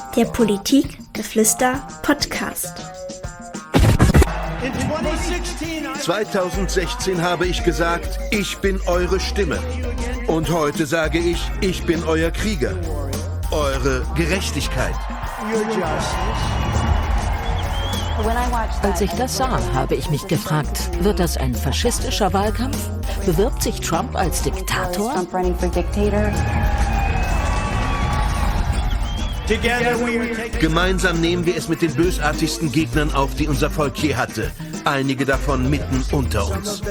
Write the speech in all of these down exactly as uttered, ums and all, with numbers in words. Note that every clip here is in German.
Der Politikgeflüster Podcast. zwanzig sechzehn habe ich gesagt, ich bin eure Stimme. Und heute sage ich, ich bin euer Krieger. Eure Gerechtigkeit. Als ich das sah, habe ich mich gefragt, wird das ein faschistischer Wahlkampf? Bewirbt sich Trump als Diktator? Gemeinsam nehmen wir es mit den bösartigsten Gegnern auf, die unser Volk je hatte. Einige davon mitten unter uns.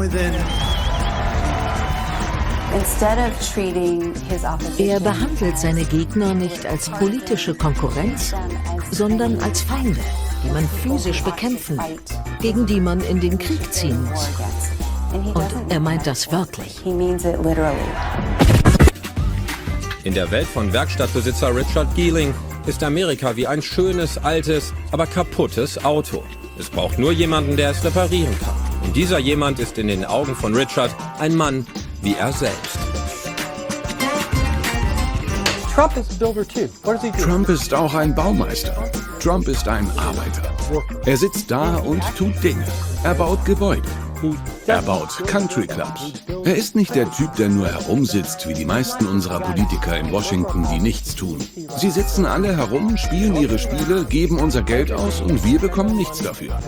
Er behandelt seine Gegner nicht als politische Konkurrenz, sondern als Feinde, die man physisch bekämpfen, gegen die man in den Krieg ziehen muss. Und er meint das wörtlich. In der Welt von Werkstattbesitzer Richard Gieling ist Amerika wie ein schönes, altes, aber kaputtes Auto. Es braucht nur jemanden, der es reparieren kann. Und dieser jemand ist in den Augen von Richard ein Mann wie er selbst. Trump ist auch ein Baumeister. Trump ist ein Arbeiter. Er sitzt da und tut Dinge. Er baut Gebäude. Er baut Country Clubs. Er ist nicht der Typ, der nur herumsitzt, wie die meisten unserer Politiker in Washington, die nichts tun. Sie sitzen alle herum, spielen ihre Spiele, geben unser Geld aus und wir bekommen nichts dafür.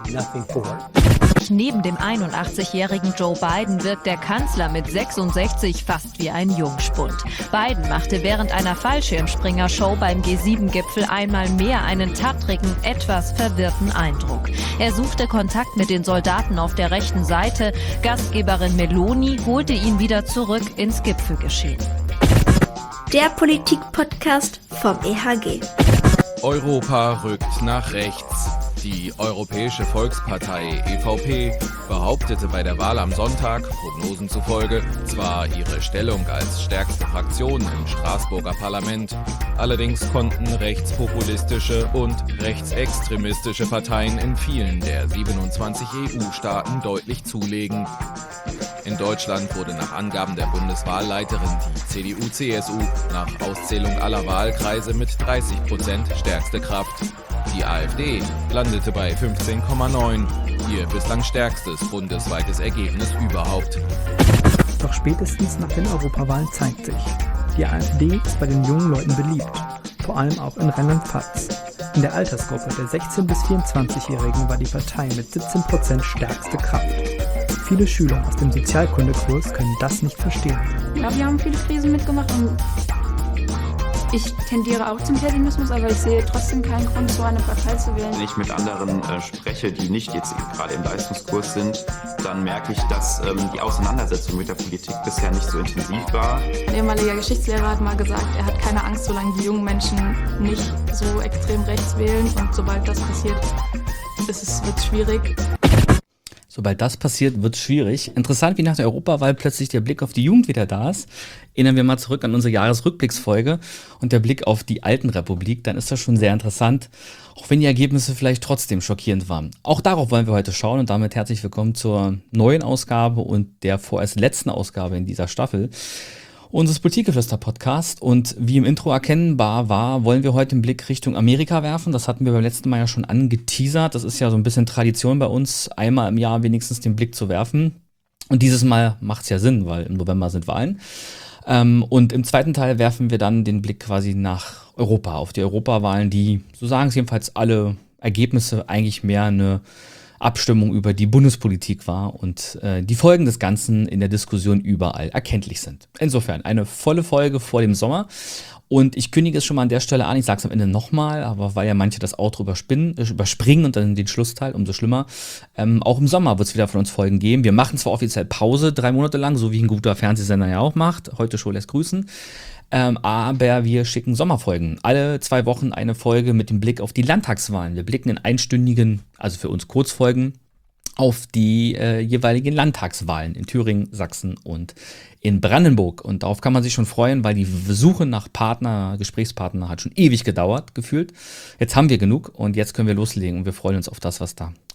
Neben dem einundachtzigjährigen Joe Biden wirkt der Kanzler mit sechsundsechzig fast wie ein Jungspund. Biden machte während einer Fallschirmspringer-Show beim G sieben Gipfel einmal mehr einen tattrigen, etwas verwirrten Eindruck. Er suchte Kontakt mit den Soldaten auf der rechten Seite. Gastgeberin Meloni holte ihn wieder zurück ins Gipfelgeschehen. Der Politik-Podcast vom E H G. Europa rückt nach rechts. Die Europäische Volkspartei E V P behauptete bei der Wahl am Sonntag, Prognosen zufolge, zwar ihre Stellung als stärkste Fraktion im Straßburger Parlament, allerdings konnten rechtspopulistische und rechtsextremistische Parteien in vielen der siebenundzwanzig E U-Staaten deutlich zulegen. In Deutschland wurde nach Angaben der Bundeswahlleiterin die C D U C S U nach Auszählung aller Wahlkreise mit dreißig Prozent stärkste Kraft. Die AfD landete bei fünfzehn Komma neun, ihr bislang stärkstes bundesweites Ergebnis überhaupt. Doch spätestens nach den Europawahlen zeigt sich, die AfD ist bei den jungen Leuten beliebt, vor allem auch in Rheinland-Pfalz. In der Altersgruppe der sechzehn- bis vierundzwanzigjährigen war die Partei mit siebzehn Prozent stärkste Kraft. Viele Schüler aus dem Sozialkundekurs können das nicht verstehen. Ja, wir haben viele Krisen mitgemacht und ich tendiere auch zum Pessimismus, aber ich sehe trotzdem keinen Grund, so eine Partei zu wählen. Wenn ich mit anderen äh, spreche, die nicht jetzt gerade im Leistungskurs sind, dann merke ich, dass ähm, die Auseinandersetzung mit der Politik bisher nicht so intensiv war. Ein ehemaliger Geschichtslehrer hat mal gesagt, er hat keine Angst, solange die jungen Menschen nicht so extrem rechts wählen. Und sobald das passiert, ist es, wird es schwierig. Sobald das passiert, wird es schwierig. Interessant, wie nach der Europawahl plötzlich der Blick auf die Jugend wieder da ist. Erinnern wir mal zurück an unsere Jahresrückblicksfolge und der Blick auf die alten Republik, dann ist das schon sehr interessant, auch wenn die Ergebnisse vielleicht trotzdem schockierend waren. Auch darauf wollen wir heute schauen und damit herzlich willkommen zur neuen Ausgabe und der vorerst letzten Ausgabe in dieser Staffel unseres Politikgeflüster-Podcast. Und wie im Intro erkennbar war, wollen wir heute den Blick Richtung Amerika werfen. Das hatten wir beim letzten Mal ja schon angeteasert. Das ist ja so ein bisschen Tradition bei uns, einmal im Jahr wenigstens den Blick zu werfen. Und dieses Mal macht es ja Sinn, weil im November sind Wahlen. Ähm, und im zweiten Teil werfen wir dann den Blick quasi nach Europa, auf die Europawahlen, die, so sagen es jedenfalls alle Ergebnisse, eigentlich mehr eine Abstimmung über die Bundespolitik war und äh, die Folgen des Ganzen in der Diskussion überall erkenntlich sind. Insofern eine volle Folge vor dem Sommer und ich kündige es schon mal an der Stelle an, ich sage es am Ende nochmal, aber weil ja manche das Outro überspringen, äh, überspringen und dann den Schlussteil, umso schlimmer. Ähm, auch im Sommer wird es wieder von uns Folgen geben. Wir machen zwar offiziell Pause, drei Monate lang, so wie ein guter Fernsehsender ja auch macht, heute Show lässt grüßen. Ähm, aber wir schicken Sommerfolgen. Alle zwei Wochen eine Folge mit dem Blick auf die Landtagswahlen. Wir blicken in einstündigen, also für uns Kurzfolgen, auf die äh, jeweiligen Landtagswahlen in Thüringen, Sachsen und in Brandenburg. Und darauf kann man sich schon freuen, weil die Suche nach Partner, Gesprächspartner hat schon ewig gedauert, gefühlt. Jetzt haben wir genug und jetzt können wir loslegen und wir freuen uns auf das, was da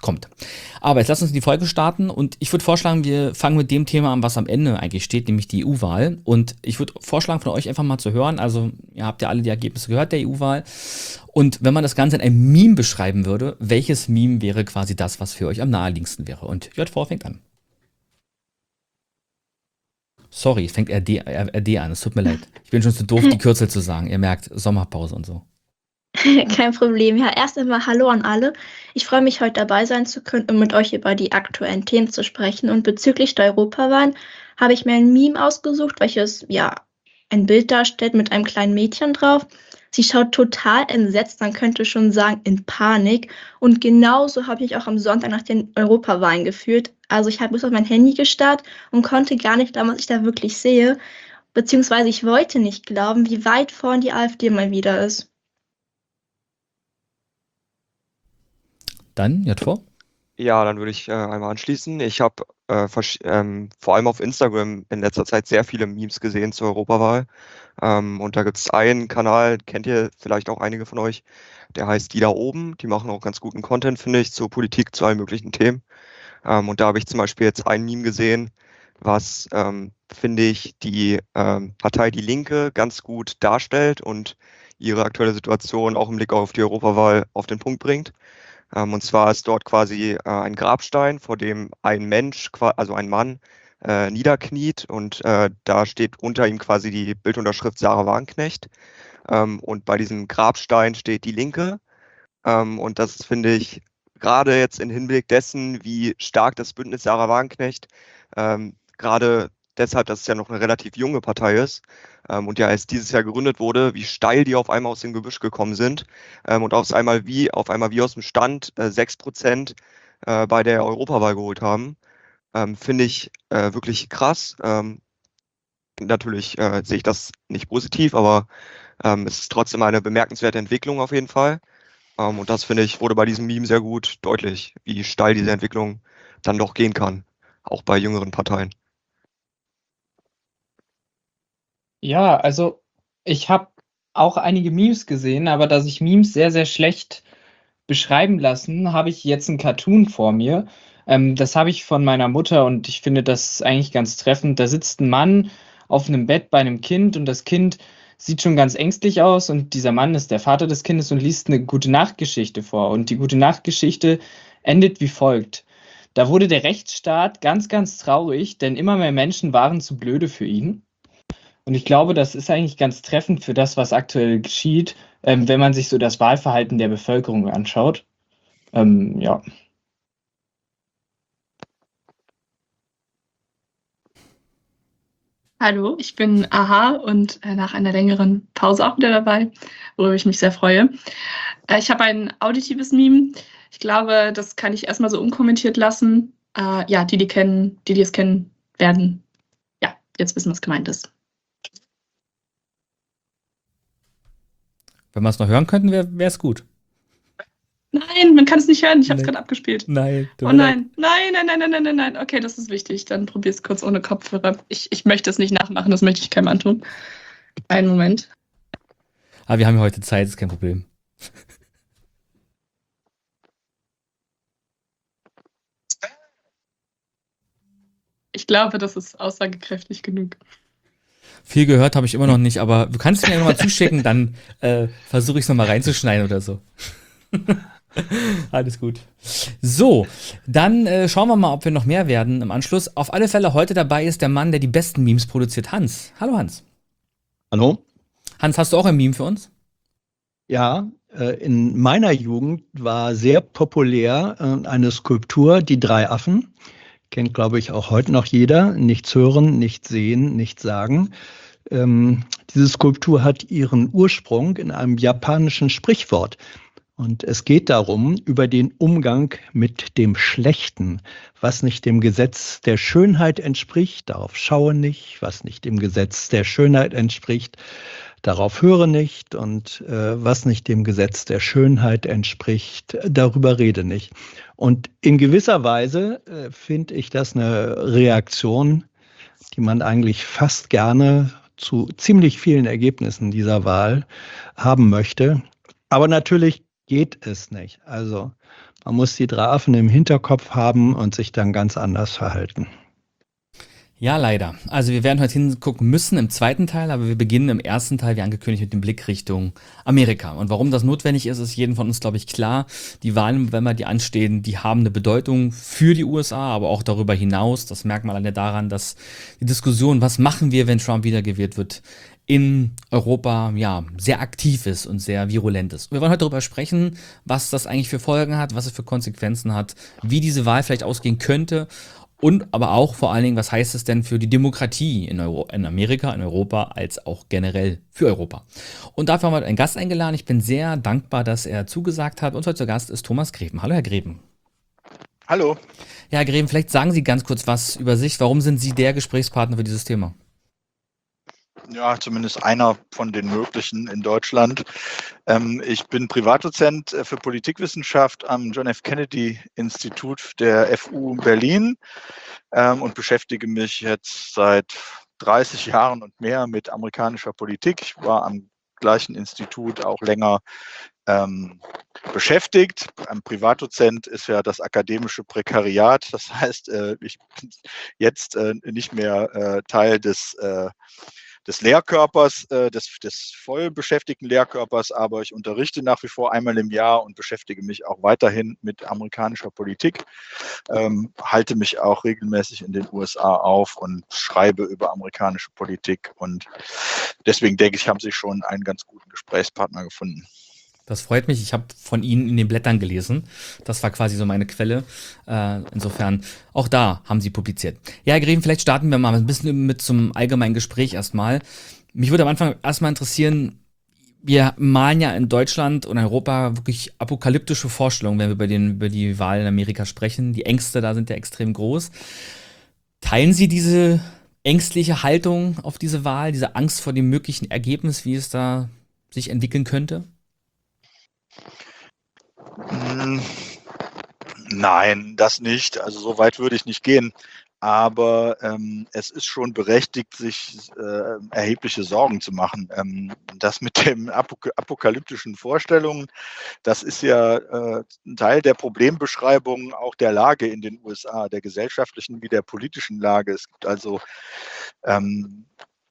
kommt. Aber jetzt lass uns in die Folge starten und ich würde vorschlagen, wir fangen mit dem Thema an, was am Ende eigentlich steht, nämlich die E U-Wahl. Und ich würde vorschlagen, von euch einfach mal zu hören, also ihr habt ja alle die Ergebnisse gehört der E U-Wahl. Und wenn man das Ganze in einem Meme beschreiben würde, welches Meme wäre quasi das, was für euch am naheliegendsten wäre? Und J V fängt an. Sorry, fängt R D, R D an, es tut mir leid. Ich bin schon zu doof, die Kürzel zu sagen. Ihr merkt, Sommerpause und so. Kein Problem. Ja, erst einmal Hallo an alle. Ich freue mich, heute dabei sein zu können, um mit euch über die aktuellen Themen zu sprechen. Und bezüglich der Europawahlen habe ich mir ein Meme ausgesucht, welches ja ein Bild darstellt mit einem kleinen Mädchen drauf. Sie schaut total entsetzt, man könnte schon sagen in Panik. Und genauso habe ich auch am Sonntag nach den Europawahlen gefühlt. Also ich habe bis auf mein Handy gestarrt und konnte gar nicht glauben, was ich da wirklich sehe. Beziehungsweise ich wollte nicht glauben, wie weit vorn die AfD mal wieder ist. Dann, J V? Ja, dann würde ich äh, einmal anschließen. Ich habe äh, ähm, vor allem auf Instagram in letzter Zeit sehr viele Memes gesehen zur Europawahl. Ähm, und da gibt es einen Kanal, kennt ihr vielleicht auch einige von euch, der heißt Die da oben. Die machen auch ganz guten Content, finde ich, zur Politik, zu allen möglichen Themen. Ähm, und da habe ich zum Beispiel jetzt ein Meme gesehen, was, ähm, finde ich, die ähm, Partei Die Linke ganz gut darstellt und ihre aktuelle Situation auch im Blick auf die Europawahl auf den Punkt bringt. Ähm, und zwar ist dort quasi äh, ein Grabstein, vor dem ein Mensch, also ein Mann, äh, niederkniet und äh, da steht unter ihm quasi die Bildunterschrift Sarah Wagenknecht. Ähm, und bei diesem Grabstein steht Die Linke. Ähm, und das finde ich gerade jetzt im Hinblick dessen, wie stark das Bündnis Sarah Wagenknecht, ähm, gerade deshalb, dass es ja noch eine relativ junge Partei ist ähm, und ja erst dieses Jahr gegründet wurde, wie steil die auf einmal aus dem Gebüsch gekommen sind ähm, und auf einmal wie auf einmal wie aus dem Stand äh, sechs Prozent äh, bei der Europawahl geholt haben, ähm, finde ich äh, wirklich krass. Ähm, natürlich äh, sehe ich das nicht positiv, aber ähm, es ist trotzdem eine bemerkenswerte Entwicklung auf jeden Fall. Ähm, und das, finde ich, wurde bei diesem Meme sehr gut deutlich, wie steil diese Entwicklung dann doch gehen kann, auch bei jüngeren Parteien. Ja, also ich habe auch einige Memes gesehen, aber da sich Memes sehr, sehr schlecht beschreiben lassen, habe ich jetzt ein Cartoon vor mir. Ähm, das habe ich von meiner Mutter und ich finde das eigentlich ganz treffend. Da sitzt ein Mann auf einem Bett bei einem Kind und das Kind sieht schon ganz ängstlich aus und dieser Mann ist der Vater des Kindes und liest eine Gute-Nacht-Geschichte vor. Und die Gute-Nacht-Geschichte endet wie folgt. Da wurde der Rechtsstaat ganz, ganz traurig, denn immer mehr Menschen waren zu blöde für ihn. Und ich glaube, das ist eigentlich ganz treffend für das, was aktuell geschieht, ähm, wenn man sich so das Wahlverhalten der Bevölkerung anschaut. Ähm, ja. Hallo, ich bin Aha und äh, nach einer längeren Pause auch wieder dabei, worüber ich mich sehr freue. Äh, ich habe ein auditives Meme. Ich glaube, das kann ich erstmal so unkommentiert lassen. Äh, ja, die, die kennen, die, die es kennen, werden ja jetzt wissen, was gemeint ist. Wenn wir es noch hören könnten, wäre es gut. Nein, man kann es nicht hören. Ich habe es gerade abgespielt. Nein. Oh nein. Nein, nein, nein, nein, nein, nein, nein. Okay, das ist wichtig. Dann probier es kurz ohne Kopfhörer. Ich, ich möchte es nicht nachmachen, das möchte ich keinem antun. Einen Moment. Aber wir haben ja heute Zeit, ist kein Problem. Ich glaube, das ist aussagekräftig genug. Viel gehört habe ich immer noch nicht, aber du kannst mir nochmal zuschicken, dann äh, versuche ich es nochmal reinzuschneiden oder so. Alles gut. So, dann äh, schauen wir mal, ob wir noch mehr werden im Anschluss. Auf alle Fälle heute dabei ist der Mann, der die besten Memes produziert, Hans. Hallo Hans. Hallo. Hans, hast du auch ein Meme für uns? Ja, äh, in meiner Jugend war sehr populär äh, eine Skulptur, die drei Affen. Kennt, glaube ich, auch heute noch jeder. Nichts hören, nichts sehen, nichts sagen. Ähm, diese Skulptur hat ihren Ursprung in einem japanischen Sprichwort. Und es geht darum, über den Umgang mit dem Schlechten, was nicht dem Gesetz der Schönheit entspricht, darauf schaue nicht, was nicht dem Gesetz der Schönheit entspricht, darauf höre nicht und äh, was nicht dem Gesetz der Schönheit entspricht, darüber rede nicht. Und in gewisser Weise äh, finde ich das eine Reaktion, die man eigentlich fast gerne zu ziemlich vielen Ergebnissen dieser Wahl haben möchte. Aber natürlich geht es nicht. Also Man muss die drei Affen im Hinterkopf haben und sich dann ganz anders verhalten. Ja, leider. Also wir werden heute hingucken müssen im zweiten Teil, aber wir beginnen im ersten Teil, wie angekündigt, mit dem Blick Richtung Amerika. Und warum das notwendig ist, ist jedem von uns, glaube ich, klar. Die Wahlen im November, die anstehen, die haben eine Bedeutung für die U S A, aber auch darüber hinaus. Das merkt man alleine daran, dass die Diskussion, was machen wir, wenn Trump wiedergewählt wird, in Europa ja sehr aktiv ist und sehr virulent ist. Wir wollen heute darüber sprechen, was das eigentlich für Folgen hat, was es für Konsequenzen hat, wie diese Wahl vielleicht ausgehen könnte. Und aber auch vor allen Dingen, was heißt es denn für die Demokratie in, Euro, in Amerika, in Europa, als auch generell für Europa. Und dafür haben wir einen Gast eingeladen. Ich bin sehr dankbar, dass er zugesagt hat. Und heute zu Gast ist Thomas Greben. Hallo, Herr Greben. Hallo. Ja, Herr Greben, vielleicht sagen Sie ganz kurz was über sich. Warum sind Sie der Gesprächspartner für dieses Thema? Ja, zumindest einer von den möglichen in Deutschland. Ähm, ich bin Privatdozent für Politikwissenschaft am John F. Kennedy Institut der F U Berlin ähm, und beschäftige mich jetzt seit dreißig Jahren und mehr mit amerikanischer Politik. Ich war am gleichen Institut auch länger ähm, beschäftigt. Ein Privatdozent ist ja das akademische Prekariat. Das heißt, äh, ich bin jetzt äh, nicht mehr äh, Teil des äh, des Lehrkörpers, äh, des, des voll beschäftigten Lehrkörpers, aber ich unterrichte nach wie vor einmal im Jahr und beschäftige mich auch weiterhin mit amerikanischer Politik, ähm, halte mich auch regelmäßig in den U S A auf und schreibe über amerikanische Politik und deswegen denke ich, haben Sie schon einen ganz guten Gesprächspartner gefunden. Das freut mich. Ich habe von Ihnen in den Blättern gelesen. Das war quasi so meine Quelle. Äh, insofern, auch da haben Sie publiziert. Ja, Herr Greben, vielleicht starten wir mal ein bisschen mit zum allgemeinen Gespräch erstmal. Mich würde am Anfang erstmal interessieren, wir malen ja in Deutschland und Europa wirklich apokalyptische Vorstellungen, wenn wir über, den, über die Wahl in Amerika sprechen. Die Ängste da sind ja extrem groß. Teilen Sie diese ängstliche Haltung auf diese Wahl, diese Angst vor dem möglichen Ergebnis, wie es da sich entwickeln könnte? Nein, das nicht. Also so weit würde ich nicht gehen. Aber ähm, es ist schon berechtigt, sich äh, erhebliche Sorgen zu machen. Ähm, das mit den apok- apokalyptischen Vorstellungen, das ist ja äh, ein Teil der Problembeschreibung auch der Lage in den U S A, der gesellschaftlichen wie der politischen Lage. Es gibt also ähm,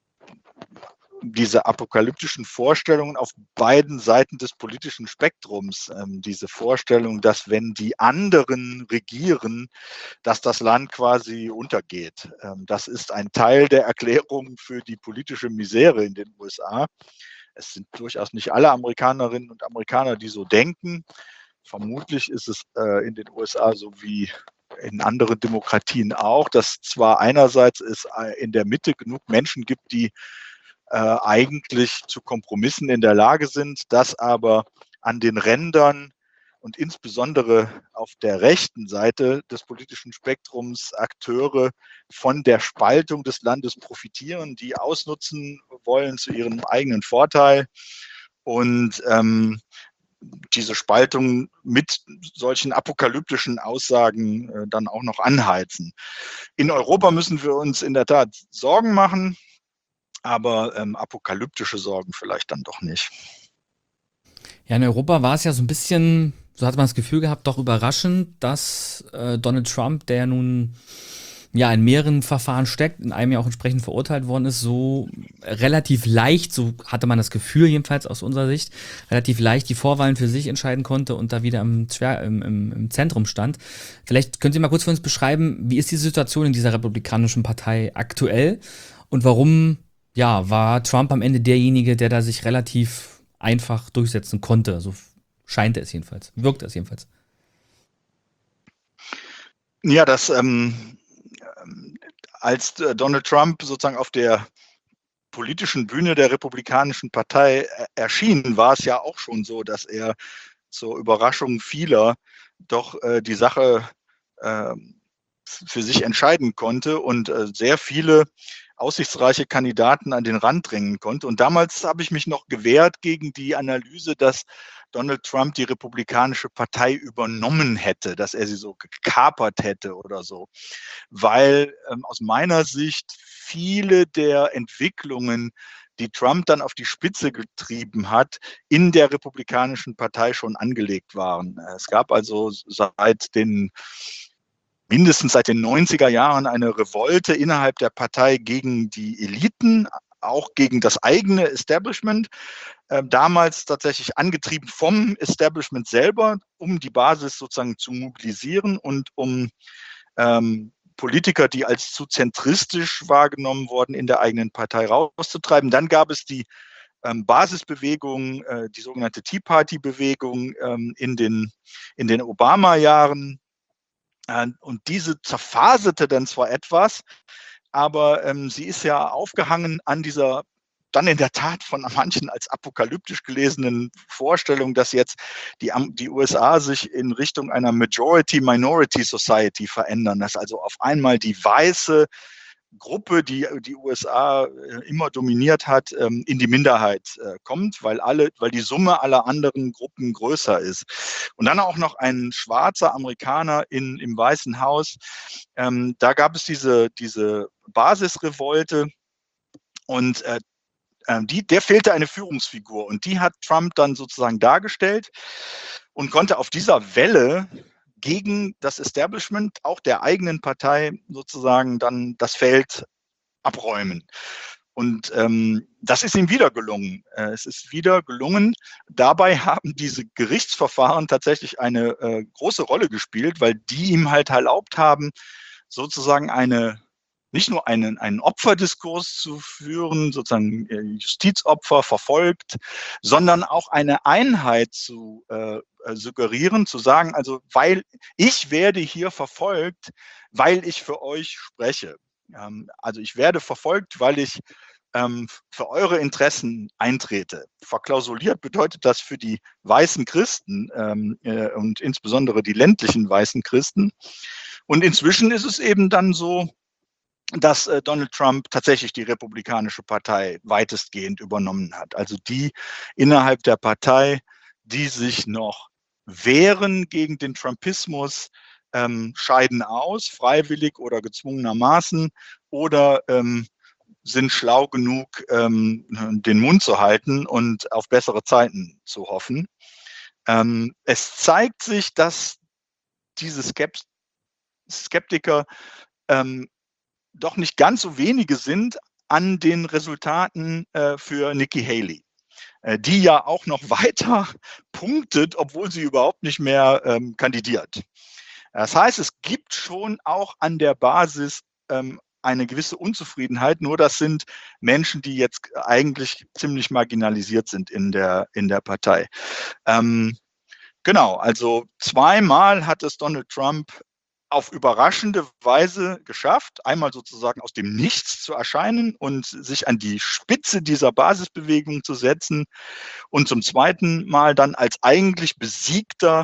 diese apokalyptischen Vorstellungen auf beiden Seiten des politischen Spektrums, ähm, diese Vorstellung, dass wenn die anderen regieren, dass das Land quasi untergeht. Ähm, das ist ein Teil der Erklärung für die politische Misere in den U S A. Es sind durchaus nicht alle Amerikanerinnen und Amerikaner, die so denken. Vermutlich ist es äh, in den U S A so wie in anderen Demokratien auch, dass zwar einerseits es in der Mitte genug Menschen gibt, die Äh, eigentlich zu Kompromissen in der Lage sind, dass aber an den Rändern und insbesondere auf der rechten Seite des politischen Spektrums Akteure von der Spaltung des Landes profitieren, die ausnutzen wollen zu ihrem eigenen Vorteil und ähm, diese Spaltung mit solchen apokalyptischen Aussagen äh, dann auch noch anheizen. In Europa müssen wir uns in der Tat Sorgen machen, aber ähm, apokalyptische Sorgen vielleicht dann doch nicht. Ja, in Europa war es ja so ein bisschen, so hat man das Gefühl gehabt, doch überraschend, dass äh, Donald Trump, der nun ja in mehreren Verfahren steckt, in einem ja auch entsprechend verurteilt worden ist, so relativ leicht, so hatte man das Gefühl jedenfalls aus unserer Sicht, relativ leicht die Vorwahlen für sich entscheiden konnte und da wieder im, im, im, im Zentrum stand. Vielleicht können Sie mal kurz für uns beschreiben, wie ist die Situation in dieser Republikanischen Partei aktuell und warum ja, war Trump am Ende derjenige, der da sich relativ einfach durchsetzen konnte. So scheint es jedenfalls. Wirkt es jedenfalls. Ja, das ähm, als Donald Trump sozusagen auf der politischen Bühne der Republikanischen Partei erschien, war es ja auch schon so, dass er zur Überraschung vieler doch äh, die Sache äh, für sich entscheiden konnte und äh, sehr viele aussichtsreiche Kandidaten an den Rand drängen konnte. Und damals habe ich mich noch gewehrt gegen die Analyse, dass Donald Trump die Republikanische Partei übernommen hätte, dass er sie so gekapert hätte oder so. Weil ähm, aus meiner Sicht viele der Entwicklungen, die Trump dann auf die Spitze getrieben hat, in der Republikanischen Partei schon angelegt waren. Es gab also seit den mindestens seit den neunziger Jahren eine Revolte innerhalb der Partei gegen die Eliten, auch gegen das eigene Establishment, äh, damals tatsächlich angetrieben vom Establishment selber, um die Basis sozusagen zu mobilisieren und um ähm, Politiker, die als zu zentristisch wahrgenommen wurden, in der eigenen Partei rauszutreiben. Dann gab es die ähm, Basisbewegung, äh, die sogenannte Tea Party-Bewegung ähm, in den, in den Obama-Jahren. Äh, und diese zerfaserte dann zwar etwas, aber ähm, sie ist ja aufgehangen an dieser dann in der Tat von manchen als apokalyptisch gelesenen Vorstellung, dass jetzt die, die U S A sich in Richtung einer Majority-Minority-Society verändern, dass also auf einmal die weiße Gruppe, die die U S A immer dominiert hat, in die Minderheit kommt, weil alle, weil die Summe aller anderen Gruppen größer ist. Und dann auch noch ein schwarzer Amerikaner in, im Weißen Haus. Ähm, da gab es diese, diese Basisrevolte und äh, die, der fehlte eine Führungsfigur und die hat Trump dann sozusagen dargestellt und konnte auf dieser Welle gegen das Establishment auch der eigenen Partei sozusagen dann das Feld abräumen. Und ähm, das ist ihm wieder gelungen. Äh, es ist wieder gelungen. Dabei haben diese Gerichtsverfahren tatsächlich eine äh, große Rolle gespielt, weil die ihm halt erlaubt haben, sozusagen eine nicht nur einen, einen Opferdiskurs zu führen, sozusagen Justizopfer verfolgt, sondern auch eine Einheit zu äh, suggerieren, zu sagen, also weil ich werde hier verfolgt, weil ich für euch spreche. Ähm, also ich werde verfolgt, weil ich ähm, für eure Interessen eintrete. Verklausuliert bedeutet das für die weißen Christen ähm, äh, und insbesondere die ländlichen weißen Christen. Und inzwischen ist es eben dann so, dass äh, Donald Trump tatsächlich die Republikanische Partei weitestgehend übernommen hat. Also die innerhalb der Partei, die sich noch wehren gegen den Trumpismus, ähm, scheiden aus, freiwillig oder gezwungenermaßen, oder ähm, sind schlau genug, ähm, den Mund zu halten und auf bessere Zeiten zu hoffen. Ähm, es zeigt sich, dass diese Skept- Skeptiker ähm, doch nicht ganz so wenige sind an den Resultaten äh, für Nikki Haley, äh, die ja auch noch weiter punktet, obwohl sie überhaupt nicht mehr ähm, kandidiert. Das heißt, es gibt schon auch an der Basis ähm, eine gewisse Unzufriedenheit, nur das sind Menschen, die jetzt eigentlich ziemlich marginalisiert sind in der, in der Partei. Ähm, genau, also zweimal hat es Donald Trump auf überraschende Weise geschafft, einmal sozusagen aus dem Nichts zu erscheinen und sich an die Spitze dieser Basisbewegung zu setzen und zum zweiten Mal dann als eigentlich besiegter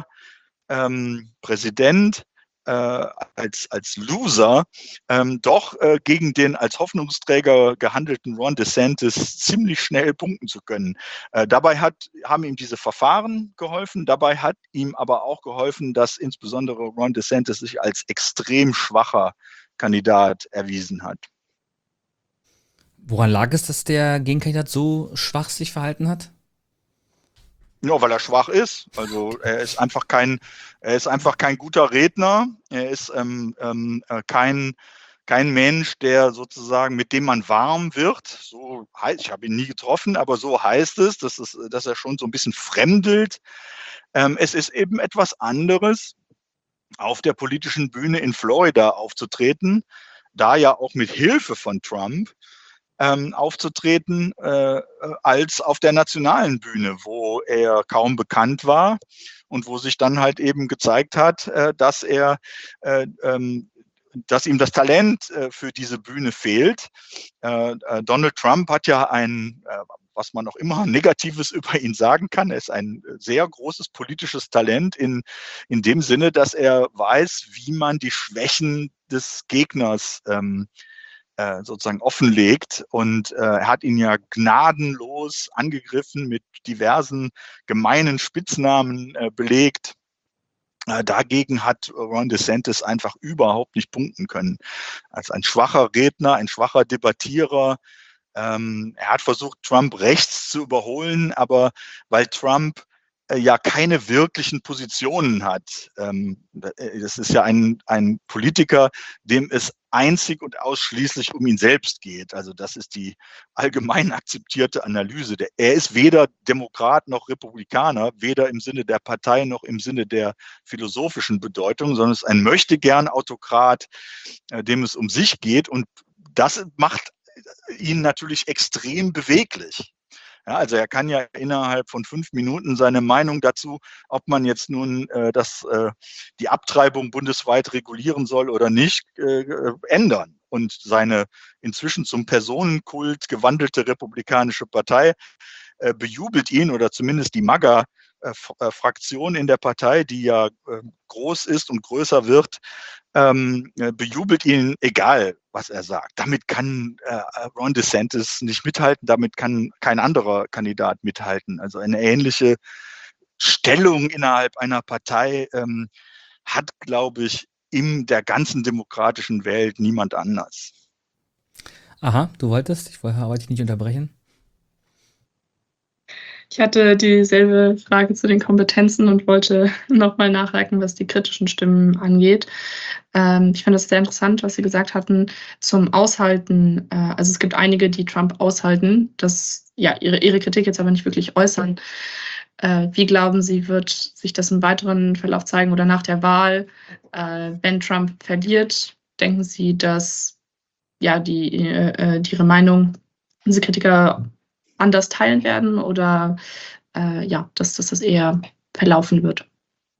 ähm, Präsident, äh, als, als Loser, ähm, doch äh, gegen den als Hoffnungsträger gehandelten Ron DeSantis ziemlich schnell punkten zu können. Äh, dabei hat, haben ihm diese Verfahren geholfen, dabei hat ihm aber auch geholfen, dass insbesondere Ron DeSantis sich als extrem schwacher Kandidat erwiesen hat. Woran lag es, dass der Gegenkandidat so schwach sich verhalten hat? Ja, weil er schwach ist. Also er ist einfach kein, er ist einfach kein guter Redner. Er ist ähm, ähm, kein, kein Mensch, der sozusagen, mit dem man warm wird. So heißt, ich habe ihn nie getroffen, aber so heißt es, dass, es, dass er schon so ein bisschen fremdelt. Ähm, es ist eben etwas anderes, auf der politischen Bühne in Florida aufzutreten, da ja auch mit Hilfe von Trump. Ähm, aufzutreten, äh, als auf der nationalen Bühne, wo er kaum bekannt war und wo sich dann halt eben gezeigt hat, äh, dass er, äh, ähm, dass ihm das Talent äh, für diese Bühne fehlt. Äh, äh, Donald Trump hat ja ein, äh, was man auch immer Negatives über ihn sagen kann, er ist ein sehr großes politisches Talent in, in dem Sinne, dass er weiß, wie man die Schwächen des Gegners ähm, sozusagen offenlegt, und äh, er hat ihn ja gnadenlos angegriffen, mit diversen gemeinen Spitznamen äh, belegt. Äh, dagegen hat Ron DeSantis einfach überhaupt nicht punkten können. Als ein schwacher Redner, ein schwacher Debattierer, Ähm, er hat versucht, Trump rechts zu überholen, aber weil Trump äh, ja keine wirklichen Positionen hat. Ähm, das ist ja ein, ein Politiker, dem es einzig und ausschließlich um ihn selbst geht. Also das ist die allgemein akzeptierte Analyse. Er ist weder Demokrat noch Republikaner, weder im Sinne der Partei noch im Sinne der philosophischen Bedeutung, sondern es ist ein Möchtegern-Autokrat, äh, dem es um sich geht. Und das macht ihn natürlich extrem beweglich. Ja, also er kann ja innerhalb von fünf Minuten seine Meinung dazu, ob man jetzt nun äh, das, äh, die Abtreibung bundesweit regulieren soll oder nicht, äh, ändern. Und seine inzwischen zum Personenkult gewandelte Republikanische Partei äh, bejubelt ihn, oder zumindest die MAGA-Fraktion in der Partei, die ja äh, groß ist und größer wird, ähm, bejubelt ihn, egal was er sagt. Damit kann äh, Ron DeSantis nicht mithalten, damit kann kein anderer Kandidat mithalten. Also eine ähnliche Stellung innerhalb einer Partei ähm, hat, glaube ich, in der ganzen demokratischen Welt niemand anders. Aha, du wolltest? Ich wollte dich nicht unterbrechen. Ich hatte dieselbe Frage zu den Kompetenzen und wollte nochmal nachhaken, was die kritischen Stimmen angeht. Ähm, ich fand das sehr interessant, was Sie gesagt hatten zum Aushalten. Äh, also es gibt einige, die Trump aushalten, dass ja ihre, ihre Kritik jetzt aber nicht wirklich äußern. Äh, wie glauben Sie, wird sich das im weiteren Verlauf zeigen oder nach der Wahl, äh, wenn Trump verliert? Denken Sie, dass ja die, äh, die ihre Meinung, diese Kritiker anders teilen werden oder äh, ja, dass, dass das eher verlaufen wird?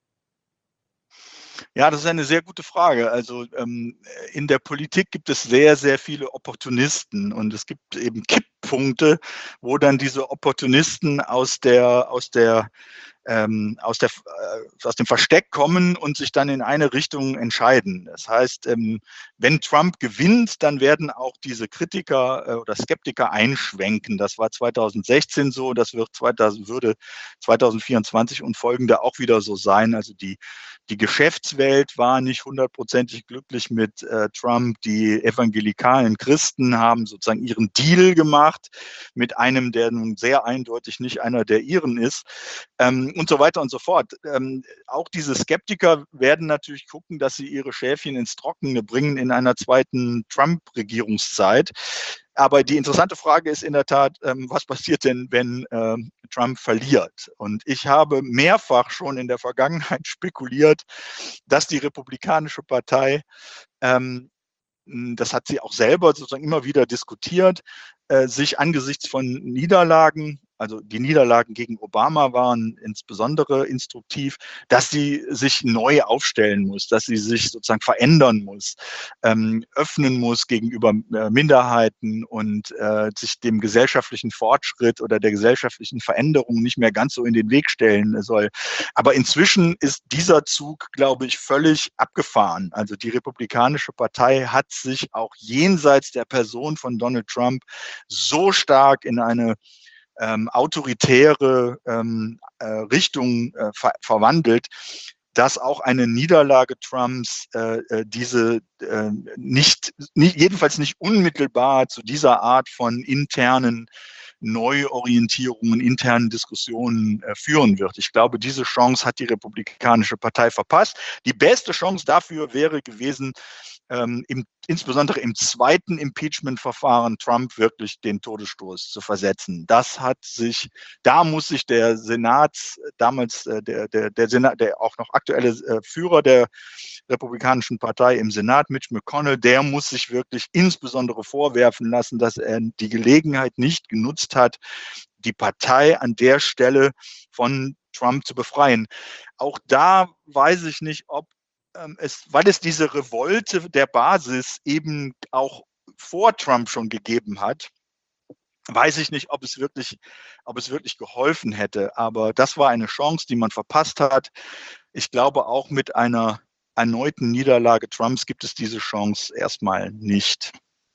Ja, das ist eine sehr gute Frage. Also ähm, in der Politik gibt es sehr, sehr viele Opportunisten und es gibt eben Kipppunkte, wo dann diese Opportunisten aus der, aus der Ähm, aus, der, äh, aus dem Versteck kommen und sich dann in eine Richtung entscheiden. Das heißt, ähm, wenn Trump gewinnt, dann werden auch diese Kritiker äh, oder Skeptiker einschwenken. Das war zweitausendsechzehn so, das wird zweitausend, würde zweitausendvierundzwanzig und folgende auch wieder so sein. Also die, die Geschäftswelt war nicht hundertprozentig glücklich mit äh, Trump. Die evangelikalen Christen haben sozusagen ihren Deal gemacht mit einem, der nun sehr eindeutig nicht einer der ihren ist. Ähm, und so weiter und so fort. Ähm, auch diese Skeptiker werden natürlich gucken, dass sie ihre Schäfchen ins Trockene bringen in einer zweiten Trump-Regierungszeit. Aber die interessante Frage ist in der Tat, ähm, was passiert denn, wenn ähm, Trump verliert? Und ich habe mehrfach schon in der Vergangenheit spekuliert, dass die Republikanische Partei, ähm, das hat sie auch selber sozusagen immer wieder diskutiert, äh, sich angesichts von Niederlagen, also die Niederlagen gegen Obama waren insbesondere instruktiv, dass sie sich neu aufstellen muss, dass sie sich sozusagen verändern muss, ähm, öffnen muss gegenüber äh, Minderheiten und äh, sich dem gesellschaftlichen Fortschritt oder der gesellschaftlichen Veränderung nicht mehr ganz so in den Weg stellen soll. Aber inzwischen ist dieser Zug, glaube ich, völlig abgefahren. Also die Republikanische Partei hat sich auch jenseits der Person von Donald Trump so stark in eine Ähm, autoritäre ähm, äh, Richtung äh, ver verwandelt, dass auch eine Niederlage Trumps äh, äh, diese äh, nicht, nicht, jedenfalls nicht unmittelbar zu dieser Art von internen Neuorientierungen, internen Diskussionen äh, führen wird. Ich glaube, diese Chance hat die Republikanische Partei verpasst. Die beste Chance dafür wäre gewesen, ähm, im, insbesondere im zweiten Impeachment-Verfahren Trump wirklich den Todesstoß zu versetzen. Das hat sich, da muss sich der Senat, damals äh, der, der, der Senat, der auch noch aktuelle äh, Führer der Republikanischen Partei im Senat, Mitch McConnell, der muss sich wirklich insbesondere vorwerfen lassen, dass er die Gelegenheit nicht genutzt hat, die Partei an der Stelle von Trump zu befreien. Auch da weiß ich nicht, ob Es, weil es diese Revolte der Basis eben auch vor Trump schon gegeben hat, weiß ich nicht, ob es wirklich, ob es wirklich geholfen hätte. Aber das war eine Chance, die man verpasst hat. Ich glaube, auch mit einer erneuten Niederlage Trumps gibt es diese Chance erstmal nicht.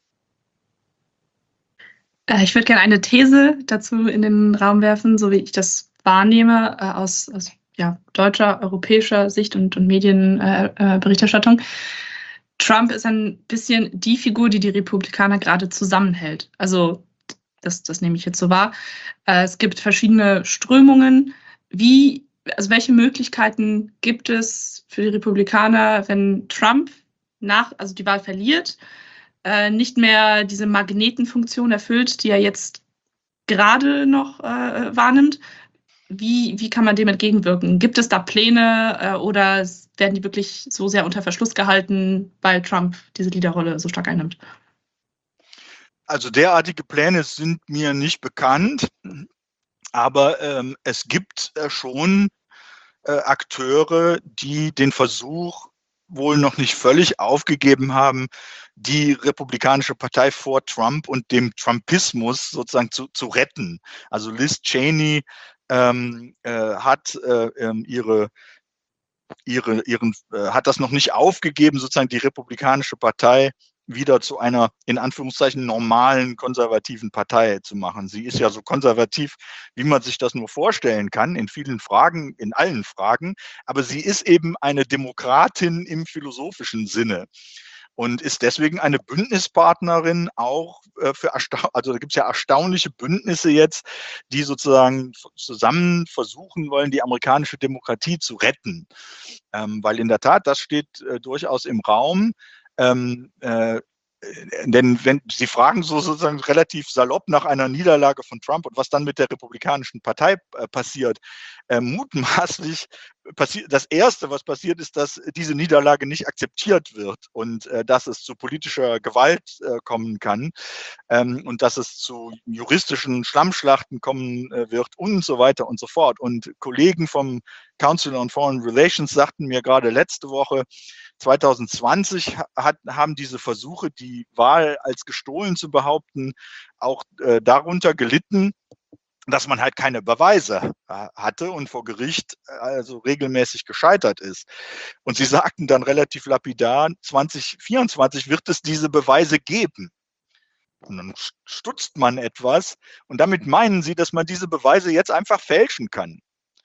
Ich würde gerne eine These dazu in den Raum werfen, so wie ich das wahrnehme, äh, aus, aus ja, deutscher, europäischer Sicht und, und Medienberichterstattung. Äh, Trump ist ein bisschen die Figur, die die Republikaner gerade zusammenhält. Also Das, das nehme ich jetzt so wahr. Äh, es gibt verschiedene Strömungen. Wie, also welche Möglichkeiten gibt es für die Republikaner, wenn Trump nach, also die Wahl verliert, äh, nicht mehr diese Magnetenfunktion erfüllt, die er jetzt gerade noch äh, wahrnimmt? Wie, wie kann man dem entgegenwirken? Gibt es da Pläne äh, oder werden die wirklich so sehr unter Verschluss gehalten, weil Trump diese Leaderrolle so stark einnimmt? Also derartige Pläne sind mir nicht bekannt, aber ähm, es gibt äh, schon äh, Akteure, die den Versuch wohl noch nicht völlig aufgegeben haben, die Republikanische Partei vor Trump und dem Trumpismus sozusagen zu, zu retten. Also Liz Cheney ähm, äh, hat äh, ähm, ihre ihre ihren äh, hat das noch nicht aufgegeben, sozusagen die Republikanische Partei wieder zu einer, in Anführungszeichen, normalen konservativen Partei zu machen. Sie ist ja so konservativ, wie man sich das nur vorstellen kann, in vielen Fragen, in allen Fragen, aber sie ist eben eine Demokratin im philosophischen Sinne und ist deswegen eine Bündnispartnerin auch äh, für, ersta- also da gibt es ja erstaunliche Bündnisse jetzt, die sozusagen zusammen versuchen wollen, die amerikanische Demokratie zu retten. Ähm, weil in der Tat, das steht äh, durchaus im Raum, Ähm, äh, denn wenn Sie fragen so sozusagen relativ salopp nach einer Niederlage von Trump und was dann mit der Republikanischen Partei äh, passiert, äh, mutmaßlich passiert das Erste, was passiert, ist, dass diese Niederlage nicht akzeptiert wird und äh, dass es zu politischer Gewalt äh, kommen kann ähm, und dass es zu juristischen Schlammschlachten kommen äh, wird und so weiter und so fort. Und Kollegen vom Council on Foreign Relations sagten mir gerade letzte Woche, zwanzig zwanzig hat, haben diese Versuche, die Wahl als gestohlen zu behaupten, auch äh, darunter gelitten, dass man halt keine Beweise äh, hatte und vor Gericht äh, also regelmäßig gescheitert ist. Und sie sagten dann relativ lapidar, zwanzig vierundzwanzig wird es diese Beweise geben. Und dann stutzt man etwas und damit meinen sie, dass man diese Beweise jetzt einfach fälschen kann.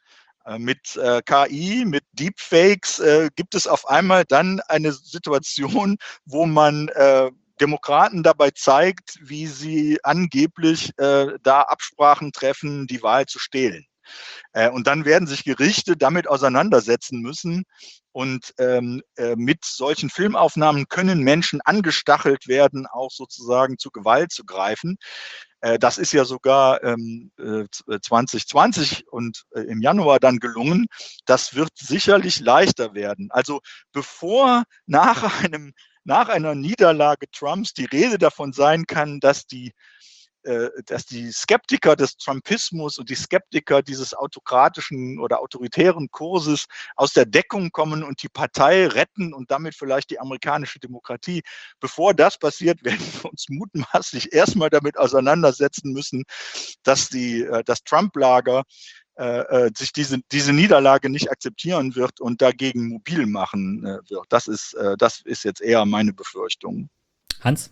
Mit äh, K I, mit Deepfakes äh, gibt es auf einmal dann eine Situation, wo man äh, Demokraten dabei zeigt, wie sie angeblich äh, da Absprachen treffen, die Wahl zu stehlen. Äh, und dann werden sich Gerichte damit auseinandersetzen müssen. Und ähm, äh, mit solchen Filmaufnahmen können Menschen angestachelt werden, auch sozusagen zu Gewalt zu greifen. Äh, das ist ja sogar ähm, äh, zwanzig zwanzig und äh, im Januar dann gelungen. Das wird sicherlich leichter werden. Also bevor nach einem nach einer Niederlage Trumps die Rede davon sein kann, dass die dass die Skeptiker des Trumpismus und die Skeptiker dieses autokratischen oder autoritären Kurses aus der Deckung kommen und die Partei retten und damit vielleicht die amerikanische Demokratie. Bevor das passiert, werden wir uns mutmaßlich erstmal damit auseinandersetzen müssen, dass die, das Trump-Lager äh, sich diese, diese Niederlage nicht akzeptieren wird und dagegen mobil machen äh, wird. Das ist, äh, das ist jetzt eher meine Befürchtung. Hans?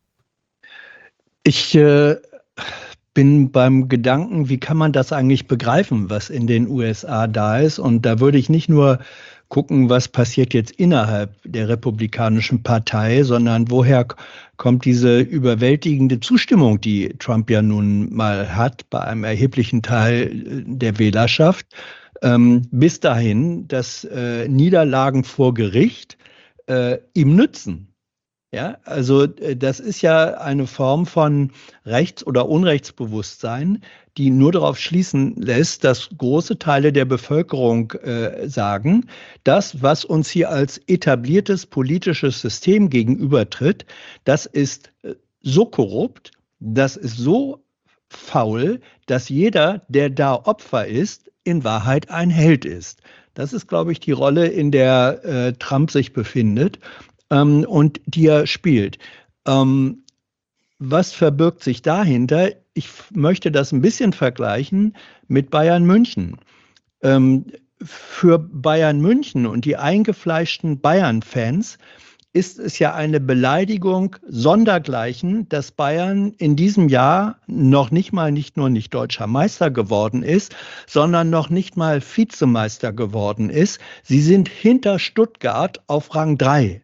Ich äh, bin beim Gedanken, wie kann man das eigentlich begreifen, was in den U S A da ist? Und da würde ich nicht nur gucken, was passiert jetzt innerhalb der Republikanischen Partei, sondern woher kommt diese überwältigende Zustimmung, die Trump ja nun mal hat bei einem erheblichen Teil der Wählerschaft, ähm, bis dahin, dass äh, Niederlagen vor Gericht äh, ihm nützen. Ja, also das ist ja eine Form von Rechts- oder Unrechtsbewusstsein, die nur darauf schließen lässt, dass große Teile der Bevölkerung äh, sagen, das, was uns hier als etabliertes politisches System gegenübertritt, das ist äh, so korrupt, das ist so faul, dass jeder, der da Opfer ist, in Wahrheit ein Held ist. Das ist, glaube ich, die Rolle, in der äh, Trump sich befindet. Ähm, und die er spielt. Ähm, was verbirgt sich dahinter? Ich f- möchte das ein bisschen vergleichen mit Bayern München. Ähm, für Bayern München und die eingefleischten Bayern-Fans ist es ja eine Beleidigung sondergleichen, dass Bayern in diesem Jahr noch nicht mal nicht nur nicht deutscher Meister geworden ist, sondern noch nicht mal Vizemeister geworden ist. Sie sind hinter Stuttgart auf Rang drei.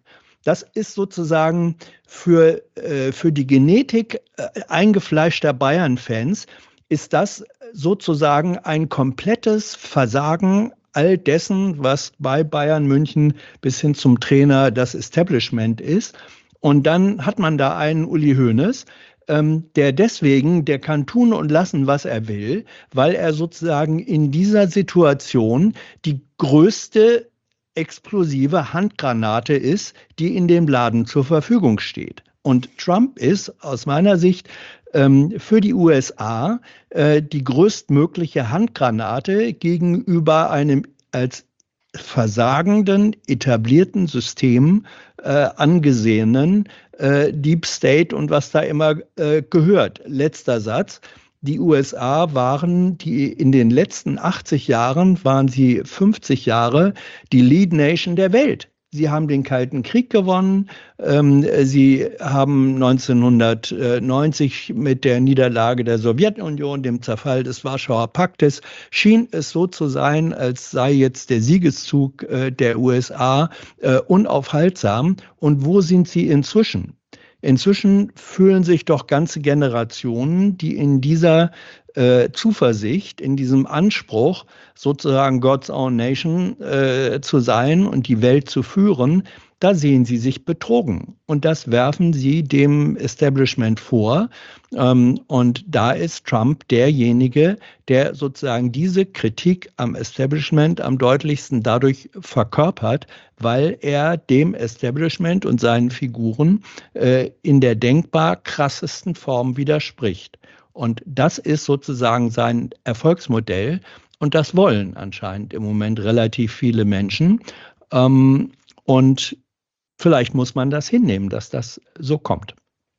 Das ist sozusagen für, äh, für die Genetik äh, eingefleischter Bayern-Fans, ist das sozusagen ein komplettes Versagen all dessen, was bei Bayern München bis hin zum Trainer das Establishment ist. Und dann hat man da einen Uli Hoeneß, ähm, der deswegen, der kann tun und lassen, was er will, weil er sozusagen in dieser Situation die größte explosive Handgranate ist, die in dem Laden zur Verfügung steht. Und Trump ist aus meiner Sicht ähm, für die U S A äh, die größtmögliche Handgranate gegenüber einem als versagenden, etablierten System äh, angesehenen äh, Deep State und was da immer äh, gehört. Letzter Satz. Die U S A waren die in den letzten achtzig Jahren, waren sie fünfzig Jahre die Lead Nation der Welt. Sie haben den Kalten Krieg gewonnen. Ähm, sie haben neunzehnhundertneunzig mit der Niederlage der Sowjetunion, dem Zerfall des Warschauer Paktes, schien es so zu sein, als sei jetzt der Siegeszug äh, der U S A äh, unaufhaltsam. Und wo sind sie inzwischen? Inzwischen fühlen sich doch ganze Generationen, die in dieser äh, Zuversicht, in diesem Anspruch, sozusagen God's own nation äh, zu sein und die Welt zu führen, da sehen sie sich betrogen. Und das werfen sie dem Establishment vor. Ähm, und da ist Trump derjenige, der sozusagen diese Kritik am Establishment am deutlichsten dadurch verkörpert, weil er dem Establishment und seinen Figuren äh, in der denkbar krassesten Form widerspricht. Und das ist sozusagen sein Erfolgsmodell. Und das wollen anscheinend im Moment relativ viele Menschen. Ähm, und vielleicht muss man das hinnehmen, dass das so kommt.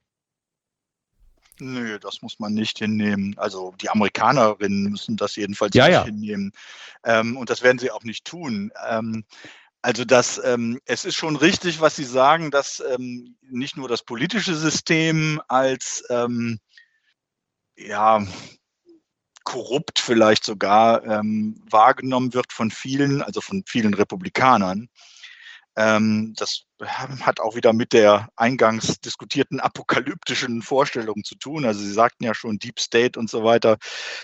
Nö, das muss man nicht hinnehmen. Also die Amerikanerinnen müssen das jedenfalls ja, nicht ja. hinnehmen. Ähm, und das werden sie auch nicht tun. Ähm, also das, ähm, es ist schon richtig, was Sie sagen, dass ähm, nicht nur das politische System als ähm, ja, korrupt vielleicht sogar ähm, wahrgenommen wird von vielen, also von vielen Republikanern. Ähm, das hat auch wieder mit der eingangs diskutierten apokalyptischen Vorstellung zu tun. Also Sie sagten ja schon Deep State und so weiter.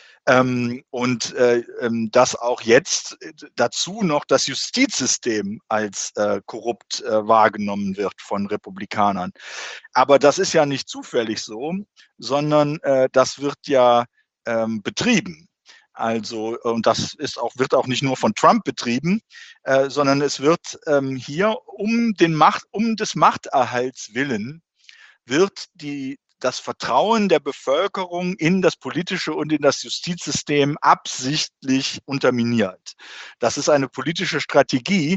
Ähm, und äh, ähm, dass auch jetzt dazu noch das Justizsystem als äh, korrupt äh, wahrgenommen wird von Republikanern. Aber das ist ja nicht zufällig so, sondern äh, das wird ja ähm, betrieben. Also, und das ist auch, wird auch nicht nur von Trump betrieben, äh, sondern es wird ähm, hier um den Macht, um des Machterhalts willen wird die das Vertrauen der Bevölkerung in das politische und in das Justizsystem absichtlich unterminiert. Das ist eine politische Strategie,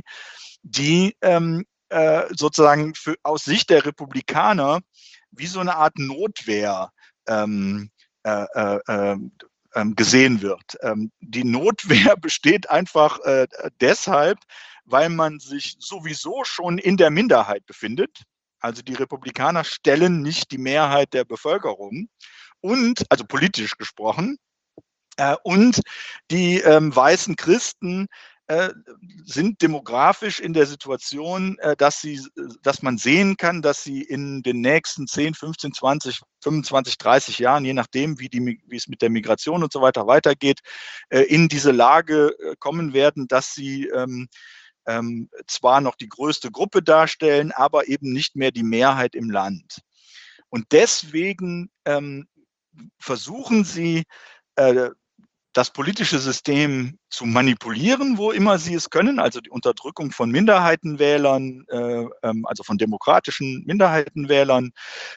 die ähm, äh, sozusagen für, aus Sicht der Republikaner wie so eine Art Notwehr ähm, äh, äh, äh, gesehen wird. Ähm, die Notwehr besteht einfach äh, deshalb, weil man sich sowieso schon in der Minderheit befindet. Also die Republikaner stellen nicht die Mehrheit der Bevölkerung und, also politisch gesprochen, äh, und die ähm, weißen Christen äh, sind demografisch in der Situation, äh, dass sie, dass man sehen kann, dass sie in den nächsten zehn, fünfzehn, zwanzig, fünfundzwanzig, dreißig Jahren, je nachdem, wie, die, wie es mit der Migration und so weiter weitergeht, äh, in diese Lage äh, kommen werden, dass sie ähm, Ähm, zwar noch die größte Gruppe darstellen, aber eben nicht mehr die Mehrheit im Land. Und deswegen ähm, versuchen sie, äh, das politische System zu manipulieren, wo immer sie es können, also die Unterdrückung von Minderheitenwählern, äh, ähm, also von demokratischen Minderheitenwählern,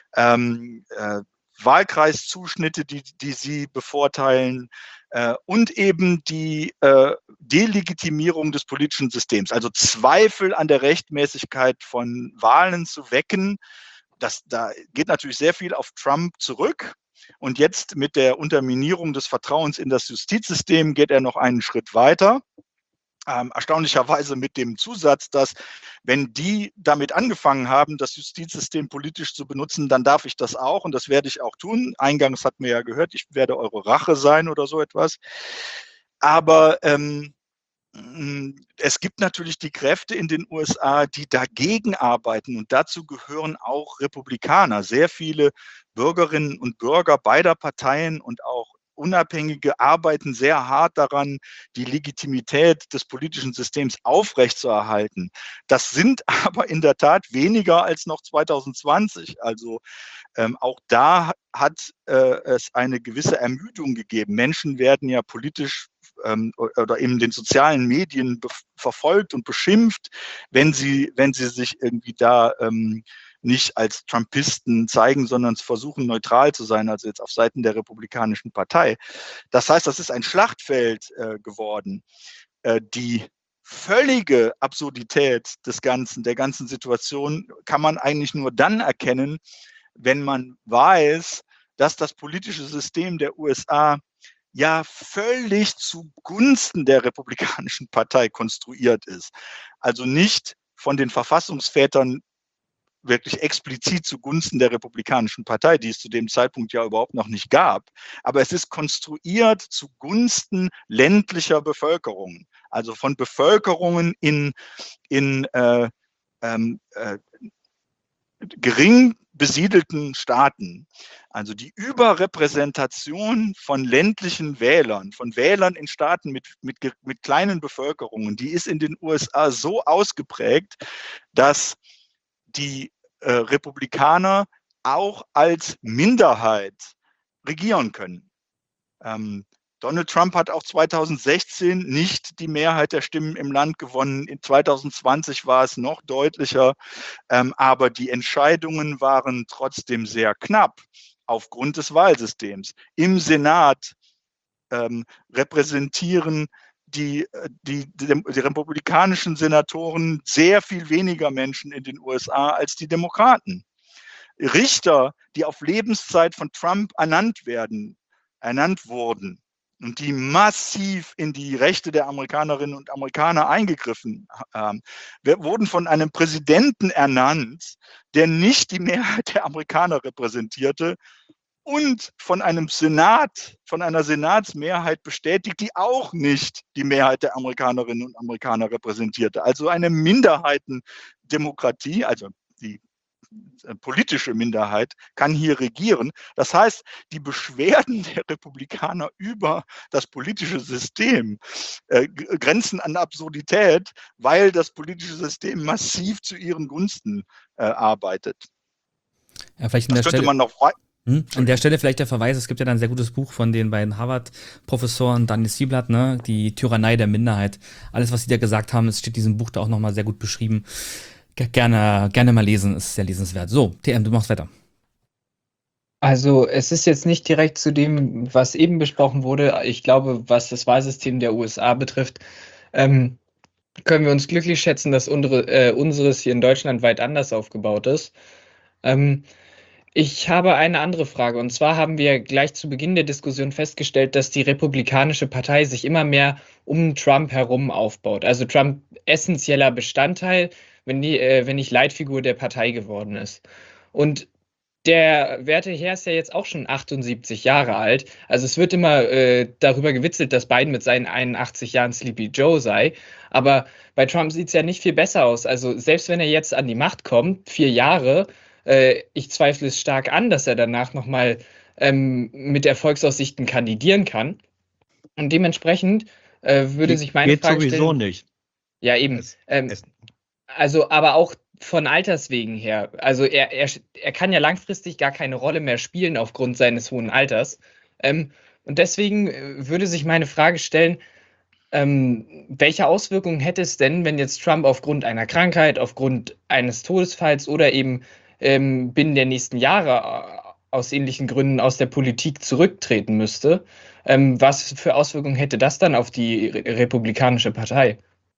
ähm, äh, Wahlkreiszuschnitte, die, die sie bevorteilen, äh, und eben die äh, Delegitimierung des politischen Systems, also Zweifel an der Rechtmäßigkeit von Wahlen zu wecken. Das, da geht natürlich sehr viel auf Trump zurück. Und jetzt mit der Unterminierung des Vertrauens in das Justizsystem geht er noch einen Schritt weiter. Ähm, erstaunlicherweise mit dem Zusatz, dass wenn die damit angefangen haben, das Justizsystem politisch zu benutzen, dann darf ich das auch und das werde ich auch tun. Eingangs hat mir ja gehört, ich werde eure Rache sein oder so etwas. Aber ähm, Es gibt natürlich die Kräfte in den U S A, die dagegen arbeiten, und dazu gehören auch Republikaner. Sehr viele Bürgerinnen und Bürger beider Parteien und auch Unabhängige arbeiten sehr hart daran, die Legitimität des politischen Systems aufrechtzuerhalten. Das sind aber in der Tat weniger als noch zwanzig zwanzig. Also ähm, auch da hat äh, es eine gewisse Ermüdung gegeben. Menschen werden ja politisch ähm, oder in den sozialen Medien verfolgt und beschimpft, wenn sie, wenn sie sich irgendwie da ähm, nicht als Trumpisten zeigen, sondern versuchen, neutral zu sein, also jetzt auf Seiten der Republikanischen Partei. Das heißt, das ist ein Schlachtfeld äh, geworden. Äh, die völlige Absurdität des Ganzen, der ganzen Situation, kann man eigentlich nur dann erkennen, wenn man weiß, dass das politische System der U S A ja völlig zugunsten der Republikanischen Partei konstruiert ist. Also nicht von den Verfassungsvätern wirklich explizit zugunsten der Republikanischen Partei, die es zu dem Zeitpunkt ja überhaupt noch nicht gab. Aber es ist konstruiert zugunsten ländlicher Bevölkerungen, also von Bevölkerungen in, in äh, ähm, äh, gering besiedelten Staaten. Also die Überrepräsentation von ländlichen Wählern, von Wählern in Staaten mit, mit, mit kleinen Bevölkerungen, die ist in den U S A so ausgeprägt, dass die äh, Republikaner auch als Minderheit regieren können. Ähm, Donald Trump hat auch zwanzig sechzehn nicht die Mehrheit der Stimmen im Land gewonnen. In zwanzig zwanzig war es noch deutlicher, ähm, aber die Entscheidungen waren trotzdem sehr knapp aufgrund des Wahlsystems. Im Senat ähm, repräsentieren Die, die, die, die republikanischen Senatoren sehr viel weniger Menschen in den U S A als die Demokraten. Richter, die auf Lebenszeit von Trump ernannt werden, ernannt wurden und die massiv in die Rechte der Amerikanerinnen und Amerikaner eingegriffen haben, wurden von einem Präsidenten ernannt, der nicht die Mehrheit der Amerikaner repräsentierte, und von einem Senat, von einer Senatsmehrheit bestätigt, die auch nicht die Mehrheit der Amerikanerinnen und Amerikaner repräsentierte. Also eine Minderheitendemokratie, also die politische Minderheit, kann hier regieren. Das heißt, die Beschwerden der Republikaner über das politische System äh, grenzen an Absurdität, weil das politische System massiv zu ihren Gunsten äh, arbeitet. Ja, vielleicht an das der könnte Stelle man noch frei Hm? An der Stelle vielleicht der Verweis, es gibt ja dann ein sehr gutes Buch von den beiden Harvard-Professoren, Daniel Sieblatt, ne, die Tyrannei der Minderheit. Alles, was sie da gesagt haben, das steht in diesem Buch da auch nochmal sehr gut beschrieben. G- Gerne, gerne mal lesen, ist sehr lesenswert. So, T M, du machst weiter. Also es ist jetzt nicht direkt zu dem, was eben besprochen wurde. Ich glaube, was das Wahlsystem der U S A betrifft, ähm, können wir uns glücklich schätzen, dass unsere, äh, unseres hier in Deutschland weit anders aufgebaut ist. Ähm, Ich habe eine andere Frage, und zwar haben wir gleich zu Beginn der Diskussion festgestellt, dass die Republikanische Partei sich immer mehr um Trump herum aufbaut. Also Trump essentieller Bestandteil, wenn, die, äh, wenn nicht Leitfigur der Partei geworden ist. Und der werte Herr ist ja jetzt auch schon achtundsiebzig Jahre alt. Also es wird immer äh, darüber gewitzelt, dass Biden mit seinen einundachtzig Jahren Sleepy Joe sei. Aber bei Trump sieht es ja nicht viel besser aus. Also selbst wenn er jetzt an die Macht kommt, vier Jahre, ich zweifle es stark an, dass er danach nochmal ähm, mit Erfolgsaussichten kandidieren kann. Und dementsprechend äh, würde sich meine Geht Frage sowieso stellen, nicht. Ja, eben. Ähm, also, aber auch von Alters wegen her. Also er, er, er kann ja langfristig gar keine Rolle mehr spielen aufgrund seines hohen Alters. Ähm, und deswegen würde sich meine Frage stellen, ähm, welche Auswirkungen hätte es denn, wenn jetzt Trump aufgrund einer Krankheit, aufgrund eines Todesfalls oder eben ähm, binnen der nächsten Jahre aus ähnlichen Gründen aus der Politik zurücktreten müsste? Ähm, was für Auswirkungen hätte das dann auf die Re- Republikanische Partei?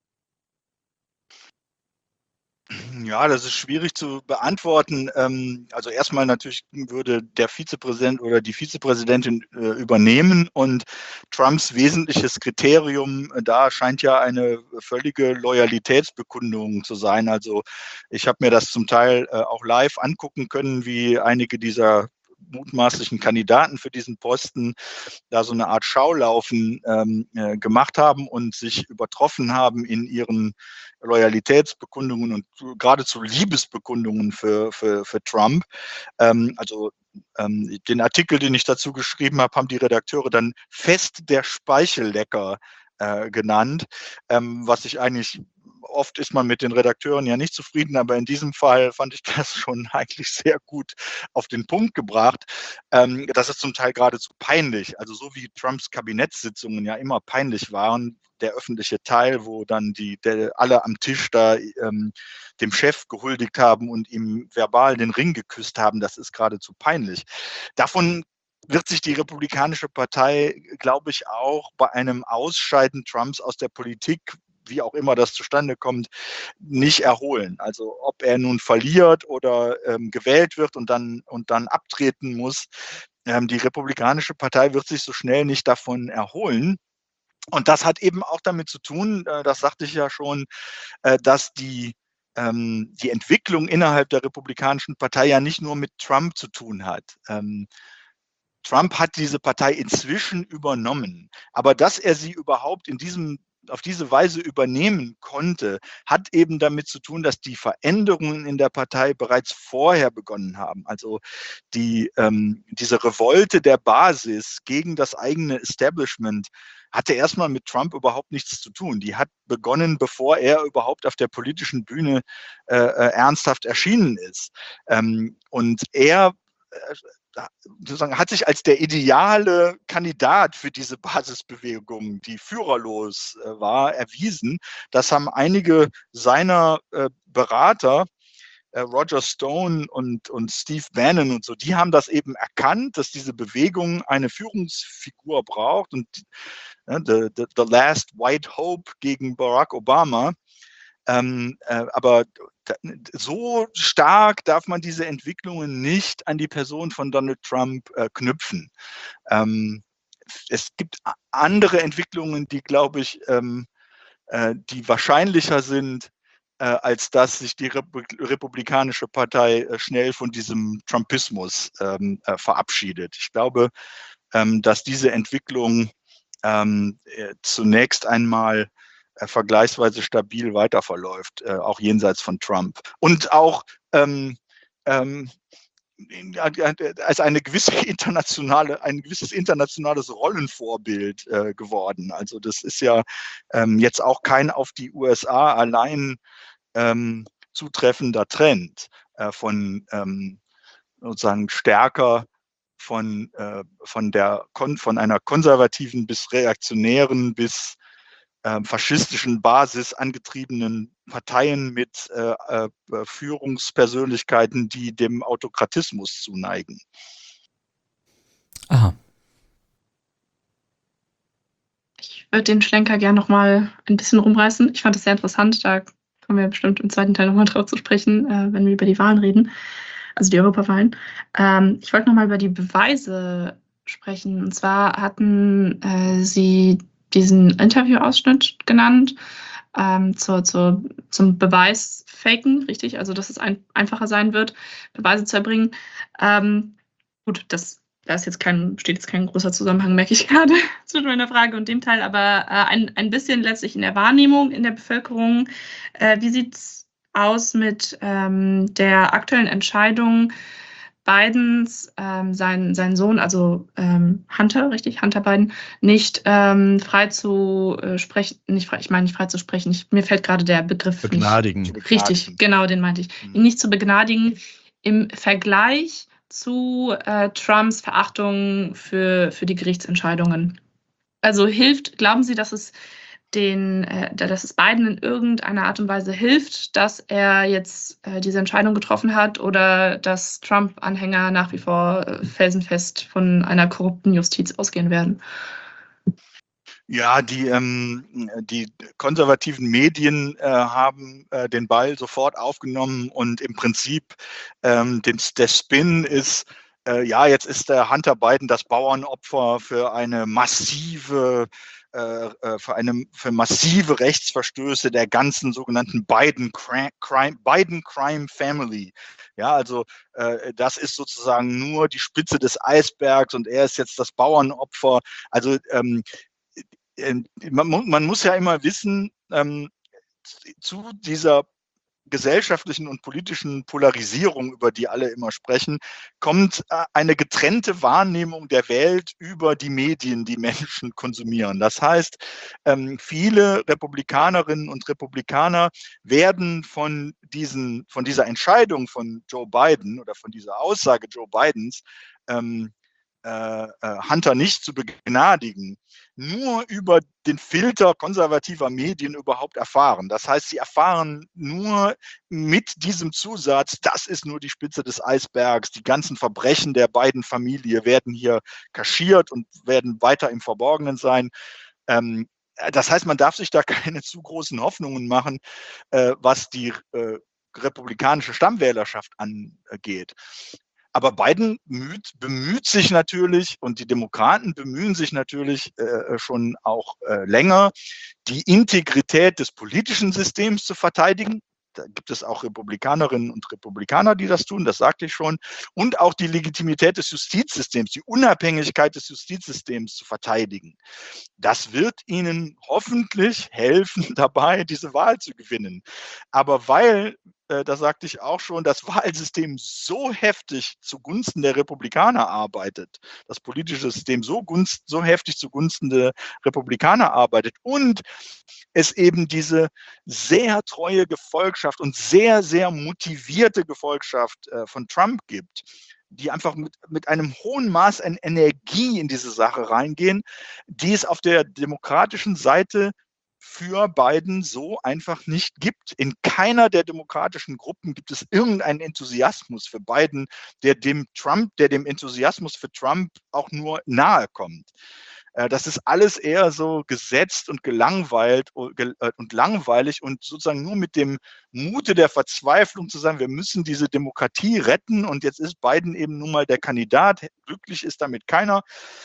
Ja, das ist schwierig zu beantworten. Ähm, also erstmal natürlich würde der Vizepräsident oder die Vizepräsidentin äh, übernehmen, und Trumps wesentliches Kriterium äh, da scheint ja eine völlige Loyalitätsbekundung zu sein. Also ich habe mir das zum Teil äh, auch live angucken können, wie einige dieser mutmaßlichen Kandidaten für diesen Posten da so eine Art Schaulaufen ähm, äh, gemacht haben und sich übertroffen haben in ihren Loyalitätsbekundungen und geradezu Liebesbekundungen für, für, für Trump. Ähm, also ähm, den Artikel, den ich dazu geschrieben habe, haben die Redakteure dann Fest der Speichellecker äh, genannt, ähm, was ich eigentlich, oft ist man mit den Redakteuren ja nicht zufrieden, aber in diesem Fall fand ich das schon eigentlich sehr gut auf den Punkt gebracht. Ähm, das ist zum Teil geradezu peinlich, also so wie Trumps Kabinettssitzungen ja immer peinlich waren, der öffentliche Teil, wo dann die der, alle am Tisch da ähm, dem Chef gehuldigt haben und ihm verbal den Ring geküsst haben, das ist geradezu peinlich. Davon wird sich die Republikanische Partei, glaube ich, auch bei einem Ausscheiden Trumps aus der Politik, wie auch immer das zustande kommt, nicht erholen. Also ob er nun verliert oder ähm, gewählt wird und dann, und dann abtreten muss, ähm, die Republikanische Partei wird sich so schnell nicht davon erholen. Und das hat eben auch damit zu tun, äh, das sagte ich ja schon, äh, dass die, ähm, die Entwicklung innerhalb der Republikanischen Partei ja nicht nur mit Trump zu tun hat. Ähm, Trump hat diese Partei inzwischen übernommen. Aber dass er sie überhaupt in diesem auf diese Weise übernehmen konnte, hat eben damit zu tun, dass die Veränderungen in der Partei bereits vorher begonnen haben. Also die, ähm, diese Revolte der Basis gegen das eigene Establishment hatte erstmal mit Trump überhaupt nichts zu tun. Die hat begonnen, bevor er überhaupt auf der politischen Bühne äh, äh, ernsthaft erschienen ist. Ähm, und er äh, sozusagen hat sich als der ideale Kandidat für diese Basisbewegung, die führerlos äh, war, erwiesen. Das haben einige seiner äh, Berater, äh, Roger Stone und, und Steve Bannon und so, die haben das eben erkannt, dass diese Bewegung eine Führungsfigur braucht und äh, the, the, the Last White Hope gegen Barack Obama. Ähm, äh, aber so stark darf man diese Entwicklungen nicht an die Person von Donald Trump äh, knüpfen. Ähm, es gibt andere Entwicklungen, die, glaube ich, ähm, äh, die wahrscheinlicher sind, äh, als dass sich die Repu- Republikanische Partei äh, schnell von diesem Trumpismus ähm, äh, verabschiedet. Ich glaube, ähm, dass diese Entwicklung ähm, äh, zunächst einmal äh, vergleichsweise stabil weiter verläuft, äh, auch jenseits von Trump. Und auch ähm, ähm, als eine gewisse internationale, ein gewisses internationales Rollenvorbild äh, geworden. Also das ist ja ähm, jetzt auch kein auf die U S A allein ähm, zutreffender Trend äh, von ähm, sozusagen stärker von, äh, von, der, von einer konservativen bis reaktionären bis äh, faschistischen Basis angetriebenen Parteien mit äh, äh, Führungspersönlichkeiten, die dem Autokratismus zuneigen. Aha. Ich würde den Schlenker gerne noch mal ein bisschen rumreißen. Ich fand es sehr interessant. Da kommen wir bestimmt im zweiten Teil noch mal drauf zu sprechen, äh, wenn wir über die Wahlen reden, also die Europawahlen. Ähm, ich wollte noch mal über die Beweise sprechen. Und zwar hatten äh, Sie diesen Interviewausschnitt genannt, ähm, zur, zur, zum Beweis faken, richtig? Also, dass es ein, einfacher sein wird, Beweise zu erbringen. Ähm, gut, das, da ist jetzt kein, steht jetzt kein großer Zusammenhang, merke ich gerade, zwischen meiner Frage und dem Teil, aber äh, ein, ein bisschen letztlich in der Wahrnehmung in der Bevölkerung. Äh, wie sieht es aus mit ähm, der aktuellen Entscheidung Bidens, ähm, sein, sein Sohn, also ähm, Hunter, richtig, Hunter Biden, nicht ähm, frei zu äh, sprechen, nicht frei, ich meine nicht frei zu sprechen, ich, mir fällt gerade der Begriff Begnadigen. nicht. Richtig, genau, den meinte ich. Mhm. Ihn nicht zu begnadigen im Vergleich zu äh, Trumps Verachtung für, für die Gerichtsentscheidungen. Also hilft, glauben Sie, dass es den, äh, dass es Biden in irgendeiner Art und Weise hilft, dass er jetzt äh, diese Entscheidung getroffen hat oder dass Trump-Anhänger nach wie vor äh, felsenfest von einer korrupten Justiz ausgehen werden? Ja, die, ähm, die konservativen Medien äh, haben äh, den Ball sofort aufgenommen und im Prinzip ähm, den, der Spin ist, äh, ja, jetzt ist der Hunter Biden das Bauernopfer für eine massive äh, für, eine, für massive Rechtsverstöße der ganzen sogenannten Biden Crime, Biden Crime Family. Ja, also äh, das ist sozusagen nur die Spitze des Eisbergs und er ist jetzt das Bauernopfer. Also ähm, äh, man, man muss ja immer wissen, ähm, zu dieser gesellschaftlichen und politischen Polarisierung, über die alle immer sprechen, kommt eine getrennte Wahrnehmung der Welt über die Medien, die Menschen konsumieren. Das heißt, viele Republikanerinnen und Republikaner werden von diesen, von dieser Entscheidung von Joe Biden oder von dieser Aussage Joe Bidens, ähm, äh, Hunter nicht zu begnadigen, nur über den Filter konservativer Medien überhaupt erfahren. Das heißt, sie erfahren nur mit diesem Zusatz, das ist nur die Spitze des Eisbergs, die ganzen Verbrechen der beiden Familie werden hier kaschiert und werden weiter im Verborgenen sein. Ähm, das heißt, man darf sich da keine zu großen Hoffnungen machen, äh, was die äh, republikanische Stammwählerschaft angeht. Aber Biden bemüht, bemüht sich natürlich und die Demokraten bemühen sich natürlich äh, schon auch äh, länger, die Integrität des politischen Systems zu verteidigen. Da gibt es auch Republikanerinnen und Republikaner, die das tun, das sagte ich schon. Und auch die Legitimität des Justizsystems, die Unabhängigkeit des Justizsystems zu verteidigen. Das wird ihnen hoffentlich helfen, dabei diese Wahl zu gewinnen. Aber weil, äh, das sagte ich auch schon, das Wahlsystem so heftig zugunsten der Republikaner arbeitet, das politische System so, gunst, so heftig zugunsten der Republikaner arbeitet und es eben diese sehr treue Gefolgschaft und sehr, sehr motivierte Gefolgschaft äh, von Trump gibt, die einfach mit, mit einem hohen Maß an Energie in diese Sache reingehen, die es auf der demokratischen Seite für Biden so einfach nicht gibt. In keiner der demokratischen Gruppen gibt es irgendeinen Enthusiasmus für Biden, der dem Trump, der dem Enthusiasmus für Trump auch nur nahe kommt. Das ist alles eher so gesetzt und gelangweilt und langweilig und sozusagen nur mit dem Mute der Verzweiflung zu sagen, wir müssen diese Demokratie retten und jetzt ist Biden eben nun mal der Kandidat, glücklich ist damit keiner.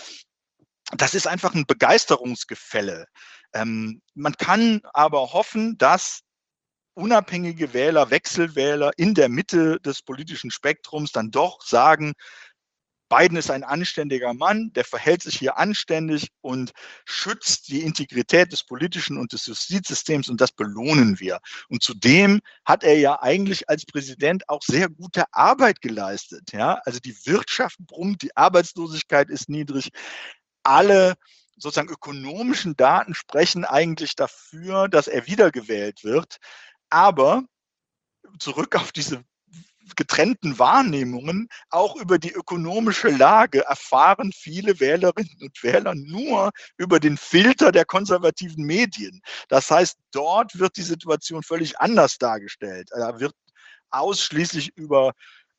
Das ist einfach ein Begeisterungsgefälle. Ähm, man kann aber hoffen, dass unabhängige Wähler, Wechselwähler in der Mitte des politischen Spektrums dann doch sagen, Biden ist ein anständiger Mann, der verhält sich hier anständig und schützt die Integrität des politischen und des Justizsystems und das belohnen wir. Und zudem hat er ja eigentlich als Präsident auch sehr gute Arbeit geleistet. Ja? Also die Wirtschaft brummt, die Arbeitslosigkeit ist niedrig. Alle sozusagen ökonomischen Daten sprechen eigentlich dafür, dass er wiedergewählt wird. Aber zurück auf diese getrennten Wahrnehmungen, auch über die ökonomische Lage erfahren viele Wählerinnen und Wähler nur über den Filter der konservativen Medien. Das heißt, dort wird die Situation völlig anders dargestellt. Da wird ausschließlich über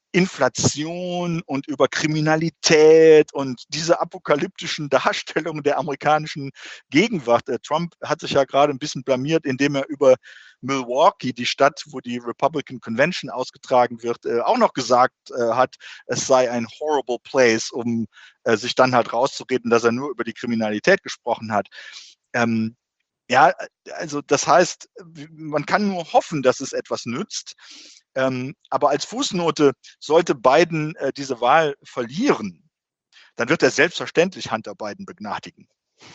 Inflation und über Kriminalität und diese apokalyptischen Darstellungen der amerikanischen Gegenwart. Trump hat sich ja gerade ein bisschen blamiert, indem er über Milwaukee, die Stadt, wo die Republican Convention ausgetragen wird, auch noch gesagt hat, es sei ein horrible place, um sich dann halt rauszureden, dass er nur über die Kriminalität gesprochen hat. Ähm, ja, also das heißt, man kann nur hoffen, dass es etwas nützt. Ähm, aber als Fußnote, sollte Biden äh, diese Wahl verlieren, dann wird er selbstverständlich Hunter Biden begnadigen.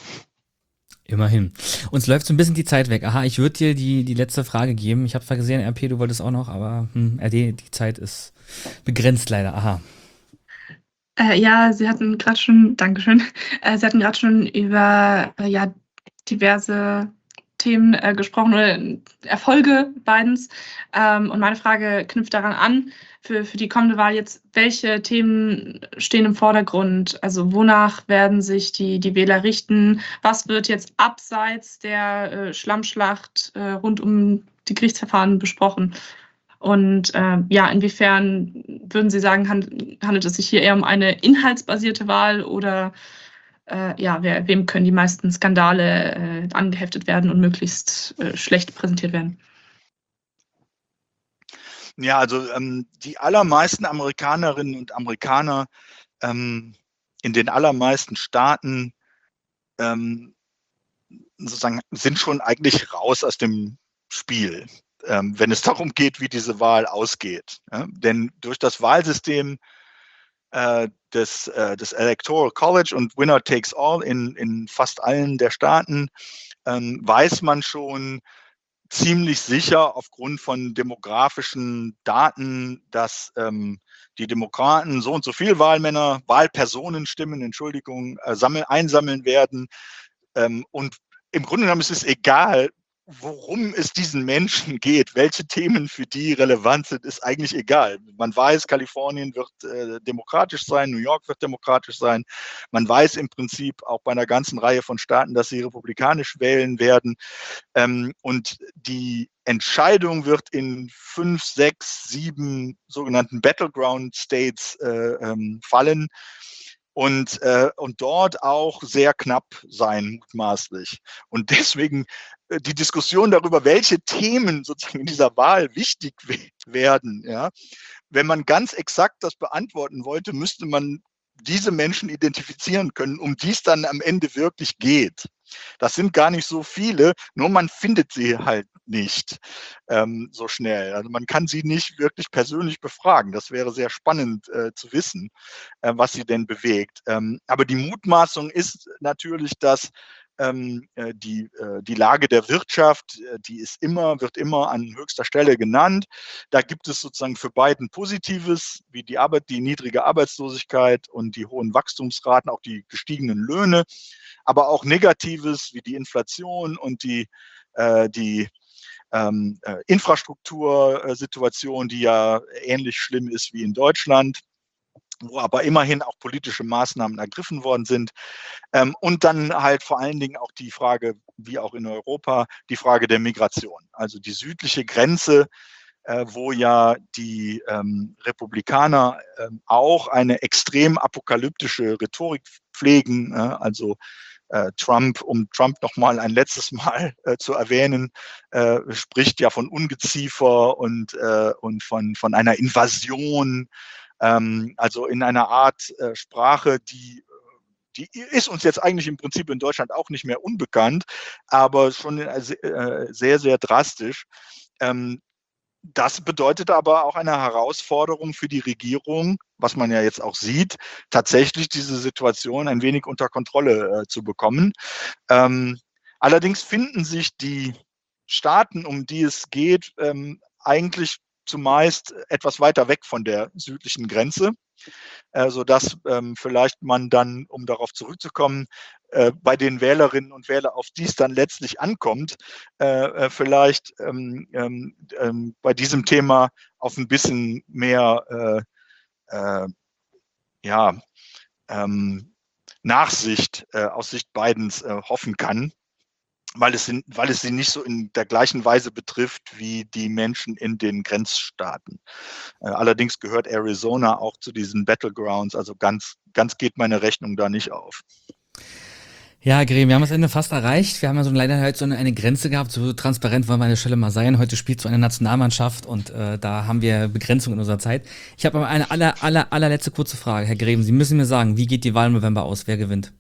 Immerhin. Uns läuft so ein bisschen die Zeit weg. Aha, ich würde dir die, die letzte Frage geben. Ich habe zwar gesehen, R P, du wolltest auch noch, aber hm, R D, die Zeit ist begrenzt leider. Aha. Äh, ja, Sie hatten gerade schon, Dankeschön, äh, Sie hatten gerade schon über äh, ja, diverse Themen äh, gesprochen oder Erfolge Bidens. Ähm, und meine Frage knüpft daran an, für, für die kommende Wahl jetzt, welche Themen stehen im Vordergrund? Also wonach werden sich die, die Wähler richten? Was wird jetzt abseits der äh, Schlammschlacht äh, rund um die Gerichtsverfahren besprochen? Und äh, ja, inwiefern würden Sie sagen, hand, handelt es sich hier eher um eine inhaltsbasierte Wahl oder Äh, ja, wer, wem können die meisten Skandale äh, angeheftet werden und möglichst äh, schlecht präsentiert werden? Ja, also ähm, die allermeisten Amerikanerinnen und Amerikaner ähm, in den allermeisten Staaten ähm, sozusagen sind schon eigentlich raus aus dem Spiel, ähm, wenn es darum geht, wie diese Wahl ausgeht. Ja? Denn durch das Wahlsystem äh, des, äh, des Electoral College und Winner takes all in, in fast allen der Staaten ähm, weiß man schon ziemlich sicher aufgrund von demografischen Daten, dass ähm, die Demokraten so und so viel Wahlmänner, Wahlpersonenstimmen, Entschuldigung, äh, sammeln, einsammeln werden. Ähm, und im Grunde genommen ist es egal, worum es diesen Menschen geht, welche Themen für die relevant sind, ist eigentlich egal. Man weiß, Kalifornien wird äh, demokratisch sein, New York wird demokratisch sein. Man weiß im Prinzip auch bei einer ganzen Reihe von Staaten, dass sie republikanisch wählen werden. Ähm, und die Entscheidung wird in fünf, sechs, sieben sogenannten Battleground States äh, ähm, fallen. Und, äh, und dort auch sehr knapp sein, mutmaßlich. Und deswegen äh, die Diskussion darüber, welche Themen sozusagen in dieser Wahl wichtig werden. Ja? Wenn man ganz exakt das beantworten wollte, müsste man diese Menschen identifizieren können, um die es dann am Ende wirklich geht. Das sind gar nicht so viele, nur man findet sie halt nicht ähm, so schnell. Also man kann sie nicht wirklich persönlich befragen. Das wäre sehr spannend äh, zu wissen, äh, was sie denn bewegt. Ähm, aber die Mutmaßung ist natürlich, dass ähm, äh, die, äh, die Lage der Wirtschaft, äh, die ist immer, wird immer an höchster Stelle genannt. Da gibt es sozusagen für Biden Positives, wie die Arbeit, die niedrige Arbeitslosigkeit und die hohen Wachstumsraten, auch die gestiegenen Löhne, aber auch Negatives wie die Inflation und die, äh, die ähm, äh, Infrastruktursituation, die ja ähnlich schlimm ist wie in Deutschland, wo aber immerhin auch politische Maßnahmen ergriffen worden sind. Ähm, und dann halt vor allen Dingen auch die Frage, wie auch in Europa, die Frage der Migration. Also die südliche Grenze, äh, wo ja die ähm, Republikaner äh, auch eine extrem apokalyptische Rhetorik pflegen, äh, also äh, Trump, um Trump noch mal ein letztes Mal äh, zu erwähnen, äh, spricht ja von Ungeziefer und, äh, und von, von einer Invasion, ähm, also in einer Art äh, Sprache, die Die ist uns jetzt eigentlich im Prinzip in Deutschland auch nicht mehr unbekannt, aber schon sehr, sehr drastisch. Das bedeutet aber auch eine Herausforderung für die Regierung, was man ja jetzt auch sieht, tatsächlich diese Situation ein wenig unter Kontrolle zu bekommen. Allerdings finden sich die Staaten, um die es geht, eigentlich zumeist etwas weiter weg von der südlichen Grenze, äh, sodass ähm, vielleicht man dann, um darauf zurückzukommen, äh, bei den Wählerinnen und Wählern, auf die es dann letztlich ankommt, äh, vielleicht ähm, ähm, bei diesem Thema auf ein bisschen mehr äh, äh, ja, ähm, Nachsicht äh, aus Sicht Bidens äh, hoffen kann. Weil es, sind, weil es sie nicht so in der gleichen Weise betrifft wie die Menschen in den Grenzstaaten. Äh, allerdings gehört Arizona auch zu diesen Battlegrounds, also ganz, ganz geht meine Rechnung da nicht auf. Ja, Graham, wir haben das Ende fast erreicht. Wir haben ja so leider halt so eine, eine Grenze gehabt, so transparent wollen wir an der Stelle mal sein. Heute spielt so eine Nationalmannschaft und äh, da haben wir Begrenzungen in unserer Zeit. Ich habe aber eine aller, aller, allerletzte kurze Frage, Herr Graham. Sie müssen mir sagen, wie geht die Wahl im November aus? Wer gewinnt?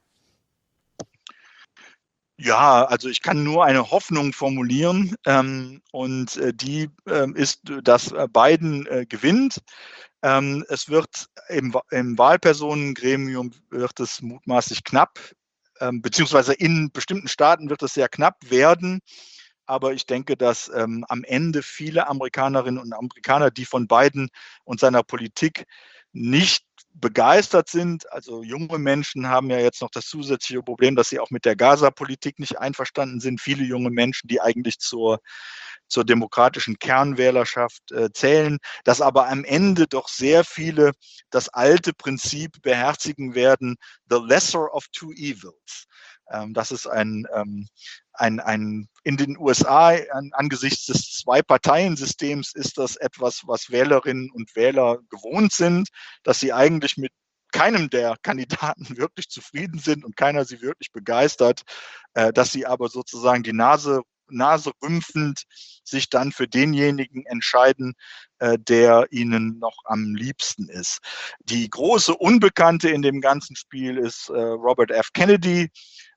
Ja, also ich kann nur eine Hoffnung formulieren ähm, und äh, die äh, ist, dass Biden äh, gewinnt. Ähm, es wird im, im Wahlpersonengremium wird es mutmaßlich knapp, ähm, beziehungsweise in bestimmten Staaten wird es sehr knapp werden. Aber ich denke, dass ähm, am Ende viele Amerikanerinnen und Amerikaner, die von Biden und seiner Politik nicht begeistert sind. Also junge Menschen haben ja jetzt noch das zusätzliche Problem, dass sie auch mit der Gaza-Politik nicht einverstanden sind. Viele junge Menschen, die eigentlich zur, zur demokratischen Kernwählerschaft äh, zählen, dass aber am Ende doch sehr viele das alte Prinzip beherzigen werden, the lesser of two evils. Ähm, das ist ein, ähm, ein, ein in den U S A an, angesichts des Zwei-Parteien-Systems ist das etwas, was Wählerinnen und Wähler gewohnt sind, dass sie eigentlich mit keinem der Kandidaten wirklich zufrieden sind und keiner sie wirklich begeistert, äh, dass sie aber sozusagen die Nase, Nase rümpfend sich dann für denjenigen entscheiden, äh, der ihnen noch am liebsten ist. Die große Unbekannte in dem ganzen Spiel ist äh, Robert F. Kennedy,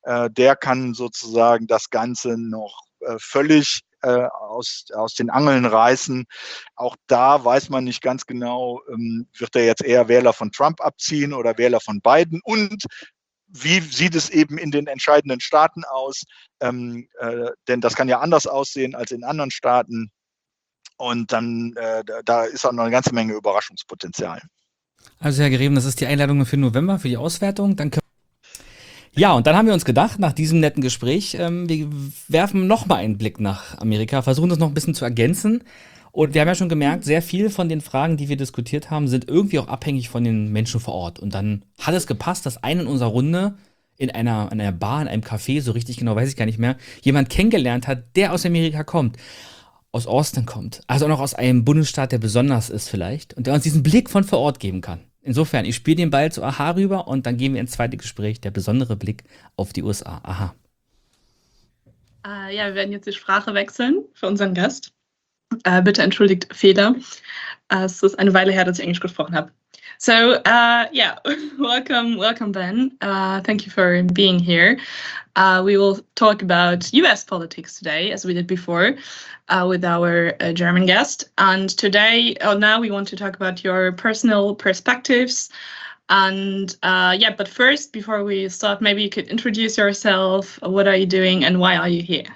äh, der kann sozusagen das Ganze noch äh, völlig äh, aus, aus den Angeln reißen. Auch da weiß man nicht ganz genau, ähm, wird er jetzt eher Wähler von Trump abziehen oder Wähler von Biden, und wie sieht es eben in den entscheidenden Staaten aus? Ähm, äh, denn das kann ja anders aussehen als in anderen Staaten. Und dann, äh, da ist auch noch eine ganze Menge Überraschungspotenzial. Also Herr Greven, das ist die Einladung für November, für die Auswertung. Dann können ja, und dann haben wir uns gedacht, nach diesem netten Gespräch, ähm, wir werfen nochmal einen Blick nach Amerika, versuchen das noch ein bisschen zu ergänzen. Und wir haben ja schon gemerkt, sehr viel von den Fragen, die wir diskutiert haben, sind irgendwie auch abhängig von den Menschen vor Ort. Und dann hat es gepasst, dass einer in unserer Runde in einer, in einer Bar, in einem Café, so richtig genau weiß ich gar nicht mehr, jemand kennengelernt hat, der aus Amerika kommt, aus Austin kommt, also auch noch aus einem Bundesstaat, der besonders ist vielleicht, und der uns diesen Blick von vor Ort geben kann. Insofern, ich spiele den Ball zu Aha rüber und dann gehen wir ins zweite Gespräch, der besondere Blick auf die U S A. Aha. Äh, ja, wir werden jetzt die Sprache wechseln für unseren Gast. Äh, bitte entschuldigt Fehler. Äh, es ist eine Weile her, dass ich Englisch gesprochen habe. So, uh, yeah, welcome, welcome, Ben. Uh, thank you for being here. Uh, we will talk about U S politics today, as we did before, uh, with our uh, German guest. And today, oh, now we want to talk about your personal perspectives. And uh, yeah, but first, before we start, maybe you could introduce yourself. What are you doing, and why are you here?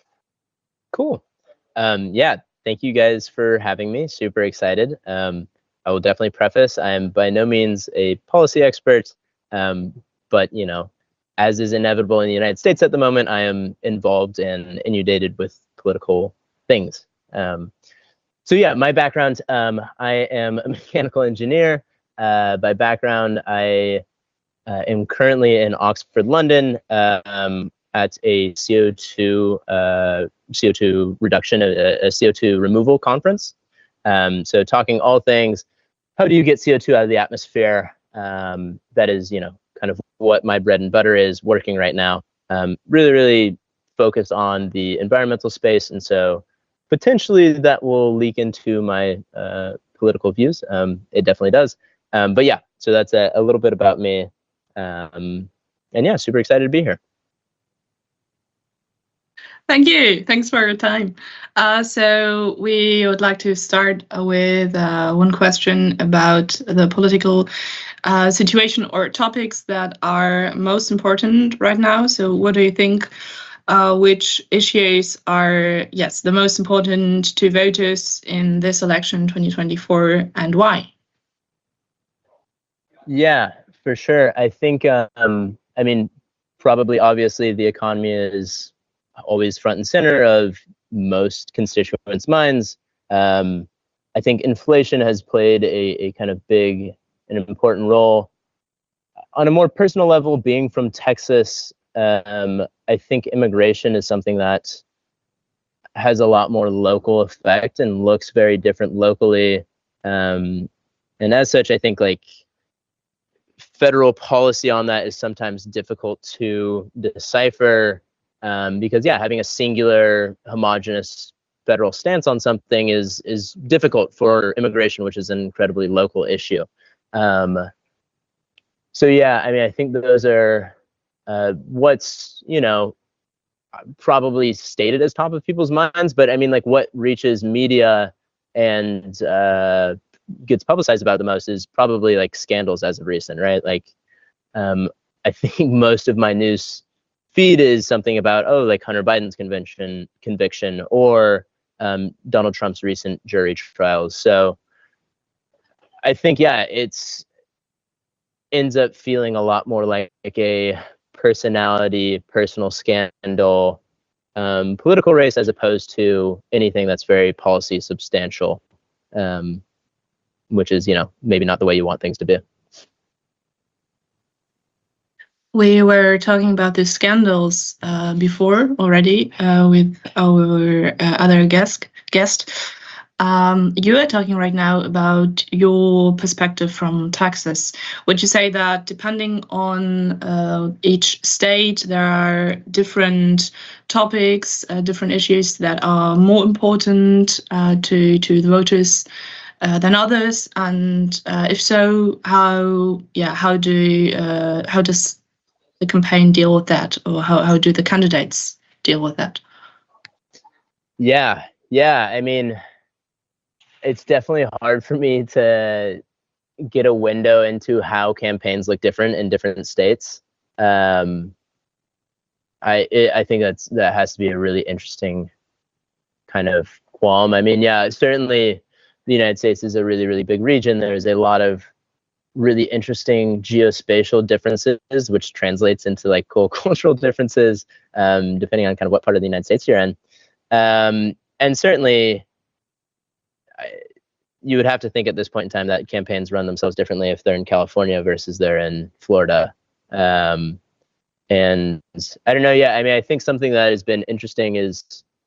Cool. Um, yeah, thank you guys for having me. Super excited. Um, I will definitely preface, I am by no means a policy expert, um, but, you know, as is inevitable in the United States at the moment, I am involved and inundated with political things. Um, so yeah, my background, um, I am a mechanical engineer. Uh, by background, I uh, am currently in Oxford, London, uh, um, at a C O two uh, C O two reduction, a, a C O two removal conference. Um, so talking all things, how do you get C O two out of the atmosphere? Um, that is, you know, kind of what my bread and butter is working right now. Um, really, really focused on the environmental space. And so potentially that will leak into my uh, political views. Um, it definitely does. Um, but yeah, so that's a, a little bit about me. Um, and yeah, super excited to be here. Thank you. Thanks for your time. Uh, so we would like to start with uh, one question about the political uh, situation or topics that are most important right now. So what do you think, uh, which issues are, yes, the most important to voters in this election twenty twenty-four, and why? Yeah, for sure. I think, um, I mean, probably obviously the economy is always front and center of most constituents' minds. Um, I think inflation has played a, a kind of big and important role. On a more personal level, being from Texas, um, I think immigration is something that has a lot more local effect and looks very different locally. Um, and as such, I think like federal policy on that is sometimes difficult to decipher. Um, because yeah, having a singular, homogenous federal stance on something is is difficult for immigration, which is an incredibly local issue. Um, so yeah, I mean, I think those are uh, what's, you know, probably stated as top of people's minds. But I mean, like what reaches media and uh, gets publicized about the most is probably like scandals as of recent, right? Like, um, I think most of my news feed is something about, oh, like Hunter Biden's convention conviction or um, Donald Trump's recent jury trials. So I think, yeah, it's ends up feeling a lot more like, like a personality, personal scandal, um, political race, as opposed to anything that's very policy substantial, um, which is, you know, maybe not the way you want things to be. We were talking about the scandals uh, before already uh, with our uh, other guest. guest. Um, you are talking right now about your perspective from Texas. Would you say that depending on uh, each state, there are different topics, uh, different issues that are more important uh, to, to the voters uh, than others? And uh, if so, how, yeah, how do uh, how does the campaign deal with that, or how, how do the candidates deal with that? Yeah, yeah. I mean, it's definitely hard for me to get a window into how campaigns look different in different states. Um, I it, I think that's that has to be a really interesting kind of qualm. I mean, yeah, certainly the United States is a really, really big region. There's a lot of really interesting geospatial differences, which translates into like cool cultural differences, um, depending on kind of what part of the United States you're in. Um, and certainly, I, you would have to think at this point in time that campaigns run themselves differently if they're in California versus they're in Florida. Um, and I don't know. Yeah, I mean, I think something that has been interesting is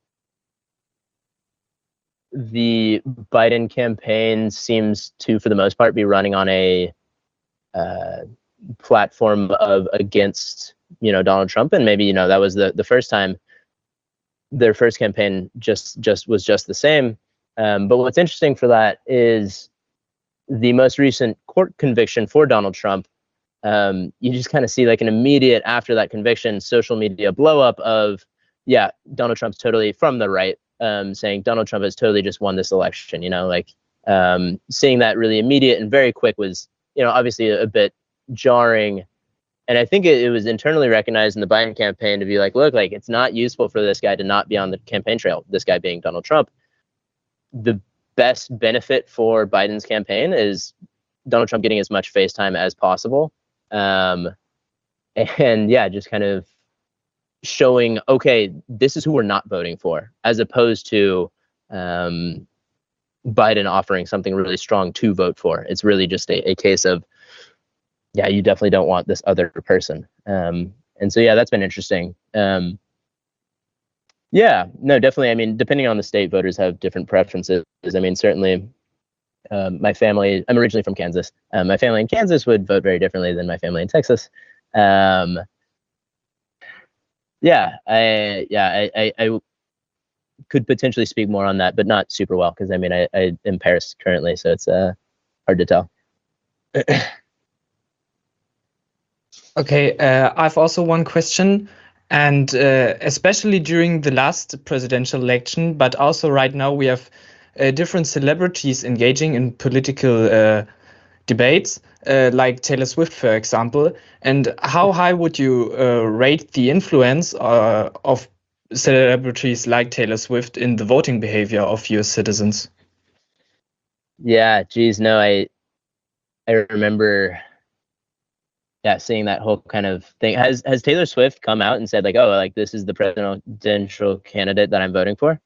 the Biden campaign seems to, for the most part, be running on a uh, platform of against, you know, Donald Trump, and maybe, you know, that was the the first time their first campaign just just was just the same. Um, but what's interesting for that is the most recent court conviction for Donald Trump. Um, you just kind of see like an immediate after that conviction, social media blow up of, yeah, Donald Trump's totally from the right. Um, saying Donald Trump has totally just won this election, you know, like um, seeing that really immediate and very quick was, you know, obviously a, a bit jarring. And I think it, it was internally recognized in the Biden campaign to be like, look, like it's not useful for this guy to not be on the campaign trail, this guy being Donald Trump. The best benefit for Biden's campaign is Donald Trump getting as much face time as possible. Um, and yeah, just kind of showing, okay, this is who we're not voting for, as opposed to um, Biden offering something really strong to vote for. It's really just a, a case of, yeah, you definitely don't want this other person. Um, and so, yeah, that's been interesting. Um, yeah, no, definitely. I mean, depending on the state, voters have different preferences. I mean, certainly um, my family, I'm originally from Kansas. Um, my family in Kansas would vote very differently than my family in Texas. Um, Yeah, I yeah I, I, I could potentially speak more on that, but not super well because I mean I, I in Paris currently, so it's uh hard to tell. Okay, uh, I've also one question, and uh, especially during the last presidential election, but also right now we have uh, different celebrities engaging in political uh, debates, uh, like Taylor Swift, for example. And how high would you uh, rate the influence uh, of celebrities like Taylor Swift in the voting behavior of U S citizens? Yeah, geez, no, I I remember, yeah, seeing that whole kind of thing. Has has Taylor Swift come out and said like, oh, like this is the presidential candidate that I'm voting for?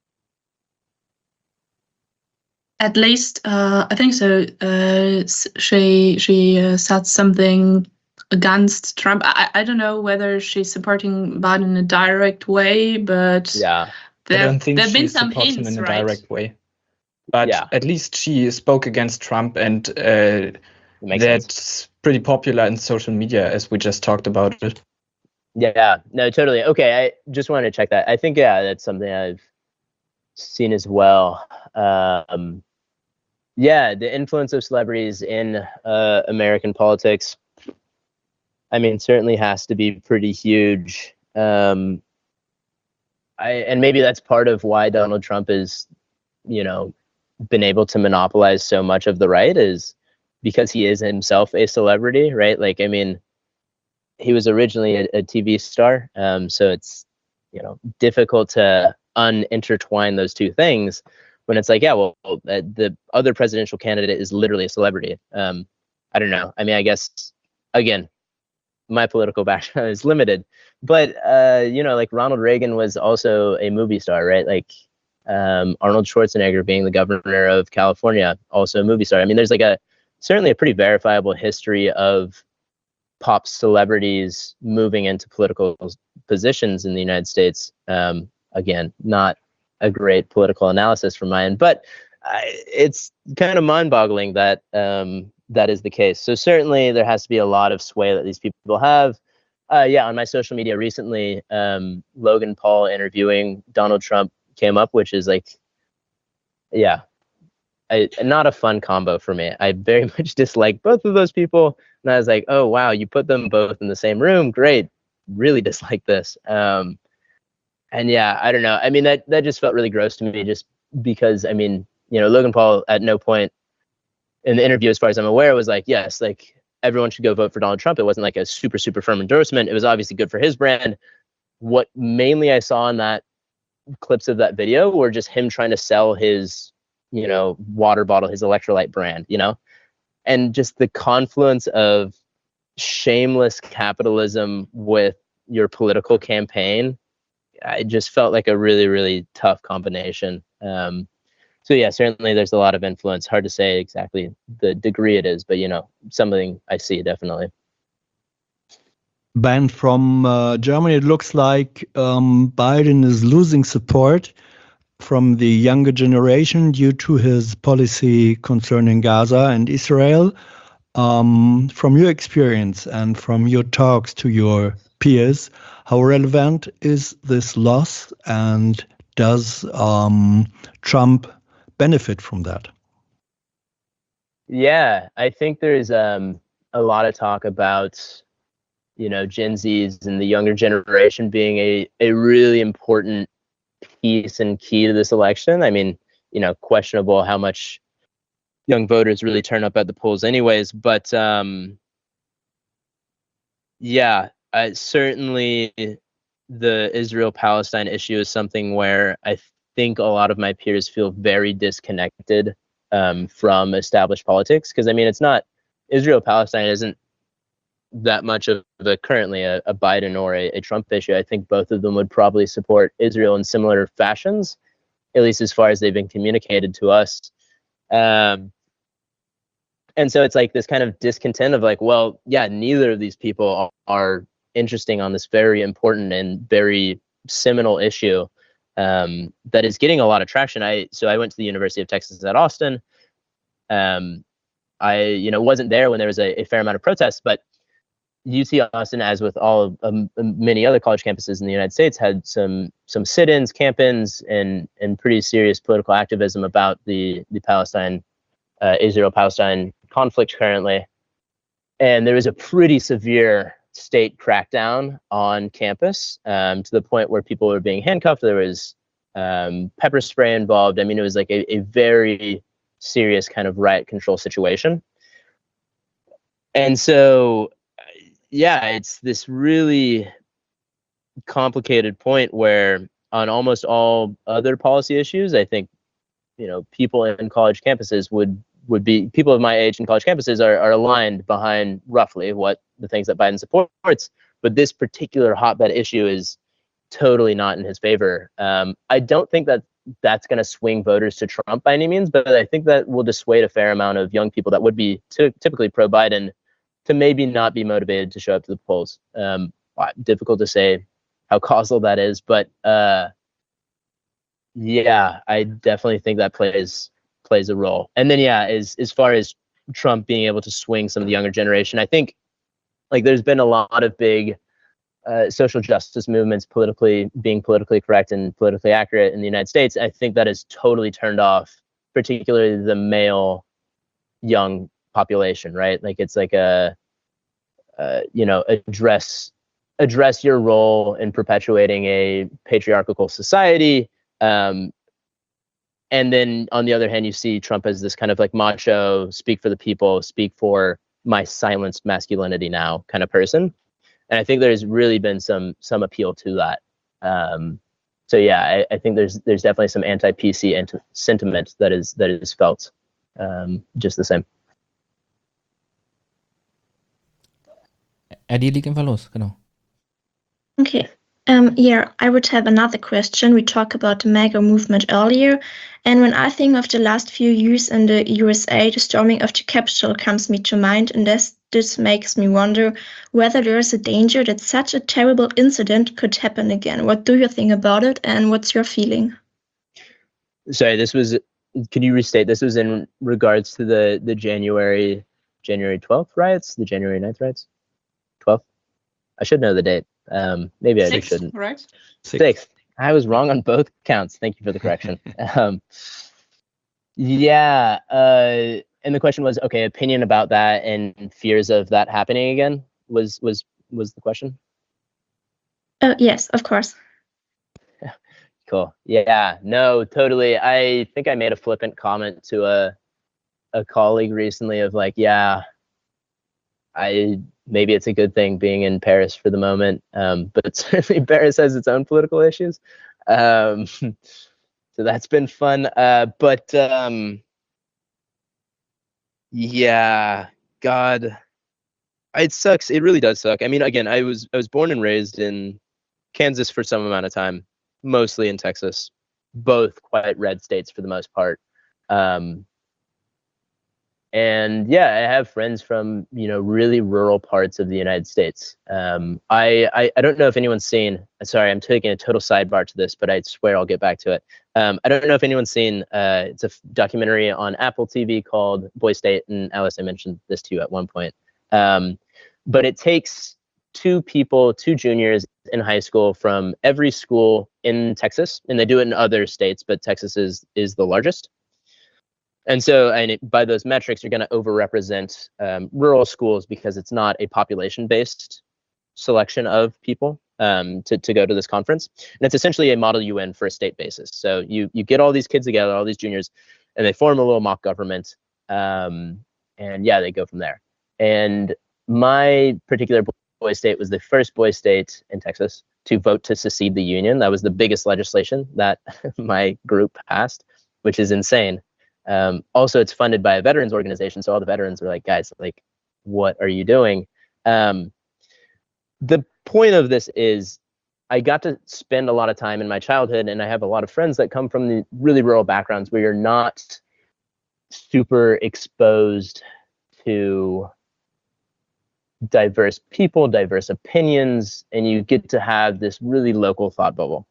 At least, uh, I think so. Uh, she she uh, said something against Trump. I, I don't know whether she's supporting Biden in a direct way, but yeah, there I don't think have she been some supports him hints, in a right? direct way. But yeah. at least she spoke against Trump, and uh, that's sense. pretty popular in social media, as we just talked about it. Yeah, no, totally. Okay, I just wanted to check that. I think, yeah, that's something I've seen as well. Um, yeah, the influence of celebrities in uh, American politics, I mean, certainly has to be pretty huge. Um, I, and maybe that's part of why Donald Trump is, you know, been able to monopolize so much of the right, is because he is himself a celebrity, right? Like, I mean, he was originally a, a T V star, um, so it's, you know, difficult to unintertwine those two things when it's like, yeah, well, uh, the other presidential candidate is literally a celebrity. Um, I don't know. I mean, I guess, again, my political background is limited, but, uh, you know, like Ronald Reagan was also a movie star, right? Like um, Arnold Schwarzenegger being the governor of California, also a movie star. I mean, there's like a, certainly a pretty verifiable history of pop celebrities moving into political positions in the United States. Um, again, not a great political analysis from my end, but uh, it's kind of mind-boggling that um, that is the case. So certainly there has to be a lot of sway that these people have. Uh, yeah, on my social media recently, um, Logan Paul interviewing Donald Trump came up, which is like, yeah, I, not a fun combo for me. I very much dislike both of those people. And I was like, oh, wow, you put them both in the same room. Great. Really dislike this. Um, and yeah, I don't know. I mean, that, that just felt really gross to me just because, I mean, you know, Logan Paul at no point in the interview, as far as I'm aware, was like, yes, like everyone should go vote for Donald Trump. It wasn't like a super, super firm endorsement. It was obviously good for his brand. What mainly I saw in that clips of that video were just him trying to sell his, you know, water bottle, his electrolyte brand, you know, and just the confluence of shameless capitalism with your political campaign. I just felt like a really, really tough combination. Um, so yeah, certainly there's a lot of influence. Hard to say exactly the degree it is, but you know, something I see definitely. Ben, from uh, Germany, it looks like um, Biden is losing support from the younger generation due to his policy concerning Gaza and Israel. Um, from your experience and from your talks to your peers, how relevant is this loss, and does um, Trump benefit from that? Yeah, I think there's um, a lot of talk about, you know, Gen Zs and the younger generation being a, a really important piece and key to this election. I mean, you know, questionable how much young voters really turn up at the polls anyways, but um, yeah, I, certainly the Israel-Palestine issue is something where I think a lot of my peers feel very disconnected um, from established politics. Because I mean, it's not, Israel-Palestine isn't that much of a currently a, a Biden or a, a Trump issue. I think both of them would probably support Israel in similar fashions, at least as far as they've been communicated to us. Um, and so it's like this kind of discontent of like, well, yeah, neither of these people are, are interesting on this very important and very seminal issue um, that is getting a lot of traction. I so I went to the University of Texas at Austin. Um, I you know wasn't there when there was a, a fair amount of protests, but U T Austin, as with all of um, many other college campuses in the United States, had some some sit-ins, camp-ins, and and pretty serious political activism about the the Palestine, uh, Israel-Palestine conflict currently. And there was a pretty severe state crackdown on campus um, to the point where people were being handcuffed. There was um, pepper spray involved. I mean, it was like a, a very serious kind of riot control situation. And so, yeah, it's this really complicated point where on almost all other policy issues, I think, you know, people in college campuses would would be, people of my age in college campuses are, are aligned behind roughly what the things that Biden supports. But this particular hotbed issue is totally not in his favor. Um, I don't think that that's going to swing voters to Trump by any means, but I think that will dissuade a fair amount of young people that would be t- typically pro-Biden to maybe not be motivated to show up to the polls. Um, difficult to say how causal that is, but uh, yeah, I definitely think that plays plays a role. And then, yeah, as as far as Trump being able to swing some of the younger generation, I think like there's been a lot of big uh, social justice movements, politically being politically correct and politically accurate in the United States. I think that has totally turned off, particularly the male young population, right? Like it's like a, uh, you know, address address your role in perpetuating a patriarchal society. Um, and then on the other hand, you see Trump as this kind of like macho, speak for the people, speak for my silenced masculinity now kind of person. And I think there's really been some some appeal to that. Um, so yeah, I, I think there's there's definitely some anti-P C ent- sentiment that is that is felt um, just the same. Eddie, leg einfach los, genau. Okay. Um, yeah, I would have another question. We talked about the MAGA movement earlier, and when I think of the last few years in the U S A, the storming of the Capitol comes me to mind, and this this makes me wonder whether there is a danger that such a terrible incident could happen again. What do you think about it, and what's your feeling? Sorry, this was. Could you restate? This was in regards to the the January January twelfth riots, the January ninth riots. twelfth. I should know the date. Um, maybe I Sixth, shouldn't. Right? Sixth. I was wrong on both counts. Thank you for the correction. um, Yeah, uh, and the question was, okay, opinion about that and fears of that happening again was was was the question? Oh, yes, of course. Cool. Yeah, no, totally. I think I made a flippant comment to a a colleague recently of like, yeah, I maybe it's a good thing being in Paris for the moment, um, but certainly Paris has its own political issues. Um, so that's been fun. Uh, but um, yeah, God, it sucks. It really does suck. I mean, again, I was I was born and raised in Kansas for some amount of time, mostly in Texas, both quite red states for the most part. Um, and yeah, I have friends from, you know, really rural parts of the United States. Um, I, I, I don't know if anyone's seen, sorry, I'm taking a total sidebar to this, but I swear I'll get back to it. Um, I don't know if anyone's seen, uh, it's a f- documentary on Apple T V called Boy State, and Alice, I mentioned this to you at one point. Um, but it takes two people, two juniors in high school from every school in Texas, and they do it in other states, but Texas is is the largest. And so, and it, by those metrics, you're going to overrepresent um, rural schools because it's not a population-based selection of people um, to to go to this conference, and it's essentially a Model U N for a state basis. So you you get all these kids together, all these juniors, and they form a little mock government, um, and yeah, they go from there. And my particular Boy State was the first Boy State in Texas to vote to secede the Union. That was the biggest legislation that my group passed, which is insane. Um, also, it's funded by a veterans organization, so all the veterans are like, guys, like, what are you doing? Um, the point of this is I got to spend a lot of time in my childhood, and I have a lot of friends that come from the really rural backgrounds where you're not super exposed to diverse people, diverse opinions, and you get to have this really local thought bubble.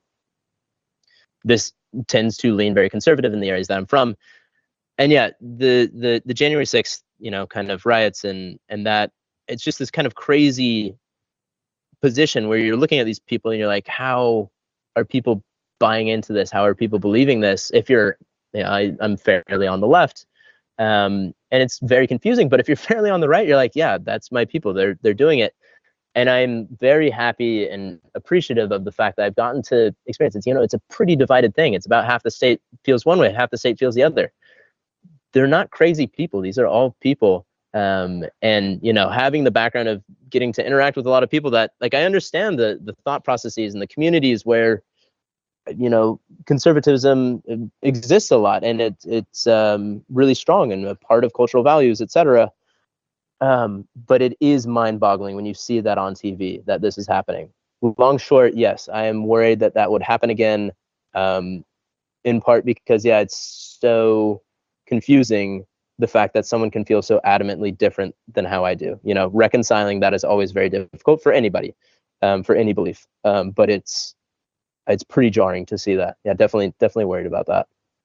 This tends to lean very conservative in the areas that I'm from. And yeah, the the the January sixth, you know, kind of riots and and that, it's just this kind of crazy position where you're looking at these people and you're like, how are people buying into this? How are people believing this? If you're, you know, I, I'm fairly on the left, um, and it's very confusing. But if you're fairly on the right, you're like, yeah, that's my people. They're they're doing it, and I'm very happy and appreciative of the fact that I've gotten to experience it. You know, it's a pretty divided thing. It's about half the state feels one way, half the state feels the other. They're not crazy people. These are all people. Um, and, you know, having the background of getting to interact with a lot of people that, like, I understand the the thought processes and the communities where, you know, conservatism exists a lot, and it, it's um, really strong and a part of cultural values, et cetera. Um, but it is mind-boggling when you see that on T V, that this is happening. Long short, yes, I am worried that that would happen again, um, in part because, yeah, it's so confusing, the fact that someone can feel so adamantly different than how I do. You know, reconciling that is always very difficult for anybody, um, for any belief. Um, but it's it's pretty jarring to see that. Yeah, definitely, definitely worried about that.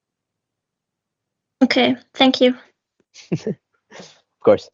Okay, thank you. Of course.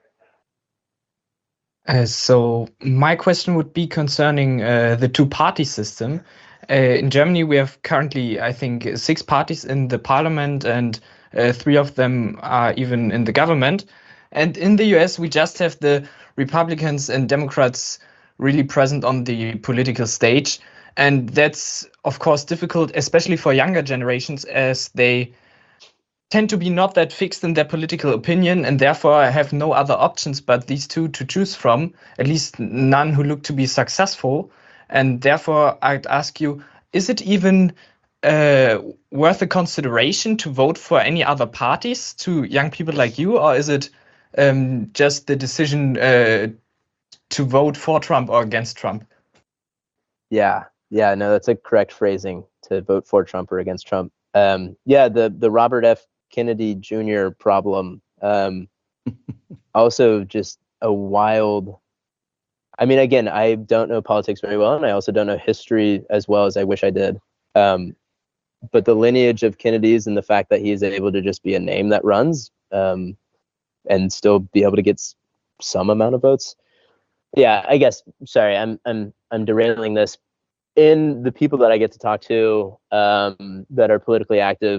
Uh, so my question would be concerning uh, the two-party system. Uh, in Germany, we have currently, I think, six parties in the parliament, and uh, three of them are even in the government. And in the U S, we just have the Republicans and Democrats really present on the political stage. And that's, of course, difficult, especially for younger generations, as they tend to be not that fixed in their political opinion, and therefore have no other options but these two to choose from, at least none who look to be successful. And therefore, I'd ask you, is it even uh, worth a consideration to vote for any other parties to young people like you, or is it um, just the decision uh, to vote for Trump or against Trump? Yeah, yeah, no, that's a correct phrasing, to vote for Trump or against Trump. Um, yeah, the the Robert F. Kennedy Junior problem. Um, also just a wild, I mean, again, I don't know politics very well, and I also don't know history as well as I wish I did. Um, but the lineage of Kennedys and the fact that he is able to just be a name that runs um, and still be able to get s- some amount of votes. Yeah, I guess, sorry, I'm I'm I'm derailing this. In the people that I get to talk to um, that are politically active,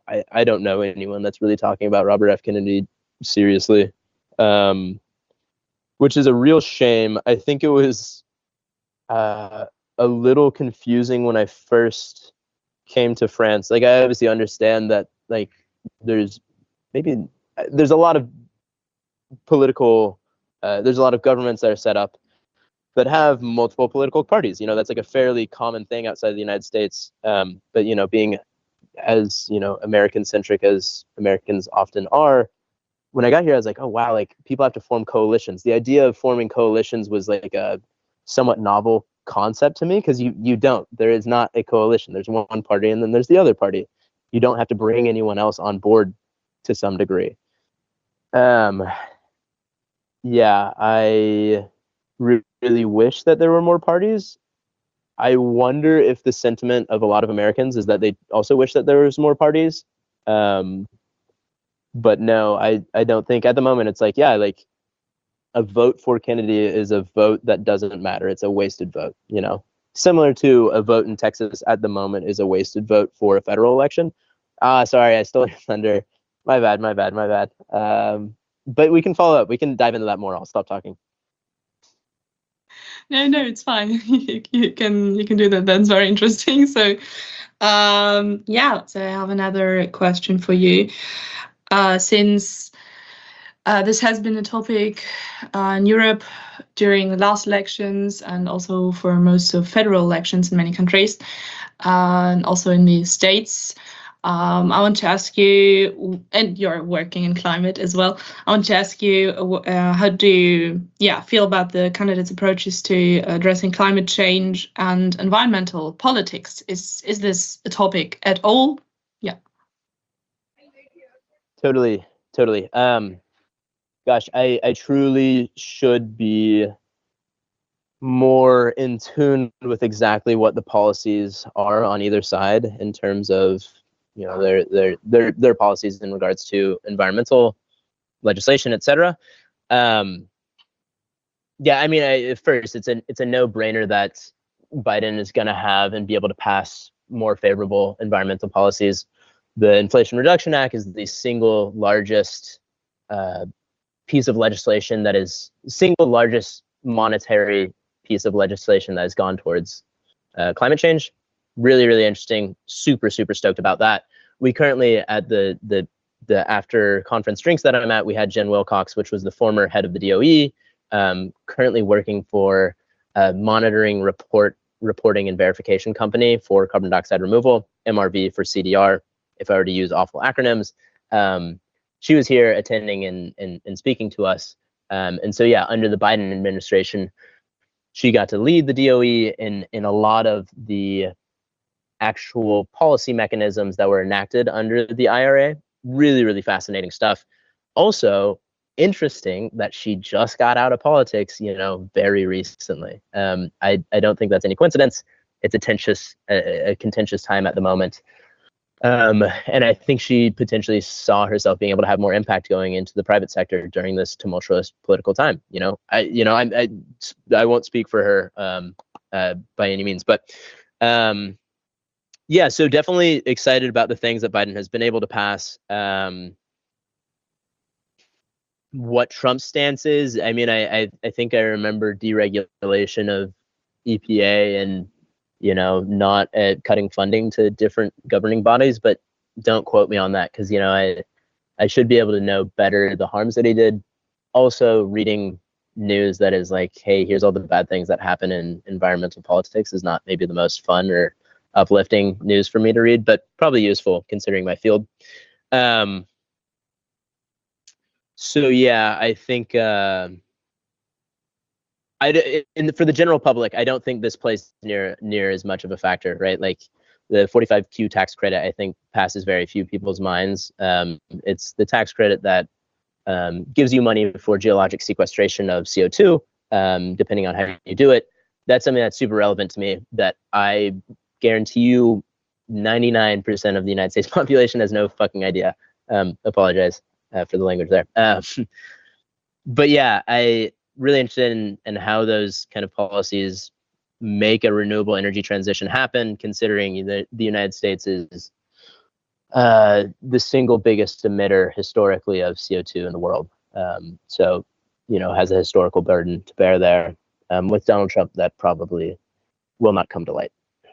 I, I don't know anyone that's really talking about Robert F. Kennedy seriously, um, which is a real shame. I think it was uh, a little confusing when I first came to France. Like, I obviously understand that, like, there's maybe there's a lot of political, uh, there's a lot of governments that are set up that have multiple political parties. You know, that's like a fairly common thing outside of the United States. Um, but, you know, being as, you know, American-centric as Americans often are, when I got here, I was like, oh, wow, like, people have to form coalitions. The idea of forming coalitions was like a somewhat novel concept to me, because you, you don't. There is not a coalition. There's one party, and then there's the other party. You don't have to bring anyone else on board to some degree. Um, yeah, I re- really wish that there were more parties. I wonder if the sentiment of a lot of Americans is that they also wish that there was more parties. Um, but no, I, I don't think at the moment it's like, yeah, like a vote for Kennedy is a vote that doesn't matter. It's a wasted vote, you know, similar to a vote in Texas at the moment is a wasted vote for a federal election. Ah, sorry, I stole your thunder. My bad, my bad, my bad. Um, but we can follow up. We can dive into that more. I'll stop talking. No, no, it's fine. you, you can you can do that. That's very interesting. So, um, yeah. So I have another question for you. Uh, since uh, this has been a topic uh, in Europe during the last elections, and also for most of federal elections in many countries, uh, and also in the States. Um, I want to ask you, and you're working in climate as well. I want to ask you, uh, how do you, yeah, feel about the candidates' approaches to addressing climate change and environmental politics? Is is this a topic at all? Yeah. Totally, totally. Um, gosh, I I truly should be more in tune with exactly what the policies are on either side in terms of, you know, their their their their policies in regards to environmental legislation, et cetera. Um, yeah, I mean, I, first, it's a it's a no-brainer that Biden is going to have and be able to pass more favorable environmental policies. The Inflation Reduction Act is the single largest uh, piece of legislation that is single largest monetary piece of legislation that has gone towards uh, climate change. Really, really interesting. Super, super stoked about that. We currently, at the the the after conference drinks that I'm at, we had Jen Wilcox, which was the former head of the D O E, um, currently working for a monitoring report reporting and verification company for carbon dioxide removal, M R V for C D R, if I were to use awful acronyms. Um, she was here attending and, and, and speaking to us. Um, and so, yeah, under the Biden administration, she got to lead the D O E in, in a lot of the actual policy mechanisms that were enacted under the I R A. Really, really fascinating stuff. Also, interesting that she just got out of politics, you know, very recently. Um, I, I don't think that's any coincidence. It's a contentious, a, a contentious time at the moment. Um, and I think she potentially saw herself being able to have more impact going into the private sector during this tumultuous political time. You know, I, you know, I, I, I won't speak for her um, uh, by any means, but um, yeah, so definitely excited about the things that Biden has been able to pass. Um, what Trump's stance is, I mean, I, I, I think I remember deregulation of E P A and, you know, not uh, cutting funding to different governing bodies, but don't quote me on that, because, you know, I, I should be able to know better the harms that he did. Also, reading news that is like, hey, here's all the bad things that happen in environmental politics is not maybe the most fun or uplifting news for me to read, but probably useful considering my field. Um, so yeah, I think uh, I in the, for the general public, I don't think this plays near near as much of a factor, right? Like the forty-five Q tax credit, I think passes very few people's minds. Um, it's the tax credit that um, gives you money for geologic sequestration of C O two, um, depending on how you do it. That's something that's super relevant to me, that I guarantee you ninety-nine percent of the United States population has no fucking idea. Um, apologize uh, for the language there. Uh, but yeah, I really interested in, in how those kind of policies make a renewable energy transition happen, considering that the United States is uh, the single biggest emitter historically of C O two in the world. Um, so, you know, has a historical burden to bear there. Um, with Donald Trump, that probably will not come to light.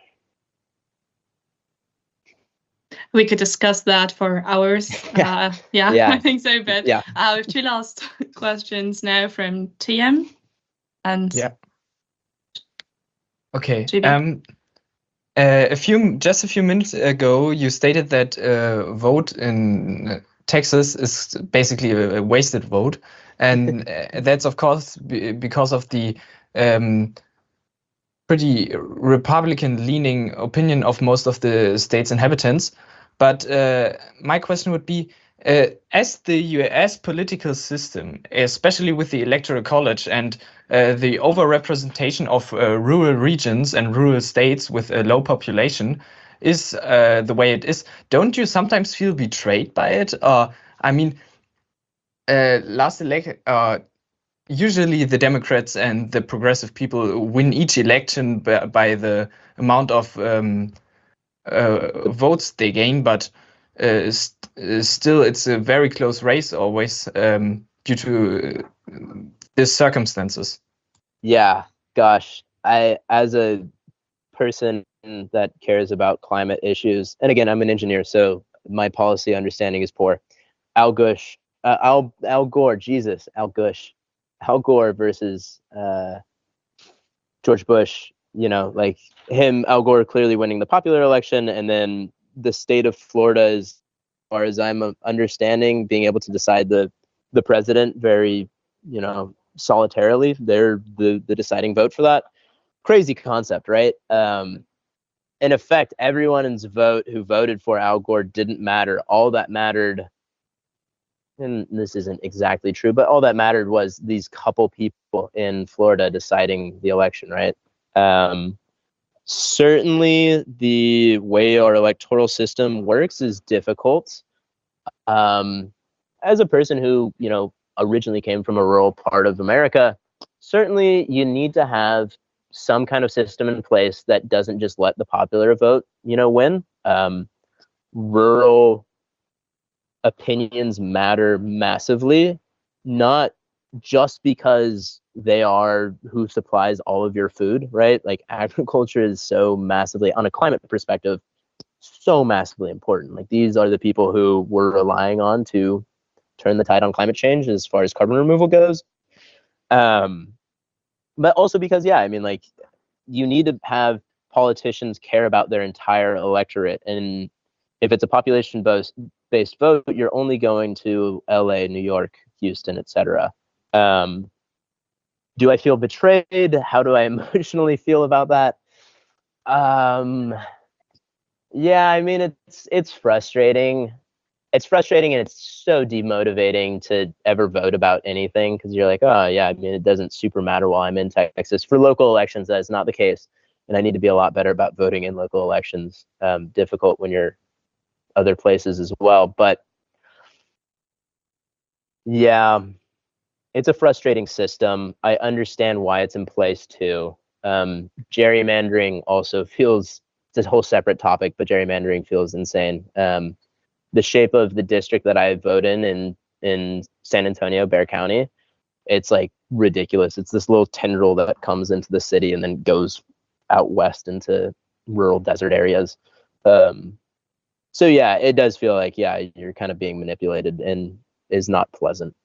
We could discuss that for hours. Yeah. Uh, yeah, Yeah. I think so. But Yeah. uh, we have two last questions now from T M. And Yeah. Okay. J B. Um, uh, a few just a few minutes ago, you stated that uh, vote in Texas is basically a, a wasted vote, and uh, that's of course b- because of the um, pretty Republican-leaning opinion of most of the state's inhabitants. But uh, my question would be, uh, as the U S political system, especially with the Electoral College and uh, the overrepresentation of uh, rural regions and rural states with a low population is uh, the way it is, don't you sometimes feel betrayed by it? Or, I mean, uh, last election, uh, usually the Democrats and the progressive people win each election by, by the amount of um, uh, votes they gain, but uh, st- uh, still it's a very close race always um, due to uh, the circumstances. Yeah, gosh, I as a person that cares about climate issues, and again, I'm an engineer, so my policy understanding is poor. Al Gush, uh, Al Al Gore, Jesus, Al Gush, Al Gore versus uh, George Bush. You know, like him, Al Gore clearly winning the popular election, and then the state of Florida is, as far as I'm understanding, being able to decide the the president very, you know, solitarily. They're the the deciding vote for that. Crazy concept, right? Um, in effect, everyone's vote who voted for Al Gore didn't matter. All that mattered, and this isn't exactly true, but all that mattered was these couple people in Florida deciding the election, right? Um, certainly, the way our electoral system works is difficult. Um, as a person who, you know, originally came from a rural part of America, certainly you need to have some kind of system in place that doesn't just let the popular vote, you know, win. Um, rural opinions matter massively, not just because they are who supplies all of your food, right? Like agriculture is so massively, on a climate perspective, so massively important. Like these are the people who we're relying on to turn the tide on climate change as far as carbon removal goes. Um, but also because, yeah, I mean, like you need to have politicians care about their entire electorate. And if it's a population-based vote, you're only going to L A, New York, Houston, et cetera. Um, do I feel betrayed? How do I emotionally feel about that? Um, yeah, I mean, it's it's frustrating. It's frustrating and it's so demotivating to ever vote about anything because you're like, oh, yeah, I mean, it doesn't super matter while I'm in Texas. For local elections, that is not the case. And I need to be a lot better about voting in local elections. Um, difficult when you're other places as well. But yeah, it's a frustrating system. I understand why it's in place too. Um, gerrymandering also feels, it's a whole separate topic, but gerrymandering feels insane. Um, the shape of the district that I vote in, in in San Antonio, Bexar County, it's like ridiculous. It's this little tendril that comes into the city and then goes out west into rural desert areas. Um, so yeah, it does feel like, yeah, you're kind of being manipulated and is not pleasant.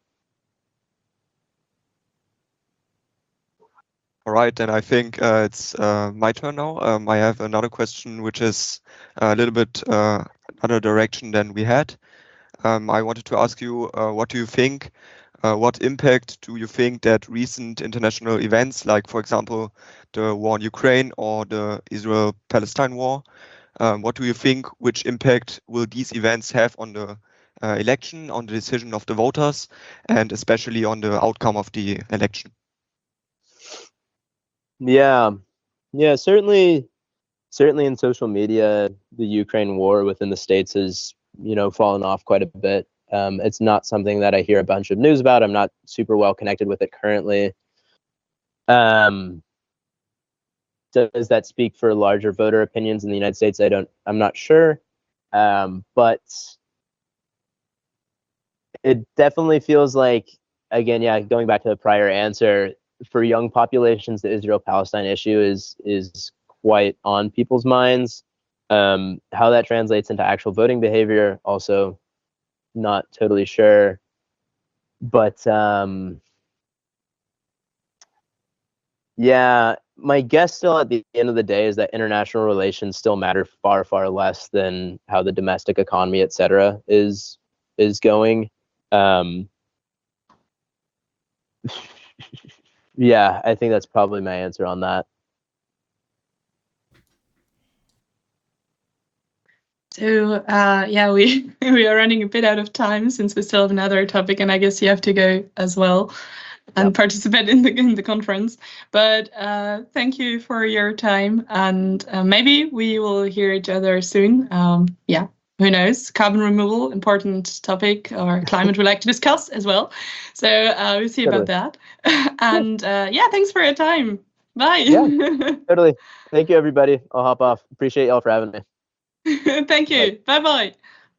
All right, then I think uh, it's uh, my turn now. Um, I have another question, which is a little bit uh, another direction than we had. Um, I wanted to ask you, uh, what do you think? Uh, what impact do you think that recent international events, like, for example, the war in Ukraine or the Israel-Palestine war, um, what do you think, which impact will these events have on the uh, election, on the decision of the voters, and especially on the outcome of the election? Yeah, yeah, certainly, certainly in social media, the Ukraine war within the States has, you know, fallen off quite a bit. Um, it's not something that I hear a bunch of news about. I'm not super well connected with it currently. Um, does that speak for larger voter opinions in the United States? I don't, I'm not sure. Um, but it definitely feels like, again, yeah, going back to the prior answer, for young populations, the Israel-Palestine issue is is quite on people's minds. Um, how that translates into actual voting behavior, also not totally sure. But um, yeah, my guess still at the end of the day is that international relations still matter far, far less than how the domestic economy, et cetera, is is going. Um, yeah, I think that's probably my answer on that. So uh, yeah, we we are running a bit out of time since we still have another topic, and I guess you have to go as well and participate in the in the conference. But uh, thank you for your time, and uh, maybe we will hear each other soon. Um, yeah, who knows? Carbon removal, important topic, or climate we like to discuss as well. So uh, we'll see Totally. about that. And uh, yeah, thanks for your time. Bye. Yeah, totally. Thank you, everybody. I'll hop off. Appreciate y'all for having me. Thank you. Bye bye.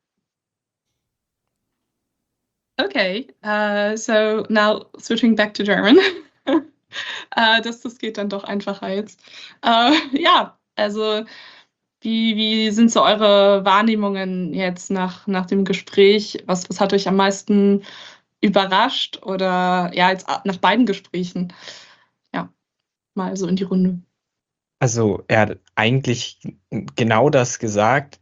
Okay, uh, so now switching back to German. äh, das, das geht dann doch einfacher jetzt. Äh, ja, also wie, wie sind so eure Wahrnehmungen jetzt nach, nach dem Gespräch? Was, was hat euch am meisten überrascht oder ja, jetzt nach beiden Gesprächen? Ja, mal so in die Runde. Also er hat eigentlich genau das gesagt,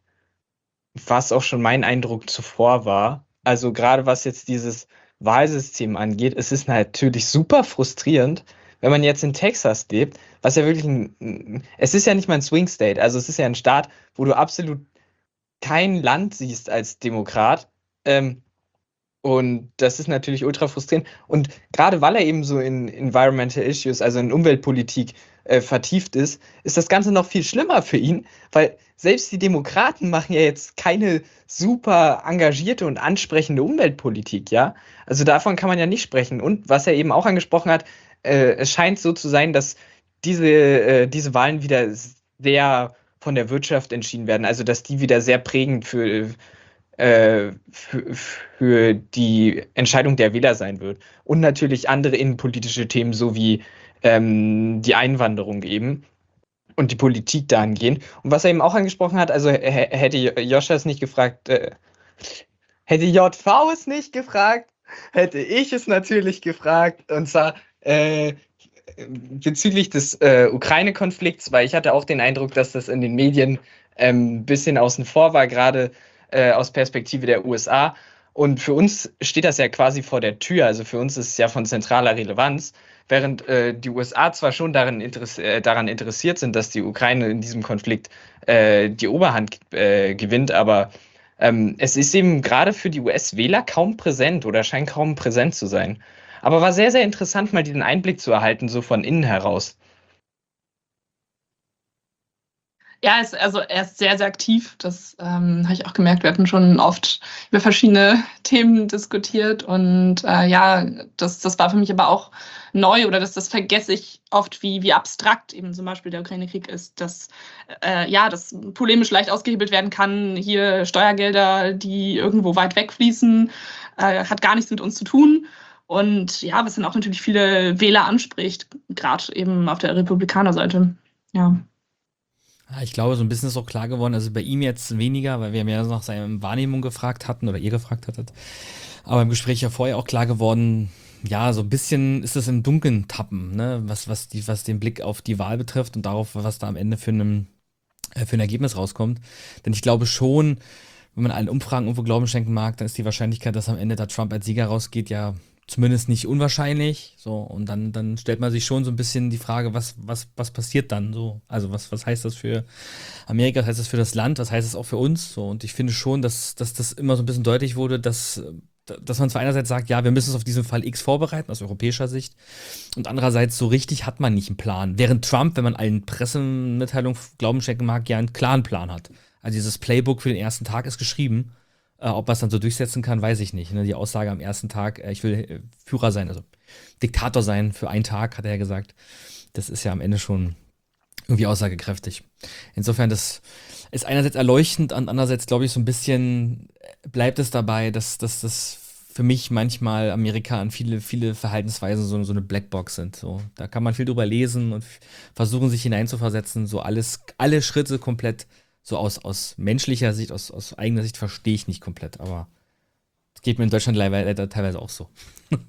was auch schon mein Eindruck zuvor war. Also gerade was jetzt dieses Wahlsystem angeht, es ist natürlich super frustrierend, wenn man jetzt in Texas lebt, was ja wirklich ein, es ist ja nicht mal ein Swing State, also es ist ja ein Staat, wo du absolut kein Land siehst als Demokrat. Ähm, Und das ist natürlich ultra frustrierend. Und gerade weil er eben so in Environmental Issues, also in Umweltpolitik, äh, vertieft ist, ist das Ganze noch viel schlimmer für ihn, weil selbst die Demokraten machen ja jetzt keine super engagierte und ansprechende Umweltpolitik, ja. Also davon kann man ja nicht sprechen. Und was er eben auch angesprochen hat, äh, es scheint so zu sein, dass diese, äh, diese Wahlen wieder sehr von der Wirtschaft entschieden werden. Also dass die wieder sehr prägend für Für, für die Entscheidung der Wähler sein wird. Und natürlich andere innenpolitische Themen, so wie ähm, die Einwanderung eben und die Politik dahingehend. Und was er eben auch angesprochen hat, also hätte Joscha es nicht gefragt, äh, hätte J V es nicht gefragt, hätte ich es natürlich gefragt. Und zwar äh, bezüglich des äh, Ukraine-Konflikts, weil ich hatte auch den Eindruck, dass das in den Medien ein ähm, bisschen außen vor war, gerade Äh, aus Perspektive der U S A. Und für uns steht das ja quasi vor der Tür. Also für uns ist es ja von zentraler Relevanz, während äh, die U S A zwar schon daran, interess äh, daran interessiert sind, dass die Ukraine in diesem Konflikt äh, die Oberhand äh, gewinnt, aber ähm, es ist eben gerade für die U S-Wähler kaum präsent oder scheint kaum präsent zu sein. Aber war sehr, sehr interessant, mal diesen Einblick zu erhalten, so von innen heraus. Ja, es, also er ist sehr, sehr aktiv. Das ähm, habe ich auch gemerkt. Wir hatten schon oft über verschiedene Themen diskutiert. Und äh, ja, das, das war für mich aber auch neu oder das, das vergesse ich oft, wie, wie abstrakt eben zum Beispiel der Ukraine-Krieg ist. Dass äh, ja, das polemisch leicht ausgehebelt werden kann. Hier Steuergelder, die irgendwo weit wegfließen, äh, hat gar nichts mit uns zu tun. Und ja, was dann auch natürlich viele Wähler anspricht, gerade eben auf der Republikanerseite. Ja. Ich glaube, so ein bisschen ist auch klar geworden, also bei ihm jetzt weniger, weil wir mehr nach seiner Wahrnehmung gefragt hatten oder ihr gefragt hattet. Aber im Gespräch ja vorher auch klar geworden, ja, so ein bisschen ist es im Dunkeln tappen, ne, was, was, die, was den Blick auf die Wahl betrifft und darauf, was da am Ende für, einen, äh, für ein Ergebnis rauskommt. Denn ich glaube schon, wenn man allen Umfragen irgendwo Glauben schenken mag, dann ist die Wahrscheinlichkeit, dass am Ende da Trump als Sieger rausgeht, ja zumindest nicht unwahrscheinlich. So, und dann, dann stellt man sich schon so ein bisschen die Frage, was, was, was passiert dann so? Also was, was heißt das für Amerika, was heißt das für das Land, was heißt das auch für uns? So, und ich finde schon, dass, dass das immer so ein bisschen deutlich wurde, dass, dass man zwar einerseits sagt, ja, wir müssen uns auf diesen Fall X vorbereiten, aus europäischer Sicht, und andererseits so richtig hat man nicht einen Plan. Während Trump, wenn man allen Pressemitteilungen Glauben schenken mag, ja einen klaren Plan hat. Also dieses Playbook für den ersten Tag ist geschrieben. Äh, ob man es dann so durchsetzen kann, weiß ich nicht. Ne? Die Aussage am ersten Tag, äh, ich will äh, Führer sein, also Diktator sein für einen Tag, hat er ja gesagt. Das ist ja am Ende schon irgendwie aussagekräftig. Insofern, das ist einerseits erleuchtend und andererseits, glaube ich, so ein bisschen bleibt es dabei, dass, dass das für mich manchmal Amerika an viele, viele Verhaltensweisen so, so eine Blackbox sind. So, da kann man viel drüber lesen und f- versuchen, sich hineinzuversetzen. So alles, alle Schritte komplett, so aus, aus menschlicher Sicht, aus, aus eigener Sicht verstehe ich nicht komplett, aber das geht mir in Deutschland leider, leider teilweise auch so.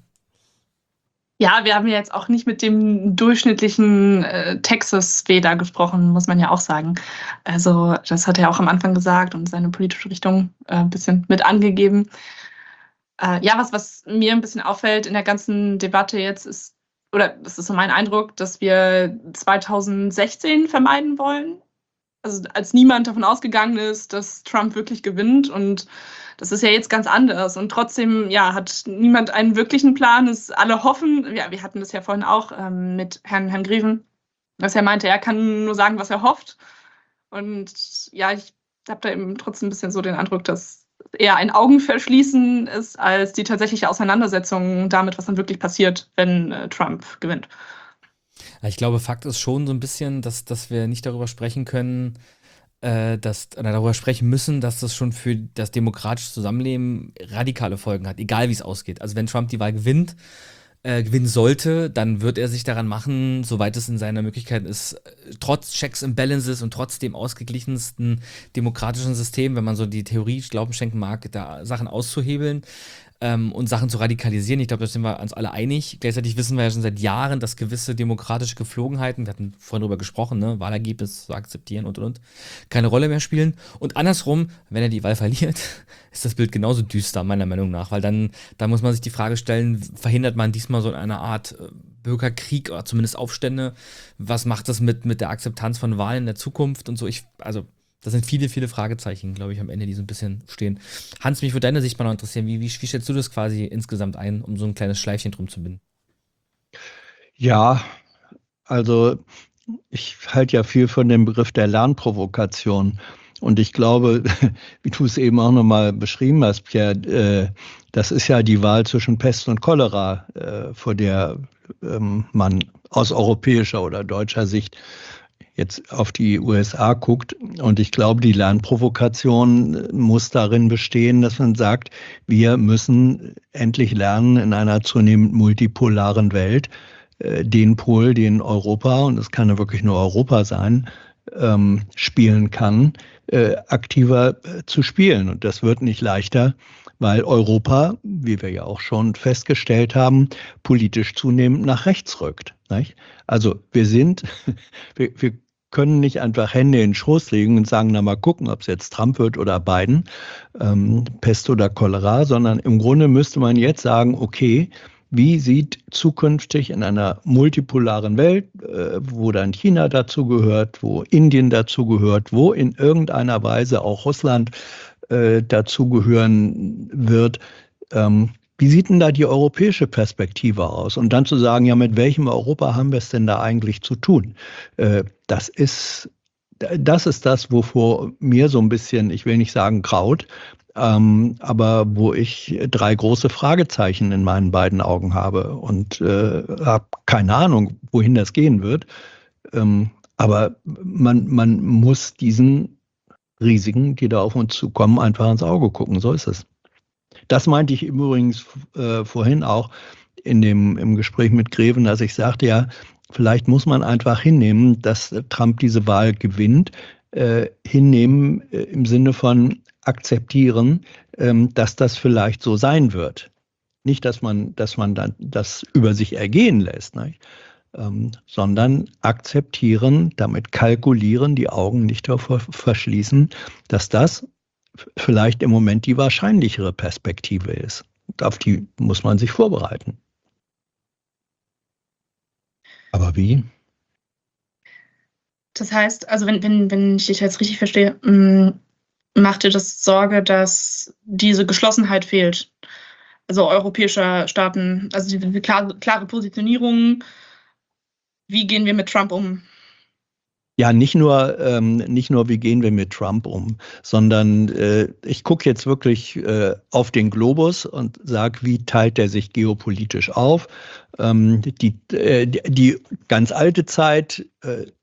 Ja, wir haben ja jetzt auch nicht mit dem durchschnittlichen äh, Texas-Wähler gesprochen, muss man ja auch sagen. Also das hat er auch am Anfang gesagt und seine politische Richtung äh, ein bisschen mit angegeben. Äh, ja, was, was mir ein bisschen auffällt in der ganzen Debatte jetzt ist, oder das ist so mein Eindruck, dass wir zwanzig sechzehn vermeiden wollen. Also als niemand davon ausgegangen ist, dass Trump wirklich gewinnt, und das ist ja jetzt ganz anders, und trotzdem ja, hat niemand einen wirklichen Plan. Es alle hoffen, ja, wir hatten das ja vorhin auch ähm, mit Herrn, Herrn Greven, dass er meinte, er kann nur sagen, was er hofft, und ja, ich habe da eben trotzdem ein bisschen so den Eindruck, dass eher ein Augenverschließen ist, als die tatsächliche Auseinandersetzung damit, was dann wirklich passiert, wenn äh, Trump gewinnt. Ich glaube, Fakt ist schon so ein bisschen, dass, dass wir nicht darüber sprechen können, äh, dass, oder darüber sprechen müssen, dass das schon für das demokratische Zusammenleben radikale Folgen hat, egal wie es ausgeht. Also wenn Trump die Wahl gewinnt, äh, gewinnen sollte, dann wird er sich daran machen, soweit es in seiner Möglichkeit ist, äh, trotz Checks and Balances und trotz dem ausgeglichensten demokratischen System, wenn man so die Theorie Glauben schenken mag, da Sachen auszuhebeln ähm, und Sachen zu radikalisieren. Ich glaube, da sind wir uns alle einig. Gleichzeitig wissen wir ja schon seit Jahren, dass gewisse demokratische Geflogenheiten, wir hatten vorhin drüber gesprochen, ne, Wahlergebnis zu akzeptieren und und und, keine Rolle mehr spielen. Und andersrum, wenn er die Wahl verliert, ist das Bild genauso düster, meiner Meinung nach, weil dann, dann muss man sich die Frage stellen, verhindert man diesmal so eine Art äh, Bürgerkrieg oder zumindest Aufstände? Was macht das mit, mit der Akzeptanz von Wahlen in der Zukunft und so? Ich, also, das sind viele, viele Fragezeichen, glaube ich, am Ende, die so ein bisschen stehen. Hans, mich würde deine Sicht mal noch interessieren. Wie, wie, wie stellst du das quasi insgesamt ein, um so ein kleines Schleifchen drum zu binden? Ja, also ich halte ja viel von dem Begriff der Lernprovokation. Und ich glaube, wie du es eben auch nochmal beschrieben hast, Pierre, äh, das ist ja die Wahl zwischen Pest und Cholera, äh, vor der ähm, man aus europäischer oder deutscher Sicht jetzt auf die U S A guckt. Und ich glaube, die Lernprovokation muss darin bestehen, dass man sagt, wir müssen endlich lernen, in einer zunehmend multipolaren Welt äh, den Pol, den Europa, und es kann ja wirklich nur Europa sein, ähm, spielen kann, äh, aktiver äh, zu spielen. Und das wird nicht leichter, weil Europa, wie wir ja auch schon festgestellt haben, politisch zunehmend nach rechts rückt. Nicht? Also wir sind, wir, wir können nicht einfach Hände in den Schoß legen und sagen, na mal gucken, ob es jetzt Trump wird oder Biden, ähm, Pest oder Cholera, sondern im Grunde müsste man jetzt sagen, okay, wie sieht zukünftig in einer multipolaren Welt, äh, wo dann China dazugehört, wo Indien dazugehört, wo in irgendeiner Weise auch Russland äh, dazugehören wird, ähm, wie sieht denn da die europäische Perspektive aus? Und dann zu sagen, ja, mit welchem Europa haben wir es denn da eigentlich zu tun? Äh, das ist, das ist das, wovor mir so ein bisschen, ich will nicht sagen graut, ähm, aber wo ich drei große Fragezeichen in meinen beiden Augen habe und äh, habe keine Ahnung, wohin das gehen wird. Ähm, aber man, man muss diesen Risiken, die da auf uns zukommen, einfach ins Auge gucken. So ist es. Das meinte ich übrigens äh, vorhin auch in dem, im Gespräch mit Greven, dass ich sagte, ja, vielleicht muss man einfach hinnehmen, dass Trump diese Wahl gewinnt, äh, hinnehmen äh, im Sinne von akzeptieren, ähm, dass das vielleicht so sein wird. Nicht, dass man, dass man dann das über sich ergehen lässt, nicht? Ähm, sondern akzeptieren, damit kalkulieren, die Augen nicht davor verschließen, dass das vielleicht im Moment die wahrscheinlichere Perspektive ist. Und auf die muss man sich vorbereiten. Aber wie? Das heißt, also wenn, wenn, wenn ich dich jetzt richtig verstehe, mh, macht dir das Sorge, dass diese Geschlossenheit fehlt? Also europäischer Staaten, also die, die klare, klare Positionierung, wie gehen wir mit Trump um? Ja, nicht nur, ähm, nicht nur, wie gehen wir mit Trump um, sondern äh, ich gucke jetzt wirklich äh, auf den Globus und sage, wie teilt er sich geopolitisch auf? Ähm, die, äh, die ganz alte Zeit, äh,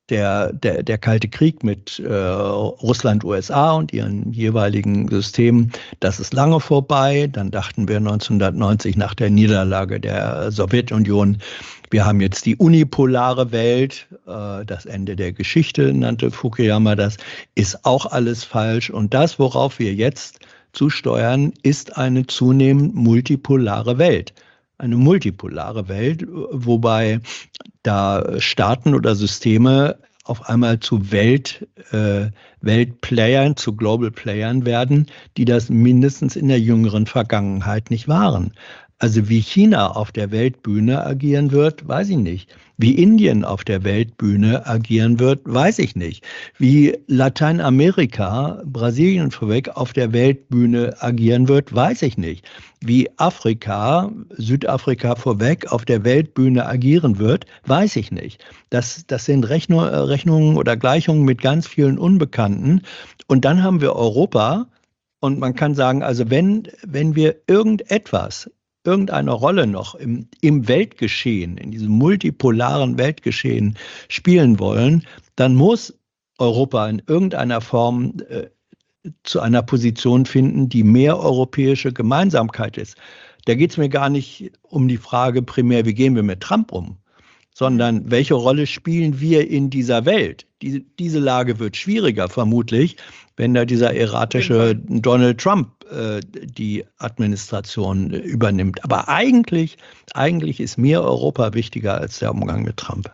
der, der, der Kalte Krieg mit äh, Russland, U S A und ihren jeweiligen Systemen, das ist lange vorbei. Dann dachten wir neunzehnhundertneunzig nach der Niederlage der Sowjetunion, wir haben jetzt die unipolare Welt, äh, das Ende der Geschichte nannte Fukuyama das, ist auch alles falsch. Und das, worauf wir jetzt zusteuern, ist eine zunehmend multipolare Welt. Eine multipolare Welt, wobei da Staaten oder Systeme auf einmal zu Welt, äh, Weltplayern, zu Global Playern werden, die das mindestens in der jüngeren Vergangenheit nicht waren. Also wie China auf der Weltbühne agieren wird, weiß ich nicht. Wie Indien auf der Weltbühne agieren wird, weiß ich nicht. Wie Lateinamerika, Brasilien vorweg, auf der Weltbühne agieren wird, weiß ich nicht. Wie Afrika, Südafrika vorweg, auf der Weltbühne agieren wird, weiß ich nicht. Das, das sind Rechnung, Rechnungen oder Gleichungen mit ganz vielen Unbekannten. Und dann haben wir Europa. Und man kann sagen, also wenn, wenn wir irgendetwas irgendeine Rolle noch im, im Weltgeschehen, in diesem multipolaren Weltgeschehen spielen wollen, dann muss Europa in irgendeiner Form äh, zu einer Position finden, die mehr europäische Gemeinsamkeit ist. Da geht es mir gar nicht um die Frage primär, wie gehen wir mit Trump um, sondern welche Rolle spielen wir in dieser Welt? Die, diese Lage wird schwieriger vermutlich, wenn da dieser erratische Donald Trump äh, die Administration äh, übernimmt. Aber eigentlich, eigentlich ist mir Europa wichtiger als der Umgang mit Trump.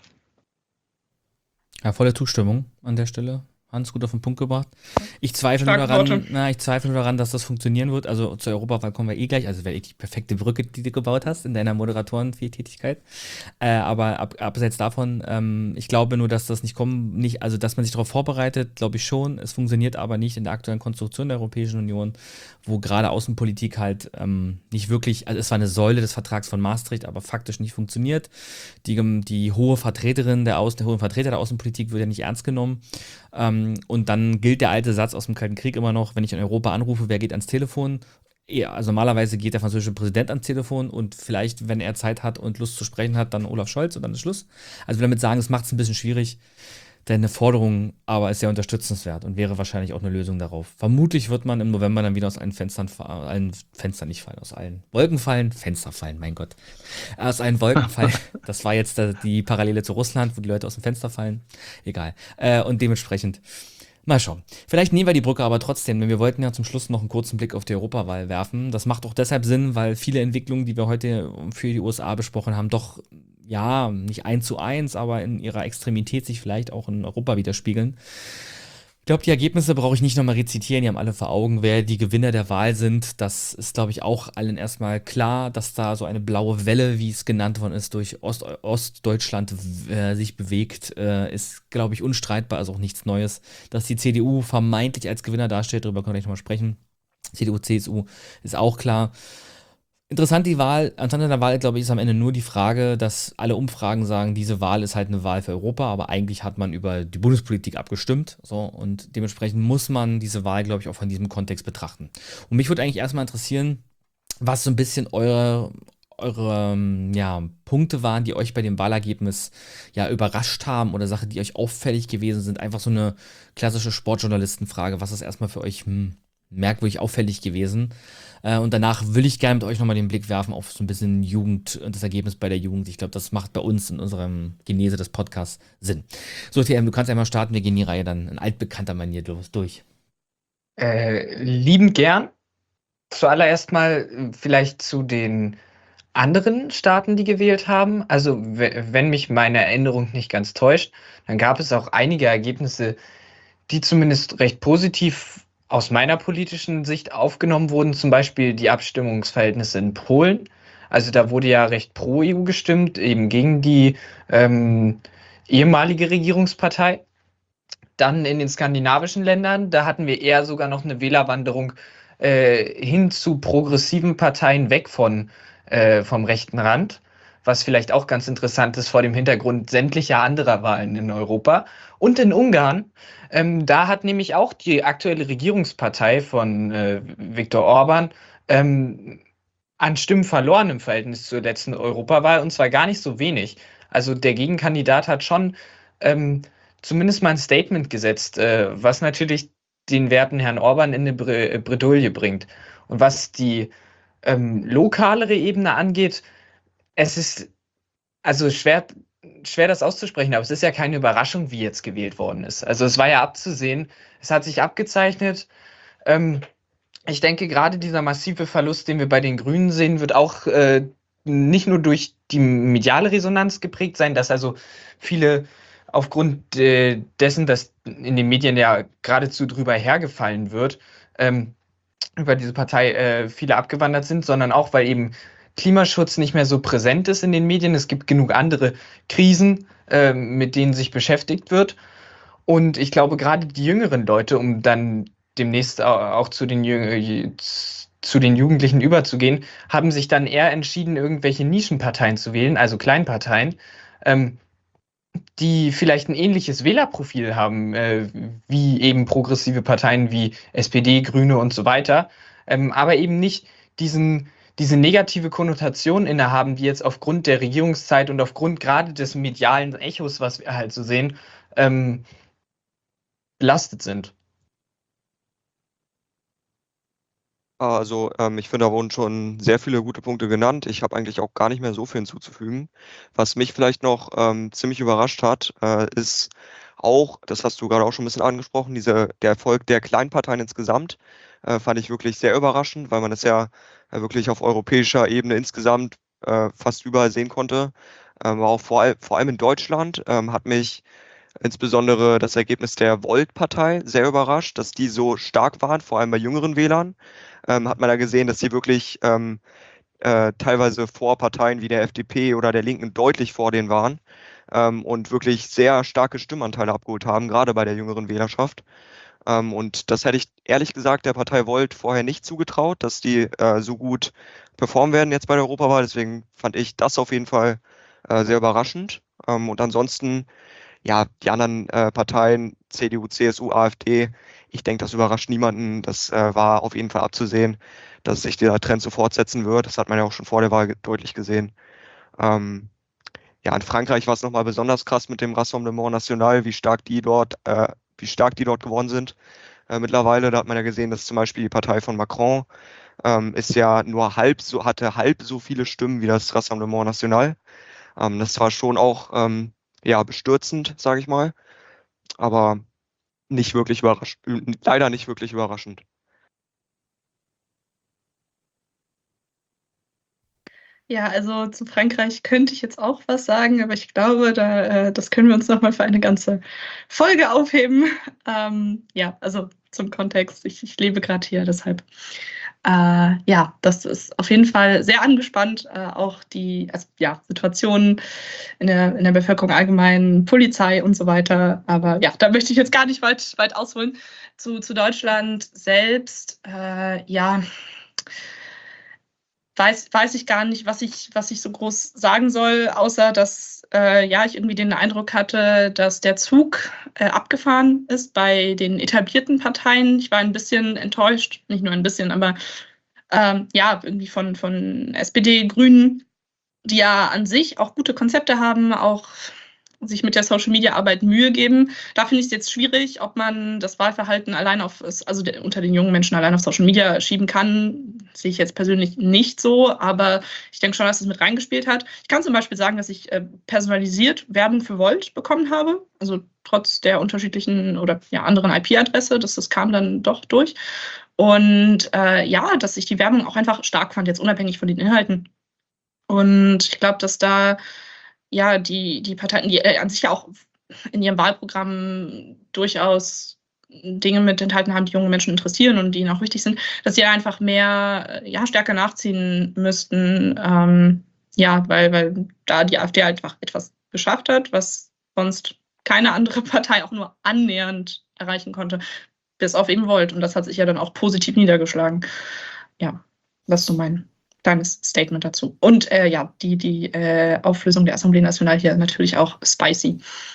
Ja, volle Zustimmung an der Stelle. Hans, gut auf den Punkt gebracht. Ich zweifle nur Starke daran, Worte. na, ich zweifle nur daran, dass das funktionieren wird. Also zur Europawahl kommen wir eh gleich. Also wäre eh die perfekte Brücke, die du gebaut hast in deiner Moderatorentätigkeit. Äh, aber ab, abseits davon, ähm, ich glaube nur, dass das nicht kommen, nicht, also dass man sich darauf vorbereitet, glaube ich schon. Es funktioniert aber nicht in der aktuellen Konstruktion der Europäischen Union, wo gerade Außenpolitik halt ähm, nicht wirklich, also es war eine Säule des Vertrags von Maastricht, aber faktisch nicht funktioniert. Die, die hohe Vertreterin der Außen, der hohe Vertreter der Außenpolitik wird ja nicht ernst genommen. Ähm, und dann gilt der alte Satz aus dem Kalten Krieg immer noch, wenn ich in Europa anrufe, wer geht ans Telefon? Ja, also normalerweise geht der französische Präsident ans Telefon und vielleicht, wenn er Zeit hat und Lust zu sprechen hat, dann Olaf Scholz und dann ist Schluss. Also will damit sagen, es macht es ein bisschen schwierig. Deine Forderung aber ist sehr unterstützenswert und wäre wahrscheinlich auch eine Lösung darauf. Vermutlich wird man im November dann wieder aus allen Fenstern, allen Fenstern nicht fallen, aus allen Wolken fallen, Fenster fallen, mein Gott. Aus allen Wolken fallen. Das war jetzt die Parallele zu Russland, wo die Leute aus dem Fenster fallen. Egal. Und dementsprechend mal schauen. Vielleicht nehmen wir die Brücke aber trotzdem, denn wir wollten ja zum Schluss noch einen kurzen Blick auf die Europawahl werfen. Das macht auch deshalb Sinn, weil viele Entwicklungen, die wir heute für die U S A besprochen haben, doch, ja, nicht eins zu eins, aber in ihrer Extremität sich vielleicht auch in Europa widerspiegeln. Ich glaube, die Ergebnisse brauche ich nicht nochmal rezitieren, die haben alle vor Augen, wer die Gewinner der Wahl sind. Das ist, glaube ich, auch allen erstmal klar, dass da so eine blaue Welle, wie es genannt worden ist, durch Ost Ostdeutschland äh, sich bewegt, äh, ist, glaube ich, unstreitbar, also auch nichts Neues. Dass die C D U vermeintlich als Gewinner dasteht, darüber können wir gleich nochmal sprechen. C D U, C S U ist auch klar. Interessant, die Wahl, interessant an der Wahl, glaube ich, ist am Ende nur die Frage, dass alle Umfragen sagen, diese Wahl ist halt eine Wahl für Europa, aber eigentlich hat man über die Bundespolitik abgestimmt, so, und dementsprechend muss man diese Wahl, glaube ich, auch von diesem Kontext betrachten. Und mich würde eigentlich erstmal interessieren, was so ein bisschen eure, eure ja, Punkte waren, die euch bei dem Wahlergebnis ja überrascht haben oder Sachen, die euch auffällig gewesen sind. Einfach so eine klassische Sportjournalistenfrage. Was ist erstmal für euch hm, merkwürdig auffällig gewesen? Und danach will ich gerne mit euch nochmal den Blick werfen auf so ein bisschen Jugend und das Ergebnis bei der Jugend. Ich glaube, das macht bei uns in unserem Genese des Podcasts Sinn. So, T M, du kannst einmal starten. Wir gehen die Reihe dann in altbekannter Manier durch. Äh, liebend gern. Zuallererst mal vielleicht zu den anderen Staaten, die gewählt haben. Also, wenn mich meine Erinnerung nicht ganz täuscht, dann gab es auch einige Ergebnisse, die zumindest recht positiv aus meiner politischen Sicht aufgenommen wurden, zum Beispiel die Abstimmungsverhältnisse in Polen. Also da wurde ja recht pro E U gestimmt, eben gegen die ähm, ehemalige Regierungspartei. Dann in den skandinavischen Ländern, da hatten wir eher sogar noch eine Wählerwanderung äh, hin zu progressiven Parteien weg von, äh, vom rechten Rand, was vielleicht auch ganz interessant ist vor dem Hintergrund sämtlicher anderer Wahlen in Europa. Und in Ungarn, ähm, da hat nämlich auch die aktuelle Regierungspartei von äh, Viktor Orban ähm, an Stimmen verloren im Verhältnis zur letzten Europawahl, und zwar gar nicht so wenig. Also der Gegenkandidat hat schon ähm, zumindest mal ein Statement gesetzt, äh, was natürlich den werten Herrn Orban in eine Bre- Bredouille bringt. Und was die ähm, lokalere Ebene angeht, es ist also schwer, schwer das auszusprechen, aber es ist ja keine Überraschung, wie jetzt gewählt worden ist. Also es war ja abzusehen, es hat sich abgezeichnet. Ähm, ich denke, gerade dieser massive Verlust, den wir bei den Grünen sehen, wird auch äh, nicht nur durch die mediale Resonanz geprägt sein, dass also viele aufgrund äh, dessen, dass in den Medien ja geradezu drüber hergefallen wird, ähm, über diese Partei äh, viele abgewandert sind, sondern auch, weil eben Klimaschutz nicht mehr so präsent ist in den Medien. Es gibt genug andere Krisen, äh, mit denen sich beschäftigt wird. Und ich glaube, gerade die jüngeren Leute, um dann demnächst auch zu den, Jü- zu den Jugendlichen überzugehen, haben sich dann eher entschieden, irgendwelche Nischenparteien zu wählen, also Kleinparteien, ähm, die vielleicht ein ähnliches Wählerprofil haben, äh, wie eben progressive Parteien wie S P D, Grüne und so weiter, ähm, aber eben nicht diesen, diese negative Konnotation innehaben, die jetzt aufgrund der Regierungszeit und aufgrund gerade des medialen Echos, was wir halt so sehen, ähm, belastet sind. Also, ähm, ich finde, da wurden schon sehr viele gute Punkte genannt. Ich habe eigentlich auch gar nicht mehr so viel hinzuzufügen. Was mich vielleicht noch ähm, ziemlich überrascht hat, äh, ist auch, das hast du gerade auch schon ein bisschen angesprochen, diese, der Erfolg der Kleinparteien insgesamt, äh, fand ich wirklich sehr überraschend, weil man es ja äh, wirklich auf europäischer Ebene insgesamt äh, fast überall sehen konnte. Ähm, aber auch vor, all- vor allem in Deutschland ähm, hat mich insbesondere das Ergebnis der Volt-Partei sehr überrascht, dass die so stark waren, vor allem bei jüngeren Wählern. Ähm, hat man da gesehen, dass sie wirklich ähm, äh, teilweise vor Parteien wie der F D P oder der Linken deutlich vor denen waren ähm, und wirklich sehr starke Stimmanteile abgeholt haben, gerade bei der jüngeren Wählerschaft. Ähm, und das hätte ich ehrlich gesagt der Partei Volt vorher nicht zugetraut, dass die äh, so gut performen werden jetzt bei der Europawahl. Deswegen fand ich das auf jeden Fall äh, sehr überraschend. Ähm, und ansonsten ja, die anderen äh, Parteien, C D U, C S U, AfD, ich denke, das überrascht niemanden. Das äh, war auf jeden Fall abzusehen, dass sich dieser Trend so fortsetzen wird. Das hat man ja auch schon vor der Wahl ge- deutlich gesehen. Ähm, ja, in Frankreich war es nochmal besonders krass mit dem Rassemblement National, wie stark die dort, äh, wie stark die dort geworden sind. Äh, mittlerweile, da hat man ja gesehen, dass zum Beispiel die Partei von Macron ähm, ist ja nur halb so, hatte halb so viele Stimmen wie das Rassemblement National. Ähm, das war schon auch ähm, ja, bestürzend, sage ich mal, aber nicht wirklich überraschend, leider nicht wirklich überraschend. Ja, also zu Frankreich könnte ich jetzt auch was sagen, aber ich glaube, da, äh, das können wir uns nochmal für eine ganze Folge aufheben. Ähm, ja, also zum Kontext, ich, ich lebe gerade hier, deshalb. Äh, ja, das ist auf jeden Fall sehr angespannt, äh, auch die also, ja, Situation in der, in der Bevölkerung allgemein, Polizei und so weiter. Aber ja, da möchte ich jetzt gar nicht weit, weit ausholen. Zu, zu Deutschland selbst, äh, ja, weiß, weiß ich gar nicht, was ich, was ich so groß sagen soll, außer dass äh, ja, ich irgendwie den Eindruck hatte, dass der Zug äh, abgefahren ist bei den etablierten Parteien. Ich war ein bisschen enttäuscht, nicht nur ein bisschen, aber ähm, ja, irgendwie von, von S P D, Grünen, die ja an sich auch gute Konzepte haben, auch sich mit der Social-Media-Arbeit Mühe geben. Da finde ich es jetzt schwierig, ob man das Wahlverhalten allein auf, also der, unter den jungen Menschen allein auf Social Media schieben kann. Sehe ich jetzt persönlich nicht so, aber ich denke schon, dass es mit reingespielt hat. Ich kann zum Beispiel sagen, dass ich äh, personalisiert Werbung für Volt bekommen habe, also trotz der unterschiedlichen oder ja, anderen I P-Adresse, das, das kam dann doch durch. Und äh, ja, dass ich die Werbung auch einfach stark fand, jetzt unabhängig von den Inhalten. Und ich glaube, dass da ja, die, die Parteien, die äh, an sich ja auch in ihrem Wahlprogramm durchaus Dinge mit enthalten haben, die junge Menschen interessieren und die ihnen auch wichtig sind, dass sie einfach mehr, ja, stärker nachziehen müssten, ähm, ja, weil, weil da die AfD einfach etwas geschafft hat, was sonst keine andere Partei auch nur annähernd erreichen konnte, bis auf eben Volt. Und das hat sich ja dann auch positiv niedergeschlagen. Ja, das ist so mein kleines Statement dazu. Und äh, ja, die, die äh, Auflösung der Assemblée Nationale hier natürlich auch spicy.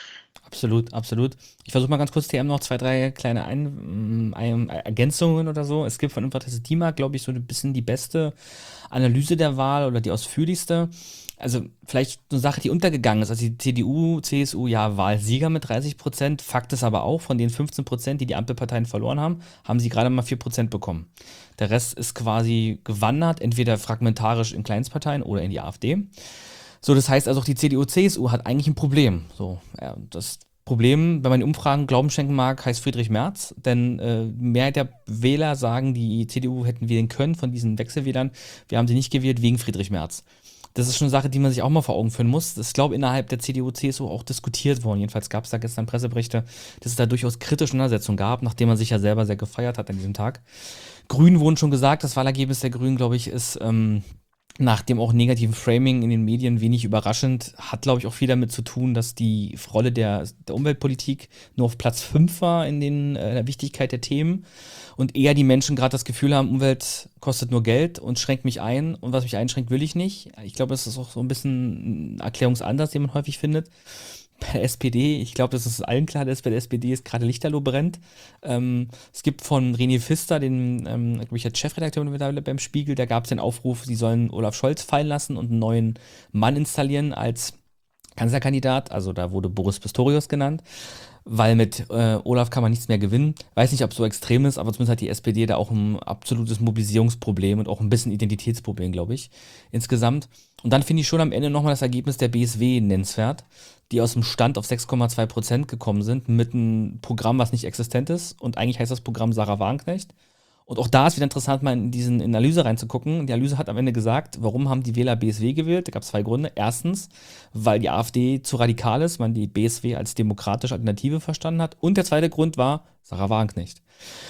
Absolut, absolut. Ich versuche mal ganz kurz, T M, noch zwei, drei kleine Ein ein Ergänzungen oder so. Es gibt von Infratest DIMAG, glaube ich, so ein bisschen die beste Analyse der Wahl oder die ausführlichste. Also vielleicht eine Sache, die untergegangen ist. Also die C D U, C S U, ja, Wahlsieger mit dreißig Prozent. Fakt ist aber auch, von den fünfzehn Prozent, die die Ampelparteien verloren haben, haben sie gerade mal vier Prozent bekommen. Der Rest ist quasi gewandert, entweder fragmentarisch in Kleinstparteien oder in die AfD. So, das heißt also, auch die C D U, C S U hat eigentlich ein Problem. So, ja, das Problem, wenn man den Umfragen Glauben schenken mag, heißt Friedrich Merz, denn äh, Mehrheit der Wähler sagen, die C D U hätten wählen können von diesen Wechselwählern. Wir haben sie nicht gewählt wegen Friedrich Merz. Das ist schon eine Sache, die man sich auch mal vor Augen führen muss. Das ist, glaube ich, innerhalb der C D U, C S U auch diskutiert worden. Jedenfalls gab es da gestern Presseberichte, dass es da durchaus kritische Auseinandersetzungen gab, nachdem man sich ja selber sehr gefeiert hat an diesem Tag. Grünen wurden schon gesagt, das Wahlergebnis der Grünen, glaube ich, ist ähm, nach dem auch negativen Framing in den Medien wenig überraschend, hat, glaube ich, auch viel damit zu tun, dass die Rolle der, der Umweltpolitik nur auf Platz fünf war in den, äh, der Wichtigkeit der Themen und eher die Menschen gerade das Gefühl haben, Umwelt kostet nur Geld und schränkt mich ein und was mich einschränkt, will ich nicht. Ich glaube, das ist auch so ein bisschen ein Erklärungsansatz, den man häufig findet. Bei der S P D, ich glaube, das ist allen klar, dass bei der S P D ist gerade Lichterloh brennt. Ähm, es gibt von René Pfister, den ähm, glaube ich, als Chefredakteur mittlerweile beim Spiegel, da gab es den Aufruf, sie sollen Olaf Scholz fallen lassen und einen neuen Mann installieren als Kanzlerkandidat. Also da wurde Boris Pistorius genannt, weil mit äh, Olaf kann man nichts mehr gewinnen. Weiß nicht, ob es so extrem ist, aber zumindest hat die S P D da auch ein absolutes Mobilisierungsproblem und auch ein bisschen Identitätsproblem, glaube ich, insgesamt. Und dann finde ich schon am Ende nochmal das Ergebnis der B S W nennenswert, die aus dem Stand auf sechs Komma zwei Prozent gekommen sind mit einem Programm, was nicht existent ist. Und eigentlich heißt das Programm Sarah Wagenknecht. Und auch da ist wieder interessant, mal in diesen in Analyse reinzugucken. Die Analyse hat am Ende gesagt, warum haben die Wähler B S W gewählt? Da gab es zwei Gründe. Erstens, weil die AfD zu radikal ist, man die B S W als demokratische Alternative verstanden hat. Und der zweite Grund war Sarah Wagenknecht.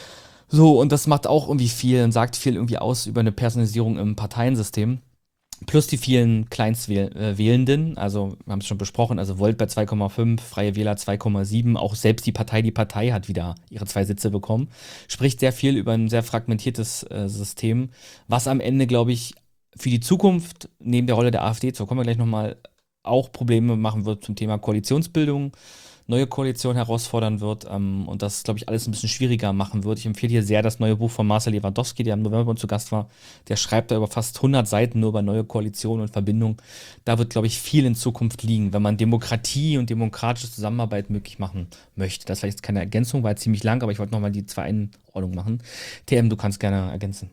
So, und das macht auch irgendwie viel und sagt viel irgendwie aus über eine Personalisierung im Parteiensystem. Plus die vielen Kleinstwählenden, also wir haben es schon besprochen, also Volt bei zwei Komma fünf, Freie Wähler zwei Komma sieben, auch selbst die Partei, die Partei hat wieder ihre zwei Sitze bekommen. Spricht sehr viel über ein sehr fragmentiertes äh, System, was am Ende, glaube ich, für die Zukunft, neben der Rolle der AfD, so kommen wir gleich nochmal, auch Probleme machen wird zum Thema Koalitionsbildung, neue Koalition herausfordern wird ähm, und das, glaube ich, alles ein bisschen schwieriger machen wird. Ich empfehle hier sehr das neue Buch von Marcel Lewandowski, der im November bei uns zu Gast war. Der schreibt da über fast hundert Seiten nur über neue Koalitionen und Verbindungen. Da wird, glaube ich, viel in Zukunft liegen, wenn man Demokratie und demokratische Zusammenarbeit möglich machen möchte. Das ist vielleicht keine Ergänzung, war ziemlich lang, aber ich wollte nochmal die zwei Einordnungen machen. T M, du kannst gerne ergänzen.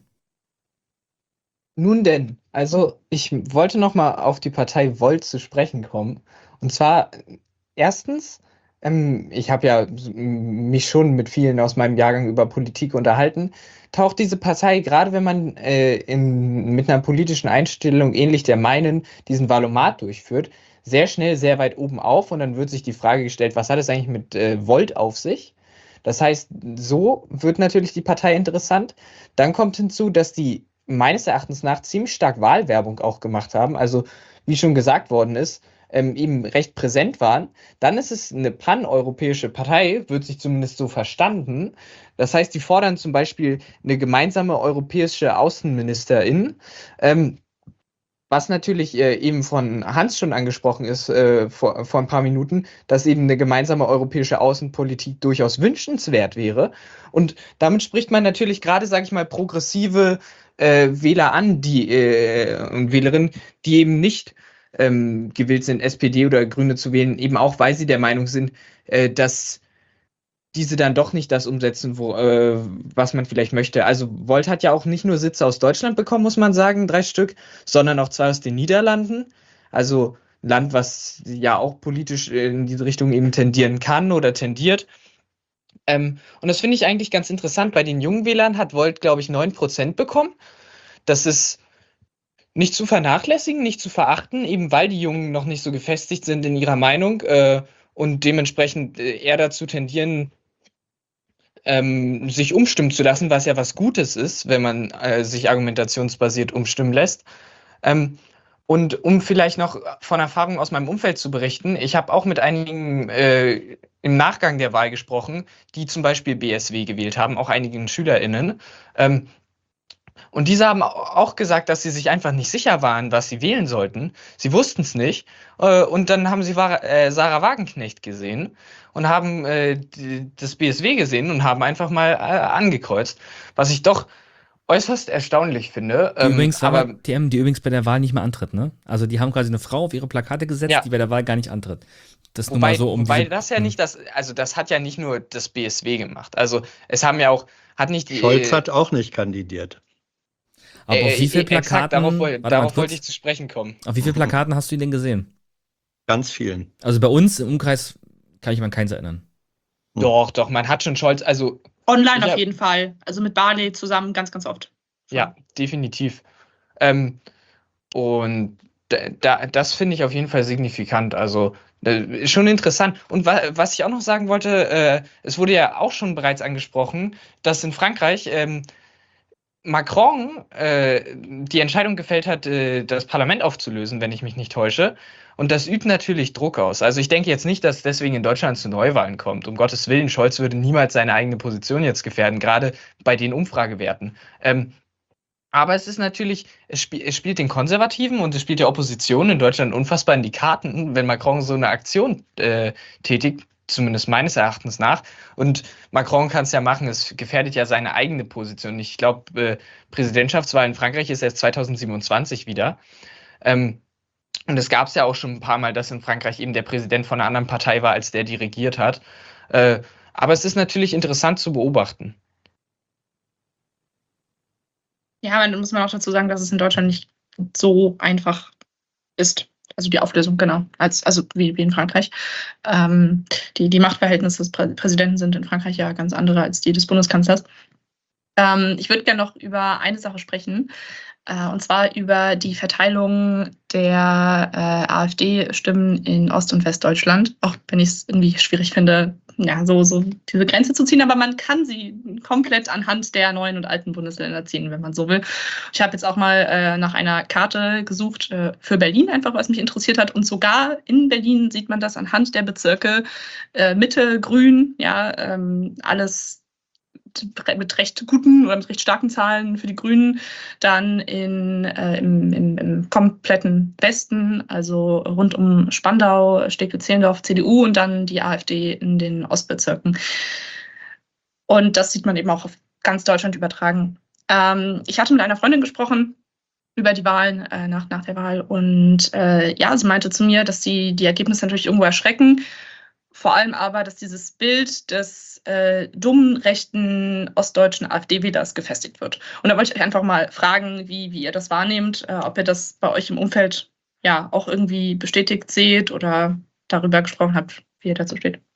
Nun denn, also ich wollte nochmal auf die Partei Volt zu sprechen kommen. Und zwar erstens, ähm, ich habe ja mich schon mit vielen aus meinem Jahrgang über Politik unterhalten, taucht diese Partei, gerade wenn man äh, in, mit einer politischen Einstellung ähnlich der meinen diesen Valomat durchführt, sehr schnell sehr weit oben auf und dann wird sich die Frage gestellt, was hat es eigentlich mit äh, Volt auf sich? Das heißt, so wird natürlich die Partei interessant. Dann kommt hinzu, dass die meines Erachtens nach ziemlich stark Wahlwerbung auch gemacht haben, also wie schon gesagt worden ist, ähm, eben recht präsent waren. Dann ist es eine paneuropäische Partei, wird sich zumindest so verstanden. Das heißt, die fordern zum Beispiel eine gemeinsame europäische Außenministerin, ähm, was natürlich äh, eben von Hans schon angesprochen ist äh, vor, vor ein paar Minuten, dass eben eine gemeinsame europäische Außenpolitik durchaus wünschenswert wäre. Und damit spricht man natürlich gerade, sage ich mal, progressive äh, Wähler an, die äh, und Wählerinnen, die eben nicht ähm, gewillt sind, S P D oder Grüne zu wählen, eben auch, weil sie der Meinung sind, äh, dass diese dann doch nicht das umsetzen, wo, äh, was man vielleicht möchte. Also Volt hat ja auch nicht nur Sitze aus Deutschland bekommen, muss man sagen, drei Stück, sondern auch zwei aus den Niederlanden. Also ein Land, was ja auch politisch in diese Richtung eben tendieren kann oder tendiert. Ähm, und das finde ich eigentlich ganz interessant. Bei den jungen Wählern hat Volt, glaube ich, neun Prozent bekommen. Das ist nicht zu vernachlässigen, nicht zu verachten, eben weil die Jungen noch nicht so gefestigt sind in ihrer Meinung äh, und dementsprechend äh, eher dazu tendieren, Ähm, sich umstimmen zu lassen, was ja was Gutes ist, wenn man äh, sich argumentationsbasiert umstimmen lässt. Ähm, und um vielleicht noch von Erfahrungen aus meinem Umfeld zu berichten, ich habe auch mit einigen äh, im Nachgang der Wahl gesprochen, die zum Beispiel B S W gewählt haben, auch einigen SchülerInnen. Ähm, Und diese haben auch gesagt, dass sie sich einfach nicht sicher waren, was sie wählen sollten. Sie wussten es nicht. Äh, und dann haben sie äh, Sarah Wagenknecht gesehen und haben äh, die, das B S W gesehen und haben einfach mal äh, angekreuzt. Was ich doch äußerst erstaunlich finde. Die, Ähm, übrigens, aber die, M, die übrigens bei der Wahl nicht mehr antritt, ne? Also die haben quasi eine Frau auf ihre Plakate gesetzt, Ja. die bei der Wahl gar nicht antritt. Das nur Wobei, mal so um wobei diese, das ja nicht das, also das hat ja nicht nur das B S W gemacht. Also es haben ja auch, hat nicht die. Scholz hat auch nicht kandidiert. Aber auf wie viele äh, exakt, Plakaten, darauf, woll- warte mal darauf kurz. wollte ich zu sprechen kommen. Auf wie viele Plakaten hast du ihn denn gesehen? Ganz vielen. Also bei uns im Umkreis kann ich mich an keins erinnern. Doch, doch, man hat schon Scholz, also Online Ich auf hab- jeden Fall. Also mit Barley zusammen ganz, ganz oft. ja, definitiv. Ähm, und da, da, das finde ich auf jeden Fall signifikant. Also äh, ist schon interessant. Und wa was ich auch noch sagen wollte, äh, es wurde ja auch schon bereits angesprochen, dass in Frankreich ähm, Macron äh, die Entscheidung gefällt hat, äh, das Parlament aufzulösen, wenn ich mich nicht täusche. Und das übt natürlich Druck aus. Also ich denke jetzt nicht, dass deswegen in Deutschland zu Neuwahlen kommt. Um Gottes Willen, Scholz würde niemals seine eigene Position jetzt gefährden, gerade bei den Umfragewerten. Ähm, aber es ist natürlich, es, spiel, es spielt den Konservativen und es spielt der Opposition in Deutschland unfassbar in die Karten, wenn Macron so eine Aktion äh, tätigt, zumindest meines Erachtens nach. Und Macron kann es ja machen, es gefährdet ja seine eigene Position. Ich glaube, äh, Präsidentschaftswahl in Frankreich ist erst zweitausendsiebenundzwanzig wieder. Ähm, und es gab es ja auch schon ein paar Mal, dass in Frankreich eben der Präsident von einer anderen Partei war, als der die regiert hat. Äh, aber es ist natürlich interessant zu beobachten. Ja, aber dann muss man auch dazu sagen, dass es in Deutschland nicht so einfach ist. Also die Auflösung, genau, als, also wie, wie in Frankreich. Ähm, die, die Machtverhältnisse des Prä Präsidenten sind in Frankreich ja ganz andere als die des Bundeskanzlers. Ähm, ich würde gerne noch über eine Sache sprechen, äh, und zwar über die Verteilung der äh, AfD-Stimmen in Ost- und Westdeutschland. Auch wenn ich es irgendwie schwierig finde, ja, so, so diese Grenze zu ziehen, aber man kann sie komplett anhand der neuen und alten Bundesländer ziehen, wenn man so will. Ich habe jetzt auch mal äh, nach einer Karte gesucht äh, für Berlin, einfach was mich interessiert hat. Und sogar in Berlin sieht man das anhand der Bezirke. Äh, Mitte, Grün, ja, ähm, alles mit recht guten oder mit recht starken Zahlen für die Grünen, dann in, äh, im, im, im kompletten Westen, also rund um Spandau, Steglitz-Zehlendorf, C D U und dann die AfD in den Ostbezirken. Und das sieht man eben auch auf ganz Deutschland übertragen. Ähm, ich hatte mit einer Freundin gesprochen über die Wahlen, äh, nach, nach der Wahl, und äh, ja, sie meinte zu mir, dass sie die Ergebnisse natürlich irgendwo erschrecken. Vor allem aber, dass dieses Bild des äh, dummen, rechten, ostdeutschen AfD-Wählers gefestigt wird. Und da wollte ich euch einfach mal fragen, wie, wie ihr das wahrnehmt, äh, ob ihr das bei euch im Umfeld ja auch irgendwie bestätigt seht oder darüber gesprochen habt, wie ihr dazu steht.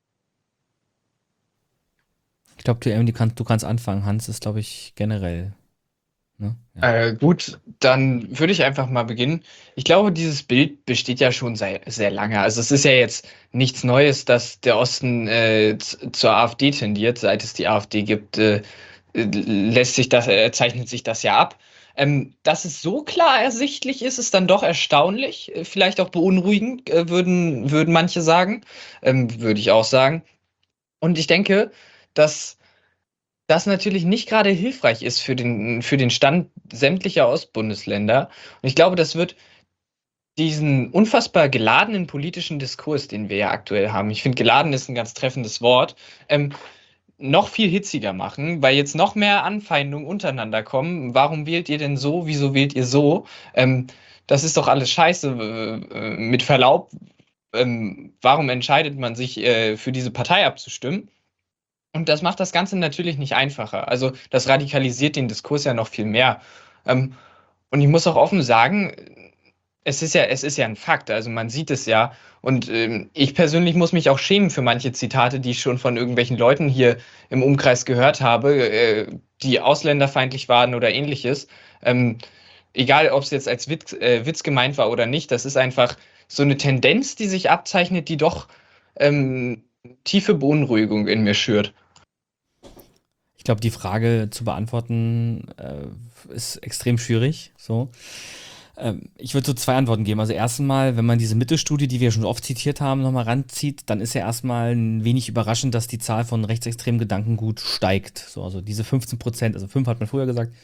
Ich glaube, du, du, kannst, du kannst anfangen. Hans ist, glaube ich, generell. Ne? Ja. Äh, gut, dann würde ich einfach mal beginnen. Ich glaube, dieses Bild besteht ja schon sehr, sehr lange. Also es ist ja jetzt nichts Neues, dass der Osten äh, zur AfD tendiert. Seit es die AfD gibt, äh, lässt sich das, äh, zeichnet sich das ja ab. Ähm, dass es so klar ersichtlich ist, ist dann doch erstaunlich. Äh, vielleicht auch beunruhigend, äh, würden, würden manche sagen. Ähm, würde ich auch sagen. Und ich denke, dass das natürlich nicht gerade hilfreich ist für den, für den Stand sämtlicher Ostbundesländer. Und ich glaube, das wird diesen unfassbar geladenen politischen Diskurs, den wir ja aktuell haben, ich finde, geladen ist ein ganz treffendes Wort, ähm, noch viel hitziger machen, weil jetzt noch mehr Anfeindungen untereinander kommen. Warum wählt ihr denn so? Wieso wählt ihr so? Ähm, das ist doch alles scheiße, äh, mit Verlaub. Ähm, warum entscheidet man sich, äh, für diese Partei abzustimmen? Und das macht das Ganze natürlich nicht einfacher. Also das radikalisiert den Diskurs ja noch viel mehr. Ähm, und ich muss auch offen sagen, es ist ja, es ist ja ein Fakt. Also man sieht es ja. Und ähm, ich persönlich muss mich auch schämen für manche Zitate, die ich schon von irgendwelchen Leuten hier im Umkreis gehört habe, äh, die ausländerfeindlich waren oder ähnliches. Ähm, egal, ob es jetzt als Witz, äh, Witz gemeint war oder nicht, das ist einfach so eine Tendenz, die sich abzeichnet, die doch ähm, tiefe Beunruhigung in mir schürt. Ich glaube, die Frage zu beantworten äh, ist extrem schwierig. So. Ähm, ich würde so zwei Antworten geben. Also erstmal, wenn man diese Mitte-Studie, die wir schon oft zitiert haben, nochmal ranzieht, dann ist ja erstmal ein wenig überraschend, dass die Zahl von rechtsextremen Gedankengut steigt. So, also diese fünfzehn Prozent, also fünf hat man früher gesagt,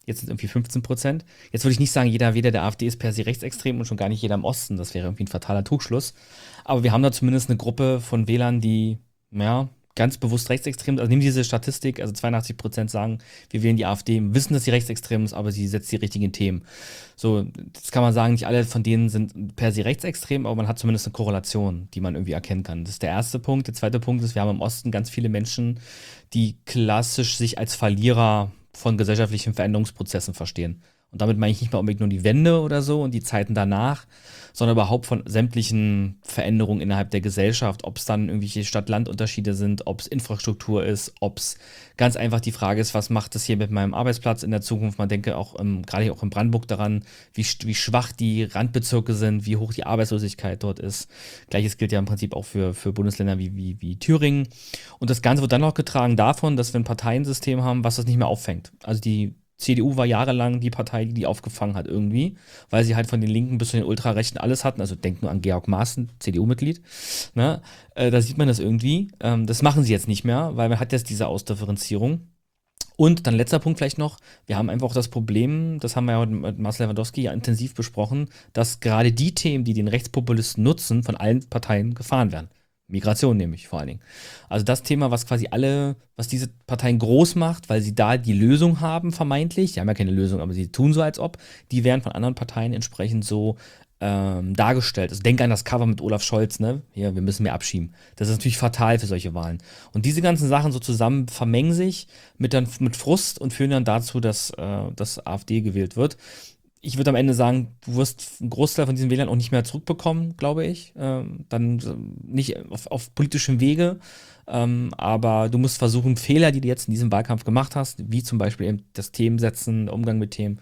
Jetzt sind es irgendwie fünfzehn Prozent. Jetzt würde ich nicht sagen, jeder Wähler der AfD ist per se rechtsextrem und schon gar nicht jeder im Osten. Das wäre irgendwie ein fataler Trugschluss. Aber wir haben da zumindest eine Gruppe von Wählern, die, ja, ganz bewusst rechtsextrem, also nehmen diese Statistik, also zweiundachtzig Prozent sagen, wir wählen die AfD, wissen, dass sie rechtsextrem ist, aber sie setzt die richtigen Themen. So, das kann man sagen, nicht alle von denen sind per se rechtsextrem, aber man hat zumindest eine Korrelation, die man irgendwie erkennen kann. Das ist der erste Punkt. Der zweite Punkt ist, wir haben im Osten ganz viele Menschen, die klassisch sich als Verlierer von gesellschaftlichen Veränderungsprozessen verstehen. Und damit meine ich nicht mal unbedingt nur die Wende oder so und die Zeiten danach, sondern überhaupt von sämtlichen Veränderungen innerhalb der Gesellschaft, ob es dann irgendwelche Stadt-Land-Unterschiede sind, ob es Infrastruktur ist, ob es ganz einfach die Frage ist, was macht das hier mit meinem Arbeitsplatz in der Zukunft? Man denke auch ähm, gerade auch in Brandenburg daran, wie, wie schwach die Randbezirke sind, wie hoch die Arbeitslosigkeit dort ist. Gleiches gilt ja im Prinzip auch für, für Bundesländer wie, wie, wie Thüringen. Und das Ganze wird dann noch getragen davon, dass wir ein Parteiensystem haben, was das nicht mehr auffängt. Also die C D U war jahrelang die Partei, die die aufgefangen hat irgendwie, weil sie halt von den Linken bis zu den Ultrarechten alles hatten. Also denkt nur an Georg Maaßen, C D U-Mitglied. Ne? Äh, da sieht man das irgendwie. Ähm, das machen sie jetzt nicht mehr, weil man hat jetzt diese Ausdifferenzierung. Und dann letzter Punkt vielleicht noch, wir haben einfach auch das Problem, das haben wir ja mit Marcel Lewandowski ja intensiv besprochen, dass gerade die Themen, die den Rechtspopulisten nutzen, von allen Parteien gefahren werden. Migration nämlich vor allen Dingen. Also das Thema, was quasi alle, was diese Parteien groß macht, weil sie da die Lösung haben, vermeintlich, die haben ja keine Lösung, aber sie tun so, als ob, die werden von anderen Parteien entsprechend so ähm, dargestellt. Also denk an das Cover mit Olaf Scholz, ne? Hier, wir müssen mehr abschieben. Das ist natürlich fatal für solche Wahlen. Und diese ganzen Sachen so zusammen vermengen sich mit, dann, mit Frust und führen dann dazu, dass, äh, dass AfD gewählt wird. Ich würde am Ende sagen, du wirst einen Großteil von diesen Wählern auch nicht mehr zurückbekommen, glaube ich. Ähm, dann nicht auf, auf politischem Wege. Ähm, aber du musst versuchen, Fehler, die du jetzt in diesem Wahlkampf gemacht hast, wie zum Beispiel eben das Themensetzen, der Umgang mit Themen,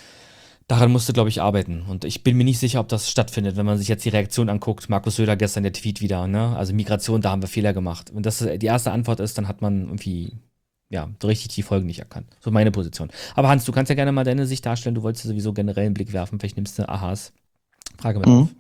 daran musst du, glaube ich, arbeiten. Und ich bin mir nicht sicher, ob das stattfindet, wenn man sich jetzt die Reaktion anguckt. Markus Söder gestern, der Tweet wieder, ne? Also Migration, da haben wir Fehler gemacht. Wenn das die erste Antwort ist, dann hat man irgendwie ja, so richtig die Folgen nicht erkannt. So meine Position. Aber Hans, du kannst ja gerne mal deine Sicht darstellen. Du wolltest ja sowieso generell einen Blick werfen. Vielleicht nimmst du Ahas Frage mit auf.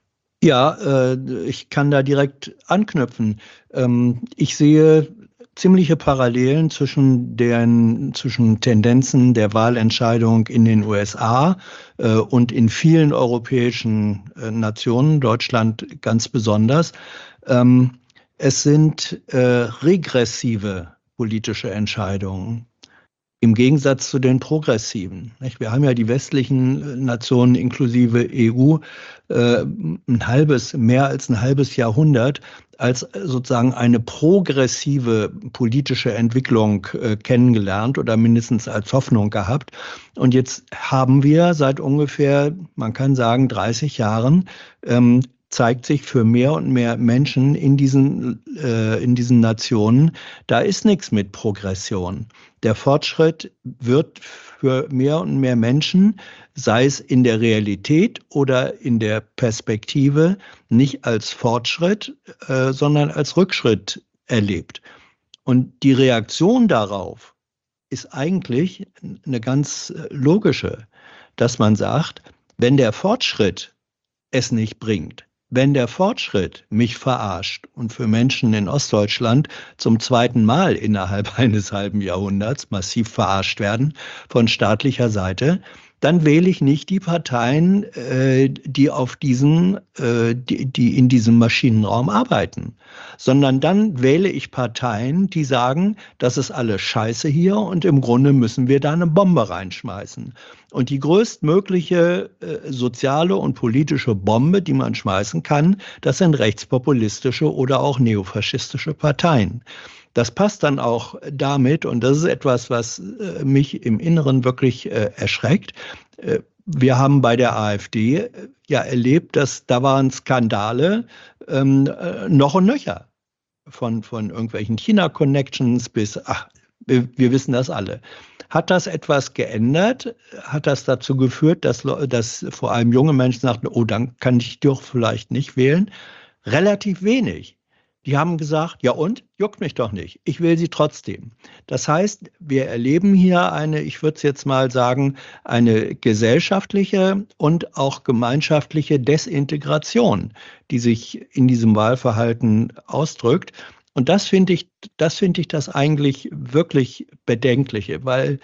Ja, äh, ich kann da direkt anknüpfen. Ähm, ich sehe ziemliche Parallelen zwischen den zwischen Tendenzen der Wahlentscheidung in den U S A äh, und in vielen europäischen äh, Nationen, Deutschland ganz besonders. Ähm, es sind äh, regressive politische Entscheidungen im Gegensatz zu den progressiven. Nicht? Wir haben ja die westlichen Nationen inklusive E U äh, ein halbes, mehr als ein halbes Jahrhundert als sozusagen eine progressive politische Entwicklung äh, kennengelernt oder mindestens als Hoffnung gehabt. Und jetzt haben wir seit ungefähr, man kann sagen, dreißig Jahren ähm, zeigt sich für mehr und mehr Menschen in diesen, äh, in diesen Nationen, da ist nichts mit Progression. Der Fortschritt wird für mehr und mehr Menschen, sei es in der Realität oder in der Perspektive, nicht als Fortschritt, äh, sondern als Rückschritt erlebt. Und die Reaktion darauf ist eigentlich eine ganz logische, dass man sagt, wenn der Fortschritt es nicht bringt, wenn der Fortschritt mich verarscht und für Menschen in Ostdeutschland zum zweiten Mal innerhalb eines halben Jahrhunderts massiv verarscht werden von staatlicher Seite, dann wähle ich nicht die Parteien, äh, die auf diesen, äh, die, die in diesem Maschinenraum arbeiten, sondern dann wähle ich Parteien, die sagen, das ist alles Scheiße hier und im Grunde müssen wir da eine Bombe reinschmeißen. Und die größtmögliche äh, soziale und politische Bombe, die man schmeißen kann, das sind rechtspopulistische oder auch neofaschistische Parteien. Das passt dann auch damit, und das ist etwas, was äh, mich im Inneren wirklich äh, erschreckt. Äh, wir haben bei der AfD äh, ja erlebt, dass da waren Skandale ähm, äh, noch und nöcher. Von, von irgendwelchen China-Connections bis, ach, wir, wir wissen das alle. Hat das etwas geändert? Hat das dazu geführt, dass, dass vor allem junge Menschen sagten, oh, dann kann ich doch vielleicht nicht wählen? Relativ wenig. Die haben gesagt, ja und? Juckt mich doch nicht. Ich will sie trotzdem. Das heißt, wir erleben hier eine, ich würde es jetzt mal sagen, eine gesellschaftliche und auch gemeinschaftliche Desintegration, die sich in diesem Wahlverhalten ausdrückt. Und das finde ich, das finde ich das eigentlich wirklich Bedenkliche, weil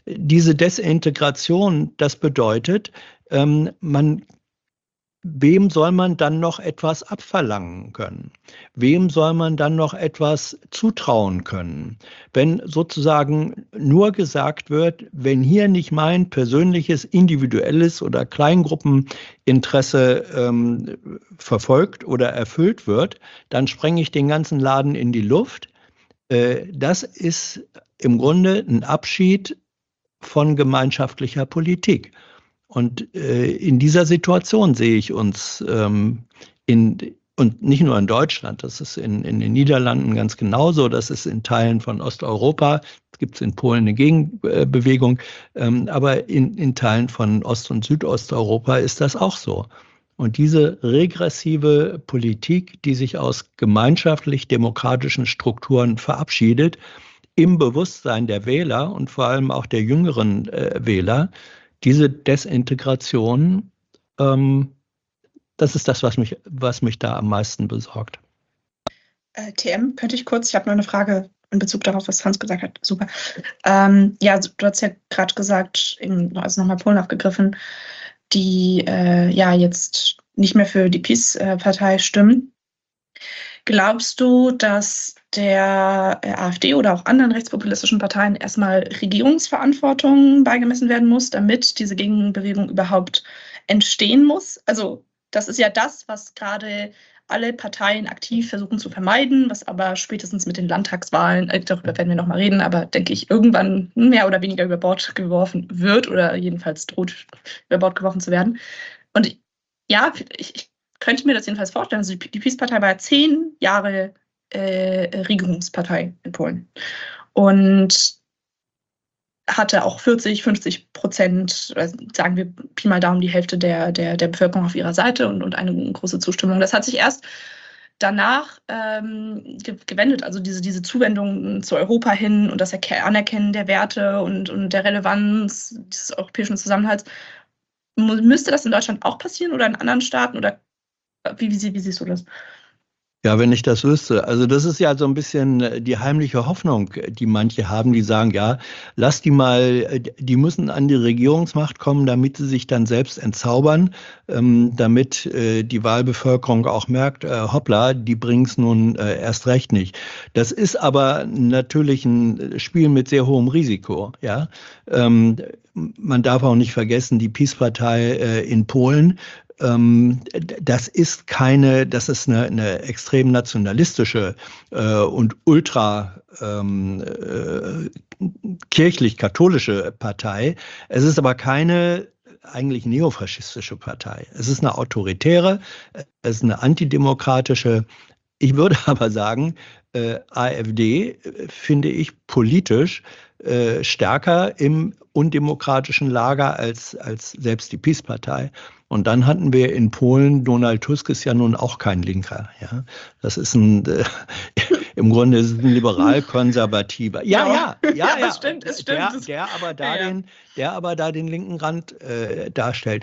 diese Desintegration, das bedeutet, ähm, man wem soll man dann noch etwas abverlangen können? Wem soll man dann noch etwas zutrauen können? Wenn sozusagen nur gesagt wird, wenn hier nicht mein persönliches, individuelles oder Kleingruppeninteresse ähm, verfolgt oder erfüllt wird, dann sprenge ich den ganzen Laden in die Luft. Äh, das ist im Grunde ein Abschied von gemeinschaftlicher Politik. Und äh, in dieser Situation sehe ich uns ähm, in, und nicht nur in Deutschland, das ist in, in den Niederlanden ganz genauso, das ist in Teilen von Osteuropa, es gibt in Polen eine Gegenbewegung, ähm, aber in, in Teilen von Ost- und Südosteuropa ist das auch so. Und diese regressive Politik, die sich aus gemeinschaftlich-demokratischen Strukturen verabschiedet, im Bewusstsein der Wähler und vor allem auch der jüngeren äh, Wähler, diese Desintegration, ähm, das ist das, was mich, was mich da am meisten besorgt. Äh, T M, könnte ich kurz, ich habe noch eine Frage in Bezug darauf, was Hans gesagt hat. Super. Ähm, ja, du hast ja gerade gesagt, eben, also nochmal Polen aufgegriffen, die äh, ja jetzt nicht mehr für die PiS-Partei stimmen. Glaubst du, dass der AfD oder auch anderen rechtspopulistischen Parteien erstmal Regierungsverantwortung beigemessen werden muss, damit diese Gegenbewegung überhaupt entstehen muss? Also das ist ja das, was gerade alle Parteien aktiv versuchen zu vermeiden, was aber spätestens mit den Landtagswahlen, äh, darüber werden wir nochmal reden, aber denke ich, irgendwann mehr oder weniger über Bord geworfen wird oder jedenfalls droht, über Bord geworfen zu werden. Und ja, ich, ich könnte mir das jedenfalls vorstellen. Also die, die PiS-Partei war ja zehn Jahre äh, Regierungspartei in Polen und hatte auch vierzig, fünfzig Prozent, sagen wir Pi mal Daumen, die Hälfte der, der, der Bevölkerung auf ihrer Seite und, und eine große Zustimmung. Das hat sich erst danach ähm, ge- gewendet, also diese, diese Zuwendung zu Europa hin und das Erke- Anerkennen der Werte und, und der Relevanz dieses europäischen Zusammenhalts. Mu- Müsste das in Deutschland auch passieren oder in anderen Staaten? Oder wie, wie, sie- wie siehst du das? Ja, wenn ich das wüsste. Also das ist ja so ein bisschen die heimliche Hoffnung, die manche haben, die sagen, ja, lass die mal, die müssen an die Regierungsmacht kommen, damit sie sich dann selbst entzaubern, ähm, damit äh, die Wahlbevölkerung auch merkt, äh, hoppla, die bringen es nun äh, erst recht nicht. Das ist aber natürlich ein Spiel mit sehr hohem Risiko. Ja, ähm, man darf auch nicht vergessen, die PiS-Partei äh, in Polen, Ähm, das ist keine, das ist eine, eine extrem nationalistische äh, und ultra ähm, äh, kirchlich-katholische Partei. Es ist aber keine eigentlich neofaschistische Partei. Es ist eine autoritäre, es ist eine antidemokratische. Ich würde aber sagen, äh, AfD äh, finde ich politisch äh, stärker im undemokratischen Lager als, als selbst die PiS-Partei. Und dann hatten wir in Polen, Donald Tusk ist ja nun auch kein Linker. Ja? Das ist ein, äh, im Grunde ist es ein liberal-konservativer. Ja, ja, ja, ja, ja, das stimmt, es stimmt. Der, der, aber da ja, ja. Den, der aber da den linken Rand äh, darstellt.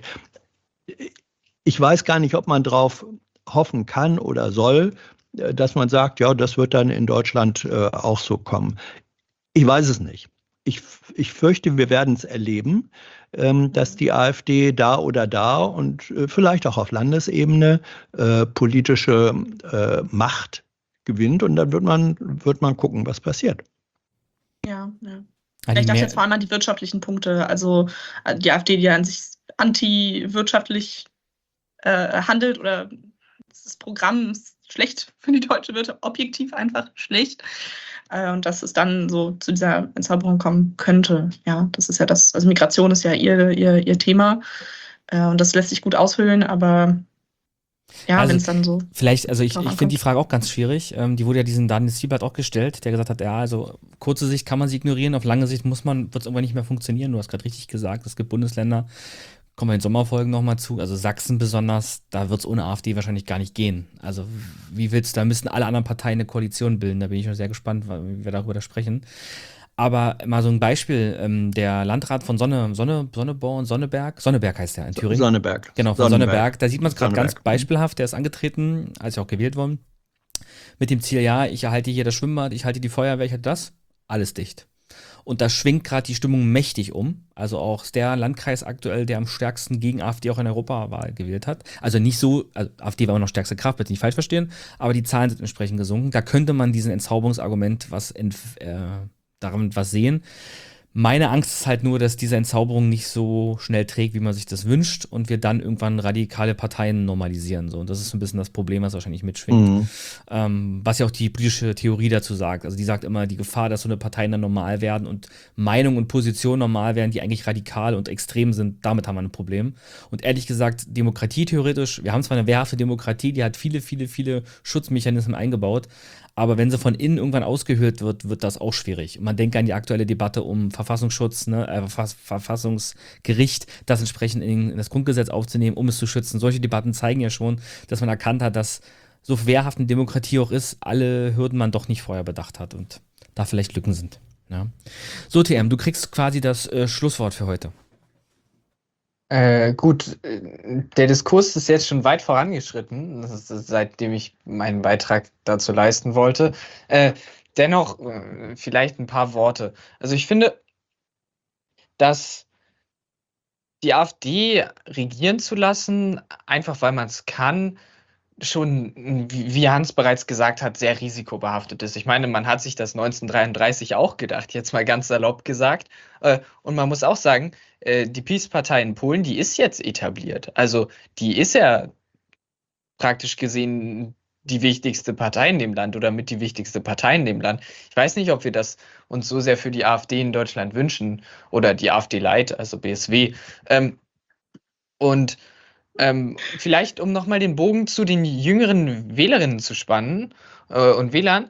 Ich weiß gar nicht, ob man drauf hoffen kann oder soll, dass man sagt, ja, das wird dann in Deutschland äh, auch so kommen. Ich weiß es nicht. Ich, ich fürchte, wir werden es erleben, ähm, dass die AfD da oder da und äh, vielleicht auch auf Landesebene äh, politische äh, Macht gewinnt und dann wird man, wird man gucken, was passiert. Ja, ja. Ja, ich dachte jetzt vor allem an die wirtschaftlichen Punkte. Also die AfD, die ja an sich anti-wirtschaftlich äh, handelt oder das Programm ist schlecht für die deutsche Wirtschaft, objektiv einfach schlecht. Äh, und dass es dann so zu dieser Entzauberung kommen könnte. Ja, das ist ja das, also Migration ist ja ihr, ihr, ihr Thema. Äh, und das lässt sich gut ausfüllen, aber ja, also wenn es dann so. Vielleicht, also ich, ich finde die Frage auch ganz schwierig. Ähm, die wurde ja diesen Daniel Siebert auch gestellt, der gesagt hat, ja, also kurze Sicht kann man sie ignorieren, auf lange Sicht muss man, wird es irgendwann nicht mehr funktionieren. Du hast gerade richtig gesagt, es gibt Bundesländer, kommen wir in Sommerfolgen nochmal zu, also Sachsen besonders, da wird es ohne AfD wahrscheinlich gar nicht gehen. Also wie willst du, da müssen alle anderen Parteien eine Koalition bilden, da bin ich schon sehr gespannt, wie wir darüber sprechen. Aber mal so ein Beispiel, ähm, der Landrat von Sonne, Sonne, Sonneborn, Sonneberg, Sonneberg heißt der in Thüringen. Sonneberg. Genau, von Sonnenberg. Sonneberg, da sieht man es gerade ganz Sonnenberg. beispielhaft, der ist angetreten, als er auch gewählt worden, mit dem Ziel, ja, ich erhalte hier das Schwimmbad, ich halte die Feuerwehr, ich halte das, alles dicht. Und da schwingt gerade die Stimmung mächtig um. Also auch der Landkreis aktuell, der am stärksten gegen AfD auch in der Europawahl gewählt hat. Also nicht so, also AfD war immer noch stärkste Kraft, bitte nicht falsch verstehen, aber die Zahlen sind entsprechend gesunken. Da könnte man diesen Entzauberungsargument was entf- äh, daran was sehen. Meine Angst ist halt nur, dass diese Entzauberung nicht so schnell trägt, wie man sich das wünscht und wir dann irgendwann radikale Parteien normalisieren. So. Und das ist so ein bisschen das Problem, was wahrscheinlich mitschwingt. Mhm. Ähm, was ja auch die politische Theorie dazu sagt. Also die sagt immer, die Gefahr, dass so eine Parteien dann normal werden und Meinung und Position normal werden, die eigentlich radikal und extrem sind, damit haben wir ein Problem. Und ehrlich gesagt, Demokratie theoretisch, wir haben zwar eine wehrhafte Demokratie, die hat viele, viele, viele Schutzmechanismen eingebaut, aber wenn sie von innen irgendwann ausgehöhlt wird, wird das auch schwierig. Man denkt an die aktuelle Debatte um Verfassungsschutz, ne, äh, Verfass- Verfassungsgericht, das entsprechend in, in das Grundgesetz aufzunehmen, um es zu schützen. Solche Debatten zeigen ja schon, dass man erkannt hat, dass so wehrhaft eine Demokratie auch ist, alle Hürden man doch nicht vorher bedacht hat und da vielleicht Lücken sind. Ja. So, T M, du kriegst quasi das äh, Schlusswort für heute. Äh, gut, äh, der Diskurs ist jetzt schon weit vorangeschritten, das ist, seitdem ich meinen Beitrag dazu leisten wollte. Äh, dennoch äh, vielleicht ein paar Worte. Also ich finde, dass die AfD regieren zu lassen, einfach weil man es kann, schon, wie wie Hans bereits gesagt hat, sehr risikobehaftet ist. Ich meine, man hat sich das neunzehnhundertdreiunddreißig auch gedacht, jetzt mal ganz salopp gesagt. Äh, Und man muss auch sagen, äh, die PiS-Partei in Polen, die ist jetzt etabliert. Also die ist ja praktisch gesehen die wichtigste Partei in dem Land oder mit die wichtigste Partei in dem Land. Ich weiß nicht, ob wir das uns so sehr für die AfD in Deutschland wünschen oder die AfD-Light, also B S W. Ähm, Und ähm, vielleicht, um nochmal den Bogen zu den jüngeren Wählerinnen zu spannen äh, und Wählern.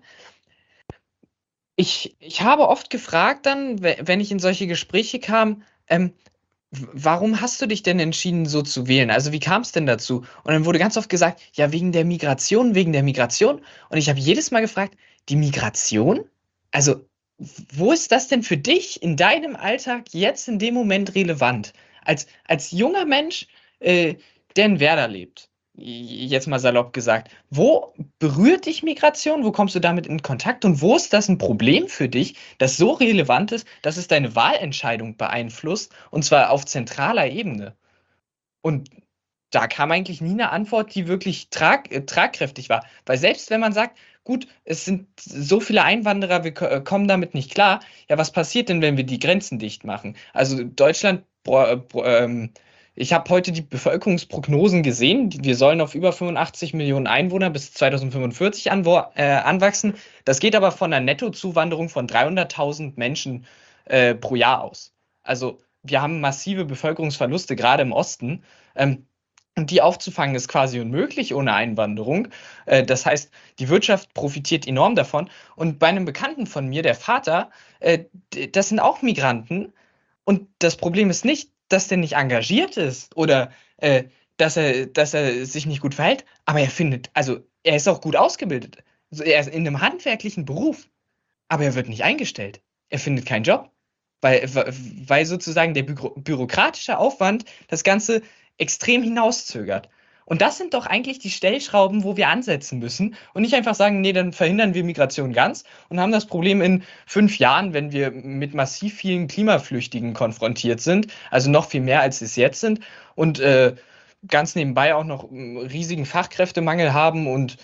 Ich, ich habe oft gefragt dann, we- wenn ich in solche Gespräche kam, ähm, w- warum hast du dich denn entschieden, so zu wählen? Also wie kam es denn dazu? Und dann wurde ganz oft gesagt, ja, wegen der Migration, wegen der Migration. Und ich habe jedes Mal gefragt, die Migration? Also w- wo ist das denn für dich in deinem Alltag jetzt in dem Moment relevant? Als, als junger Mensch, äh, der in Werder lebt, j- jetzt mal salopp gesagt, wo berührt dich Migration? Wo kommst du damit in Kontakt? Und wo ist das ein Problem für dich, das so relevant ist, dass es deine Wahlentscheidung beeinflusst, und zwar auf zentraler Ebene? Und da kam eigentlich nie eine Antwort, die wirklich trag, äh, tragkräftig war. Weil selbst wenn man sagt, gut, es sind so viele Einwanderer, wir ko- äh, kommen damit nicht klar, ja, was passiert denn, wenn wir die Grenzen dicht machen? Also Deutschland, bro- äh, bro- ähm, ich habe heute die Bevölkerungsprognosen gesehen, die- wir sollen auf über fünfundachtzig Millionen Einwohner bis zweitausendfünfundvierzig anwo- äh, anwachsen. Das geht aber von einer Nettozuwanderung von dreihunderttausend Menschen äh, pro Jahr aus. Also wir haben massive Bevölkerungsverluste, gerade im Osten. Ähm, und die aufzufangen ist quasi unmöglich ohne Einwanderung. Äh, das heißt, die Wirtschaft profitiert enorm davon. Und bei einem Bekannten von mir, der Vater, äh, d- das sind auch Migranten. Und das Problem ist nicht, dass der nicht engagiert ist oder äh, dass er, dass er sich nicht gut verhält, aber er findet, also er ist auch gut ausgebildet. Also er ist in einem handwerklichen Beruf, aber er wird nicht eingestellt. Er findet keinen Job, weil, weil sozusagen der büro- bürokratische Aufwand das Ganze extrem hinauszögert. Und das sind doch eigentlich die Stellschrauben, wo wir ansetzen müssen und nicht einfach sagen, nee, dann verhindern wir Migration ganz und haben das Problem in fünf Jahren, wenn wir mit massiv vielen Klimaflüchtigen konfrontiert sind, also noch viel mehr, als es jetzt sind und äh, ganz nebenbei auch noch einen riesigen Fachkräftemangel haben und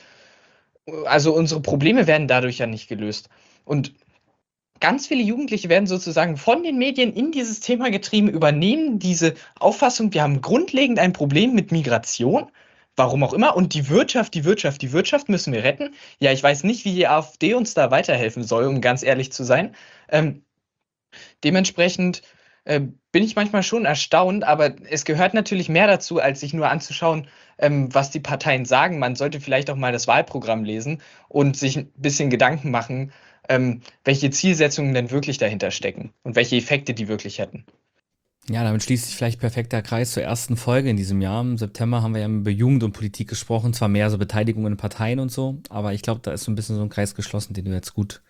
äh, also unsere Probleme werden dadurch ja nicht gelöst. Und ganz viele Jugendliche werden sozusagen von den Medien in dieses Thema getrieben, übernehmen diese Auffassung, wir haben grundlegend ein Problem mit Migration, warum auch immer, und die Wirtschaft, die Wirtschaft, die Wirtschaft müssen wir retten. Ja, ich weiß nicht, wie die AfD uns da weiterhelfen soll, um ganz ehrlich zu sein. Ähm, dementsprechend äh, bin ich manchmal schon erstaunt, aber es gehört natürlich mehr dazu, als sich nur anzuschauen, ähm, was die Parteien sagen. Man sollte vielleicht auch mal das Wahlprogramm lesen und sich ein bisschen Gedanken machen, ähm, welche Zielsetzungen denn wirklich dahinter stecken und welche Effekte die wirklich hätten. Ja, damit schließt sich vielleicht perfekt der Kreis zur ersten Folge in diesem Jahr. Im September haben wir ja über Jugend und Politik gesprochen, zwar mehr so Beteiligung in Parteien und so, aber ich glaube, da ist so ein bisschen so ein Kreis geschlossen, den du jetzt gut,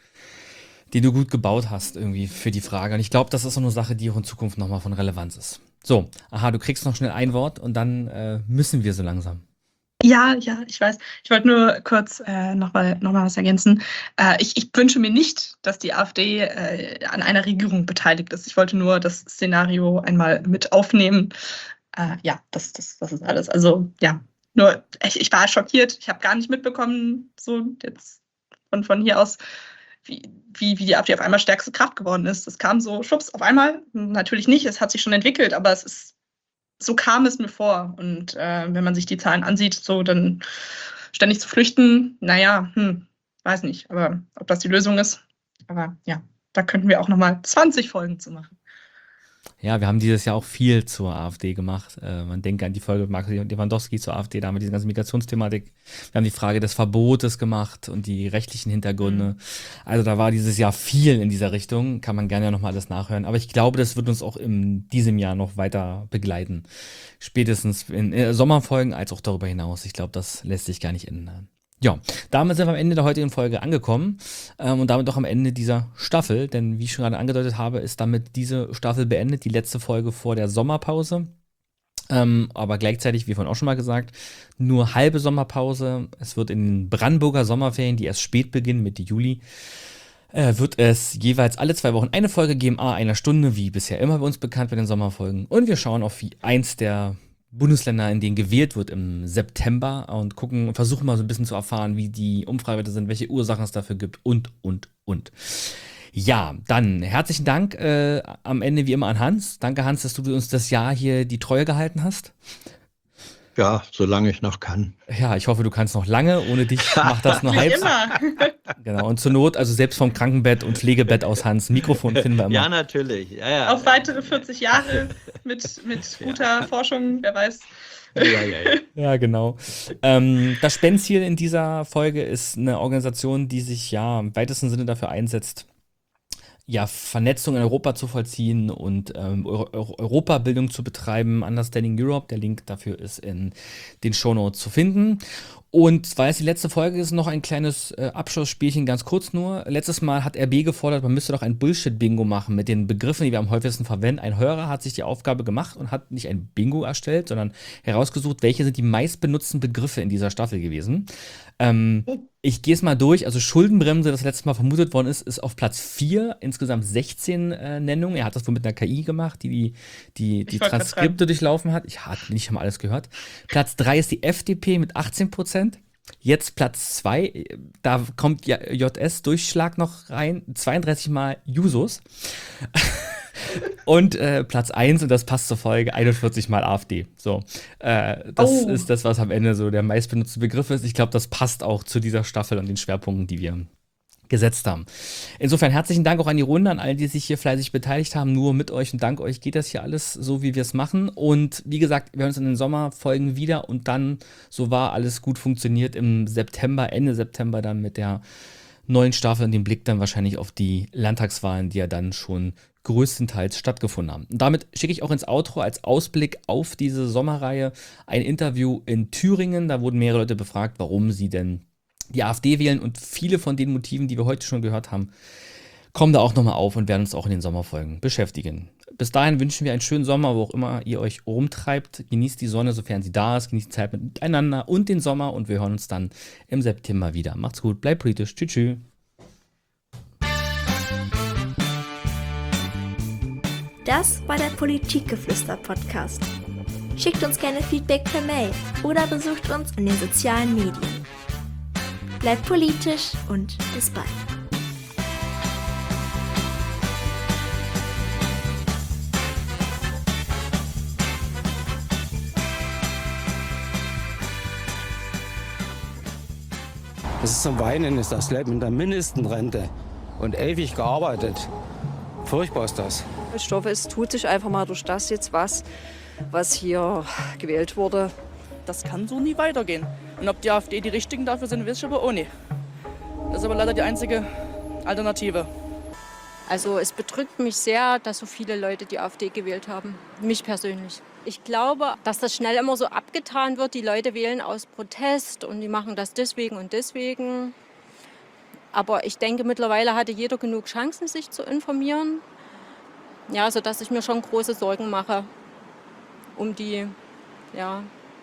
den du gut gebaut hast irgendwie für die Frage. Und ich glaube, das ist so eine Sache, die auch in Zukunft nochmal von Relevanz ist. So, aha, du kriegst noch schnell ein Wort und dann äh, müssen wir so langsam. Ja, ja, ich weiß. Ich wollte nur kurz äh, nochmal noch mal was ergänzen. Äh, ich, ich wünsche mir nicht, dass die AfD äh, an einer Regierung beteiligt ist. Ich wollte nur das Szenario einmal mit aufnehmen. Äh, ja, das, das, das ist alles. Also ja, nur ich, ich war schockiert. Ich habe gar nicht mitbekommen, so jetzt von, von hier aus, wie, wie, wie die AfD auf einmal stärkste Kraft geworden ist. Das kam so schubs auf einmal. Natürlich nicht, es hat sich schon entwickelt, aber es ist so kam es mir vor. Und äh, wenn man sich die Zahlen ansieht, so dann ständig zu flüchten, naja, hm, weiß nicht, aber ob das die Lösung ist. Aber ja, da könnten wir auch nochmal zwanzig Folgen zu machen. Ja, wir haben dieses Jahr auch viel zur AfD gemacht. Äh, man denke an die Folge mit Markus Lewandowski zur AfD, da haben wir diese ganze Migrationsthematik. Wir haben die Frage des Verbotes gemacht und die rechtlichen Hintergründe. Mhm. Also da war dieses Jahr viel in dieser Richtung. Kann man gerne ja nochmal alles nachhören. Aber ich glaube, das wird uns auch in diesem Jahr noch weiter begleiten. Spätestens in äh, Sommerfolgen als auch darüber hinaus. Ich glaube, das lässt sich gar nicht ändern. Ja, damit sind wir am Ende der heutigen Folge angekommen ähm, und damit auch am Ende dieser Staffel, denn wie ich schon gerade angedeutet habe, ist damit diese Staffel beendet, die letzte Folge vor der Sommerpause, ähm, aber gleichzeitig, wie vorhin auch schon mal gesagt, nur halbe Sommerpause. Es wird in den Brandenburger Sommerferien, die erst spät beginnen, Mitte Juli, äh, wird es jeweils alle zwei Wochen eine Folge geben, a einer Stunde, wie bisher immer bei uns bekannt bei den Sommerfolgen, und wir schauen auf wie eins der Bundesländer, in denen gewählt wird im September und gucken, versuchen mal so ein bisschen zu erfahren, wie die Umfragewerte sind, welche Ursachen es dafür gibt und, und, und. Ja, dann herzlichen Dank äh, am Ende wie immer an Hans. Danke, Hans, dass du uns das Jahr hier die Treue gehalten hast. Ja, solange ich noch kann. Ja, ich hoffe, du kannst noch lange. Ohne dich macht das nur halb. Genau, und zur Not, also selbst vom Krankenbett und Pflegebett aus, Hans, Mikrofon finden wir immer. Ja, natürlich. Ja, ja. Auf weitere vierzig Jahre mit, mit guter ja. Forschung, wer weiß. Ja, ja, ja. Ja, genau. Ähm, das Spenziel in dieser Folge ist eine Organisation, die sich ja im weitesten Sinne dafür einsetzt, ja, Vernetzung in Europa zu vollziehen und ähm, Euro- Europabildung zu betreiben. Understanding Europe, der Link dafür ist in den Shownotes zu finden. Und weil es die letzte Folge ist, noch ein kleines äh, Abschlussspielchen, ganz kurz nur. Letztes Mal hat R B gefordert, man müsste doch ein Bullshit-Bingo machen mit den Begriffen, die wir am häufigsten verwenden. Ein Hörer hat sich die Aufgabe gemacht und hat nicht ein Bingo erstellt, sondern herausgesucht, welche sind die meistbenutzten Begriffe in dieser Staffel gewesen. Ähm, ich gehe es mal durch. Also Schuldenbremse, das letzte Mal vermutet worden ist, ist auf Platz vier, insgesamt sechzehn äh, Nennungen. Er hat das wohl mit einer K I gemacht, die die, die, die Transkripte durchlaufen hat. Ich habe nicht mal alles gehört. Platz drei ist die F D P mit achtzehn Prozent. Jetzt Platz zwei, da kommt ja J S-Durchschlag noch rein, zweiunddreißig Mal Jusos. Und äh, Platz eins, und das passt zur Folge, einundvierzig Mal AfD. So, äh, das oh. ist das, was am Ende so der meistbenutzte Begriff ist. Ich glaube, das passt auch zu dieser Staffel und den Schwerpunkten, die wir gesetzt haben. Insofern herzlichen Dank auch an die Runde, an alle, die sich hier fleißig beteiligt haben. Nur mit euch und dank euch geht das hier alles so, wie wir es machen. Und wie gesagt, wir hören uns in den Sommerfolgen wieder und dann, so war alles gut funktioniert, im September, Ende September dann mit der neuen Staffel und dem Blick dann wahrscheinlich auf die Landtagswahlen, die ja dann schon größtenteils stattgefunden haben. Und damit schicke ich auch ins Outro als Ausblick auf diese Sommerreihe ein Interview in Thüringen. Da wurden mehrere Leute befragt, warum sie denn die AfD wählen, und viele von den Motiven, die wir heute schon gehört haben, kommen da auch nochmal auf und werden uns auch in den Sommerfolgen beschäftigen. Bis dahin wünschen wir einen schönen Sommer, wo auch immer ihr euch rumtreibt. Genießt die Sonne, sofern sie da ist. Genießt die Zeit miteinander und den Sommer, und wir hören uns dann im September wieder. Macht's gut, bleibt politisch. Tschüss, tschüss. Das war der Politikgeflüster-Podcast. Schickt uns gerne Feedback per Mail oder besucht uns in den sozialen Medien. Bleibt politisch und bis bald. Das ist zum Weinen, ist das Leben in der Mindestenrente und ewig gearbeitet. Furchtbar ist das. Ich hoffe, es tut sich einfach mal durch das jetzt was, was hier gewählt wurde. Das kann so nie weitergehen. Und ob die AfD die Richtigen dafür sind, weiß ich aber auch nicht. Das ist aber leider die einzige Alternative. Also es bedrückt mich sehr, dass so viele Leute die AfD gewählt haben. Mich persönlich. Ich glaube, dass das schnell immer so abgetan wird. Die Leute wählen aus Protest und die machen das deswegen und deswegen. Aber ich denke, mittlerweile hatte jeder genug Chancen, sich zu informieren. Ja, sodass ich mir schon große Sorgen mache um die ja,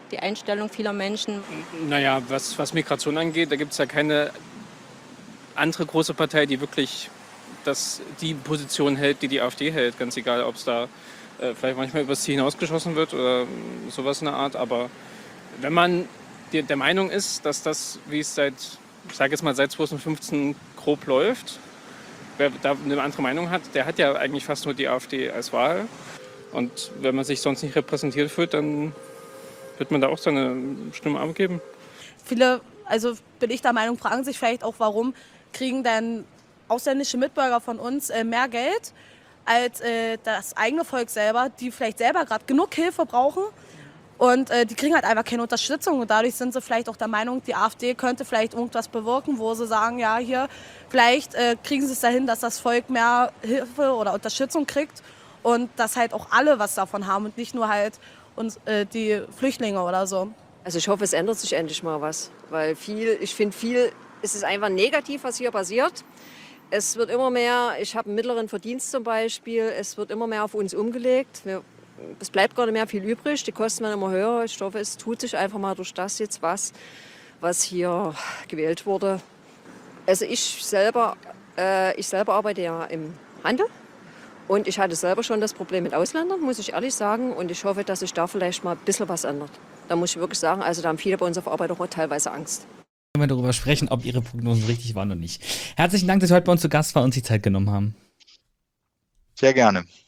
die Einstellung vieler Menschen. Naja, was, was Migration angeht, da gibt es ja keine andere große Partei, die wirklich das, die Position hält, die die AfD hält. Ganz egal, ob es da äh, vielleicht manchmal übers Ziel hinausgeschossen wird oder sowas in der Art. Aber wenn man die, der Meinung ist, dass das, wie es seit, ich sage jetzt mal seit zweitausendfünfzehn grob läuft, wer da eine andere Meinung hat, der hat ja eigentlich fast nur die AfD als Wahl. Und wenn man sich sonst nicht repräsentiert fühlt, dann wird man da auch seine Stimme abgeben. Viele, also bin ich der Meinung, fragen sich vielleicht auch, warum kriegen denn ausländische Mitbürger von uns äh, mehr Geld als äh, das eigene Volk selber, die vielleicht selber gerade genug Hilfe brauchen. Und äh, die kriegen halt einfach keine Unterstützung. Und dadurch sind sie vielleicht auch der Meinung, die AfD könnte vielleicht irgendwas bewirken, wo sie sagen, ja, hier, vielleicht äh, kriegen sie es dahin, dass das Volk mehr Hilfe oder Unterstützung kriegt. Und dass halt auch alle was davon haben und nicht nur halt uns, äh, die Flüchtlinge oder so. Also ich hoffe, es ändert sich endlich mal was. Weil viel, ich finde viel, es ist einfach negativ, was hier passiert. Es wird immer mehr, ich habe einen mittleren Verdienst zum Beispiel, es wird immer mehr auf uns umgelegt. Wir, es bleibt gar nicht mehr viel übrig, die Kosten werden immer höher. Ich hoffe, es tut sich einfach mal durch das jetzt was, was hier gewählt wurde. Also ich selber, äh, ich selber arbeite ja im Handel und ich hatte selber schon das Problem mit Ausländern, muss ich ehrlich sagen. Und ich hoffe, dass sich da vielleicht mal ein bisschen was ändert. Da muss ich wirklich sagen, also da haben viele bei uns auf Arbeit auch teilweise Angst. Wir darüber sprechen, ob Ihre Prognosen richtig waren oder nicht. Herzlichen Dank, dass Sie heute bei uns zu Gast waren und sich Zeit genommen haben. Sehr gerne.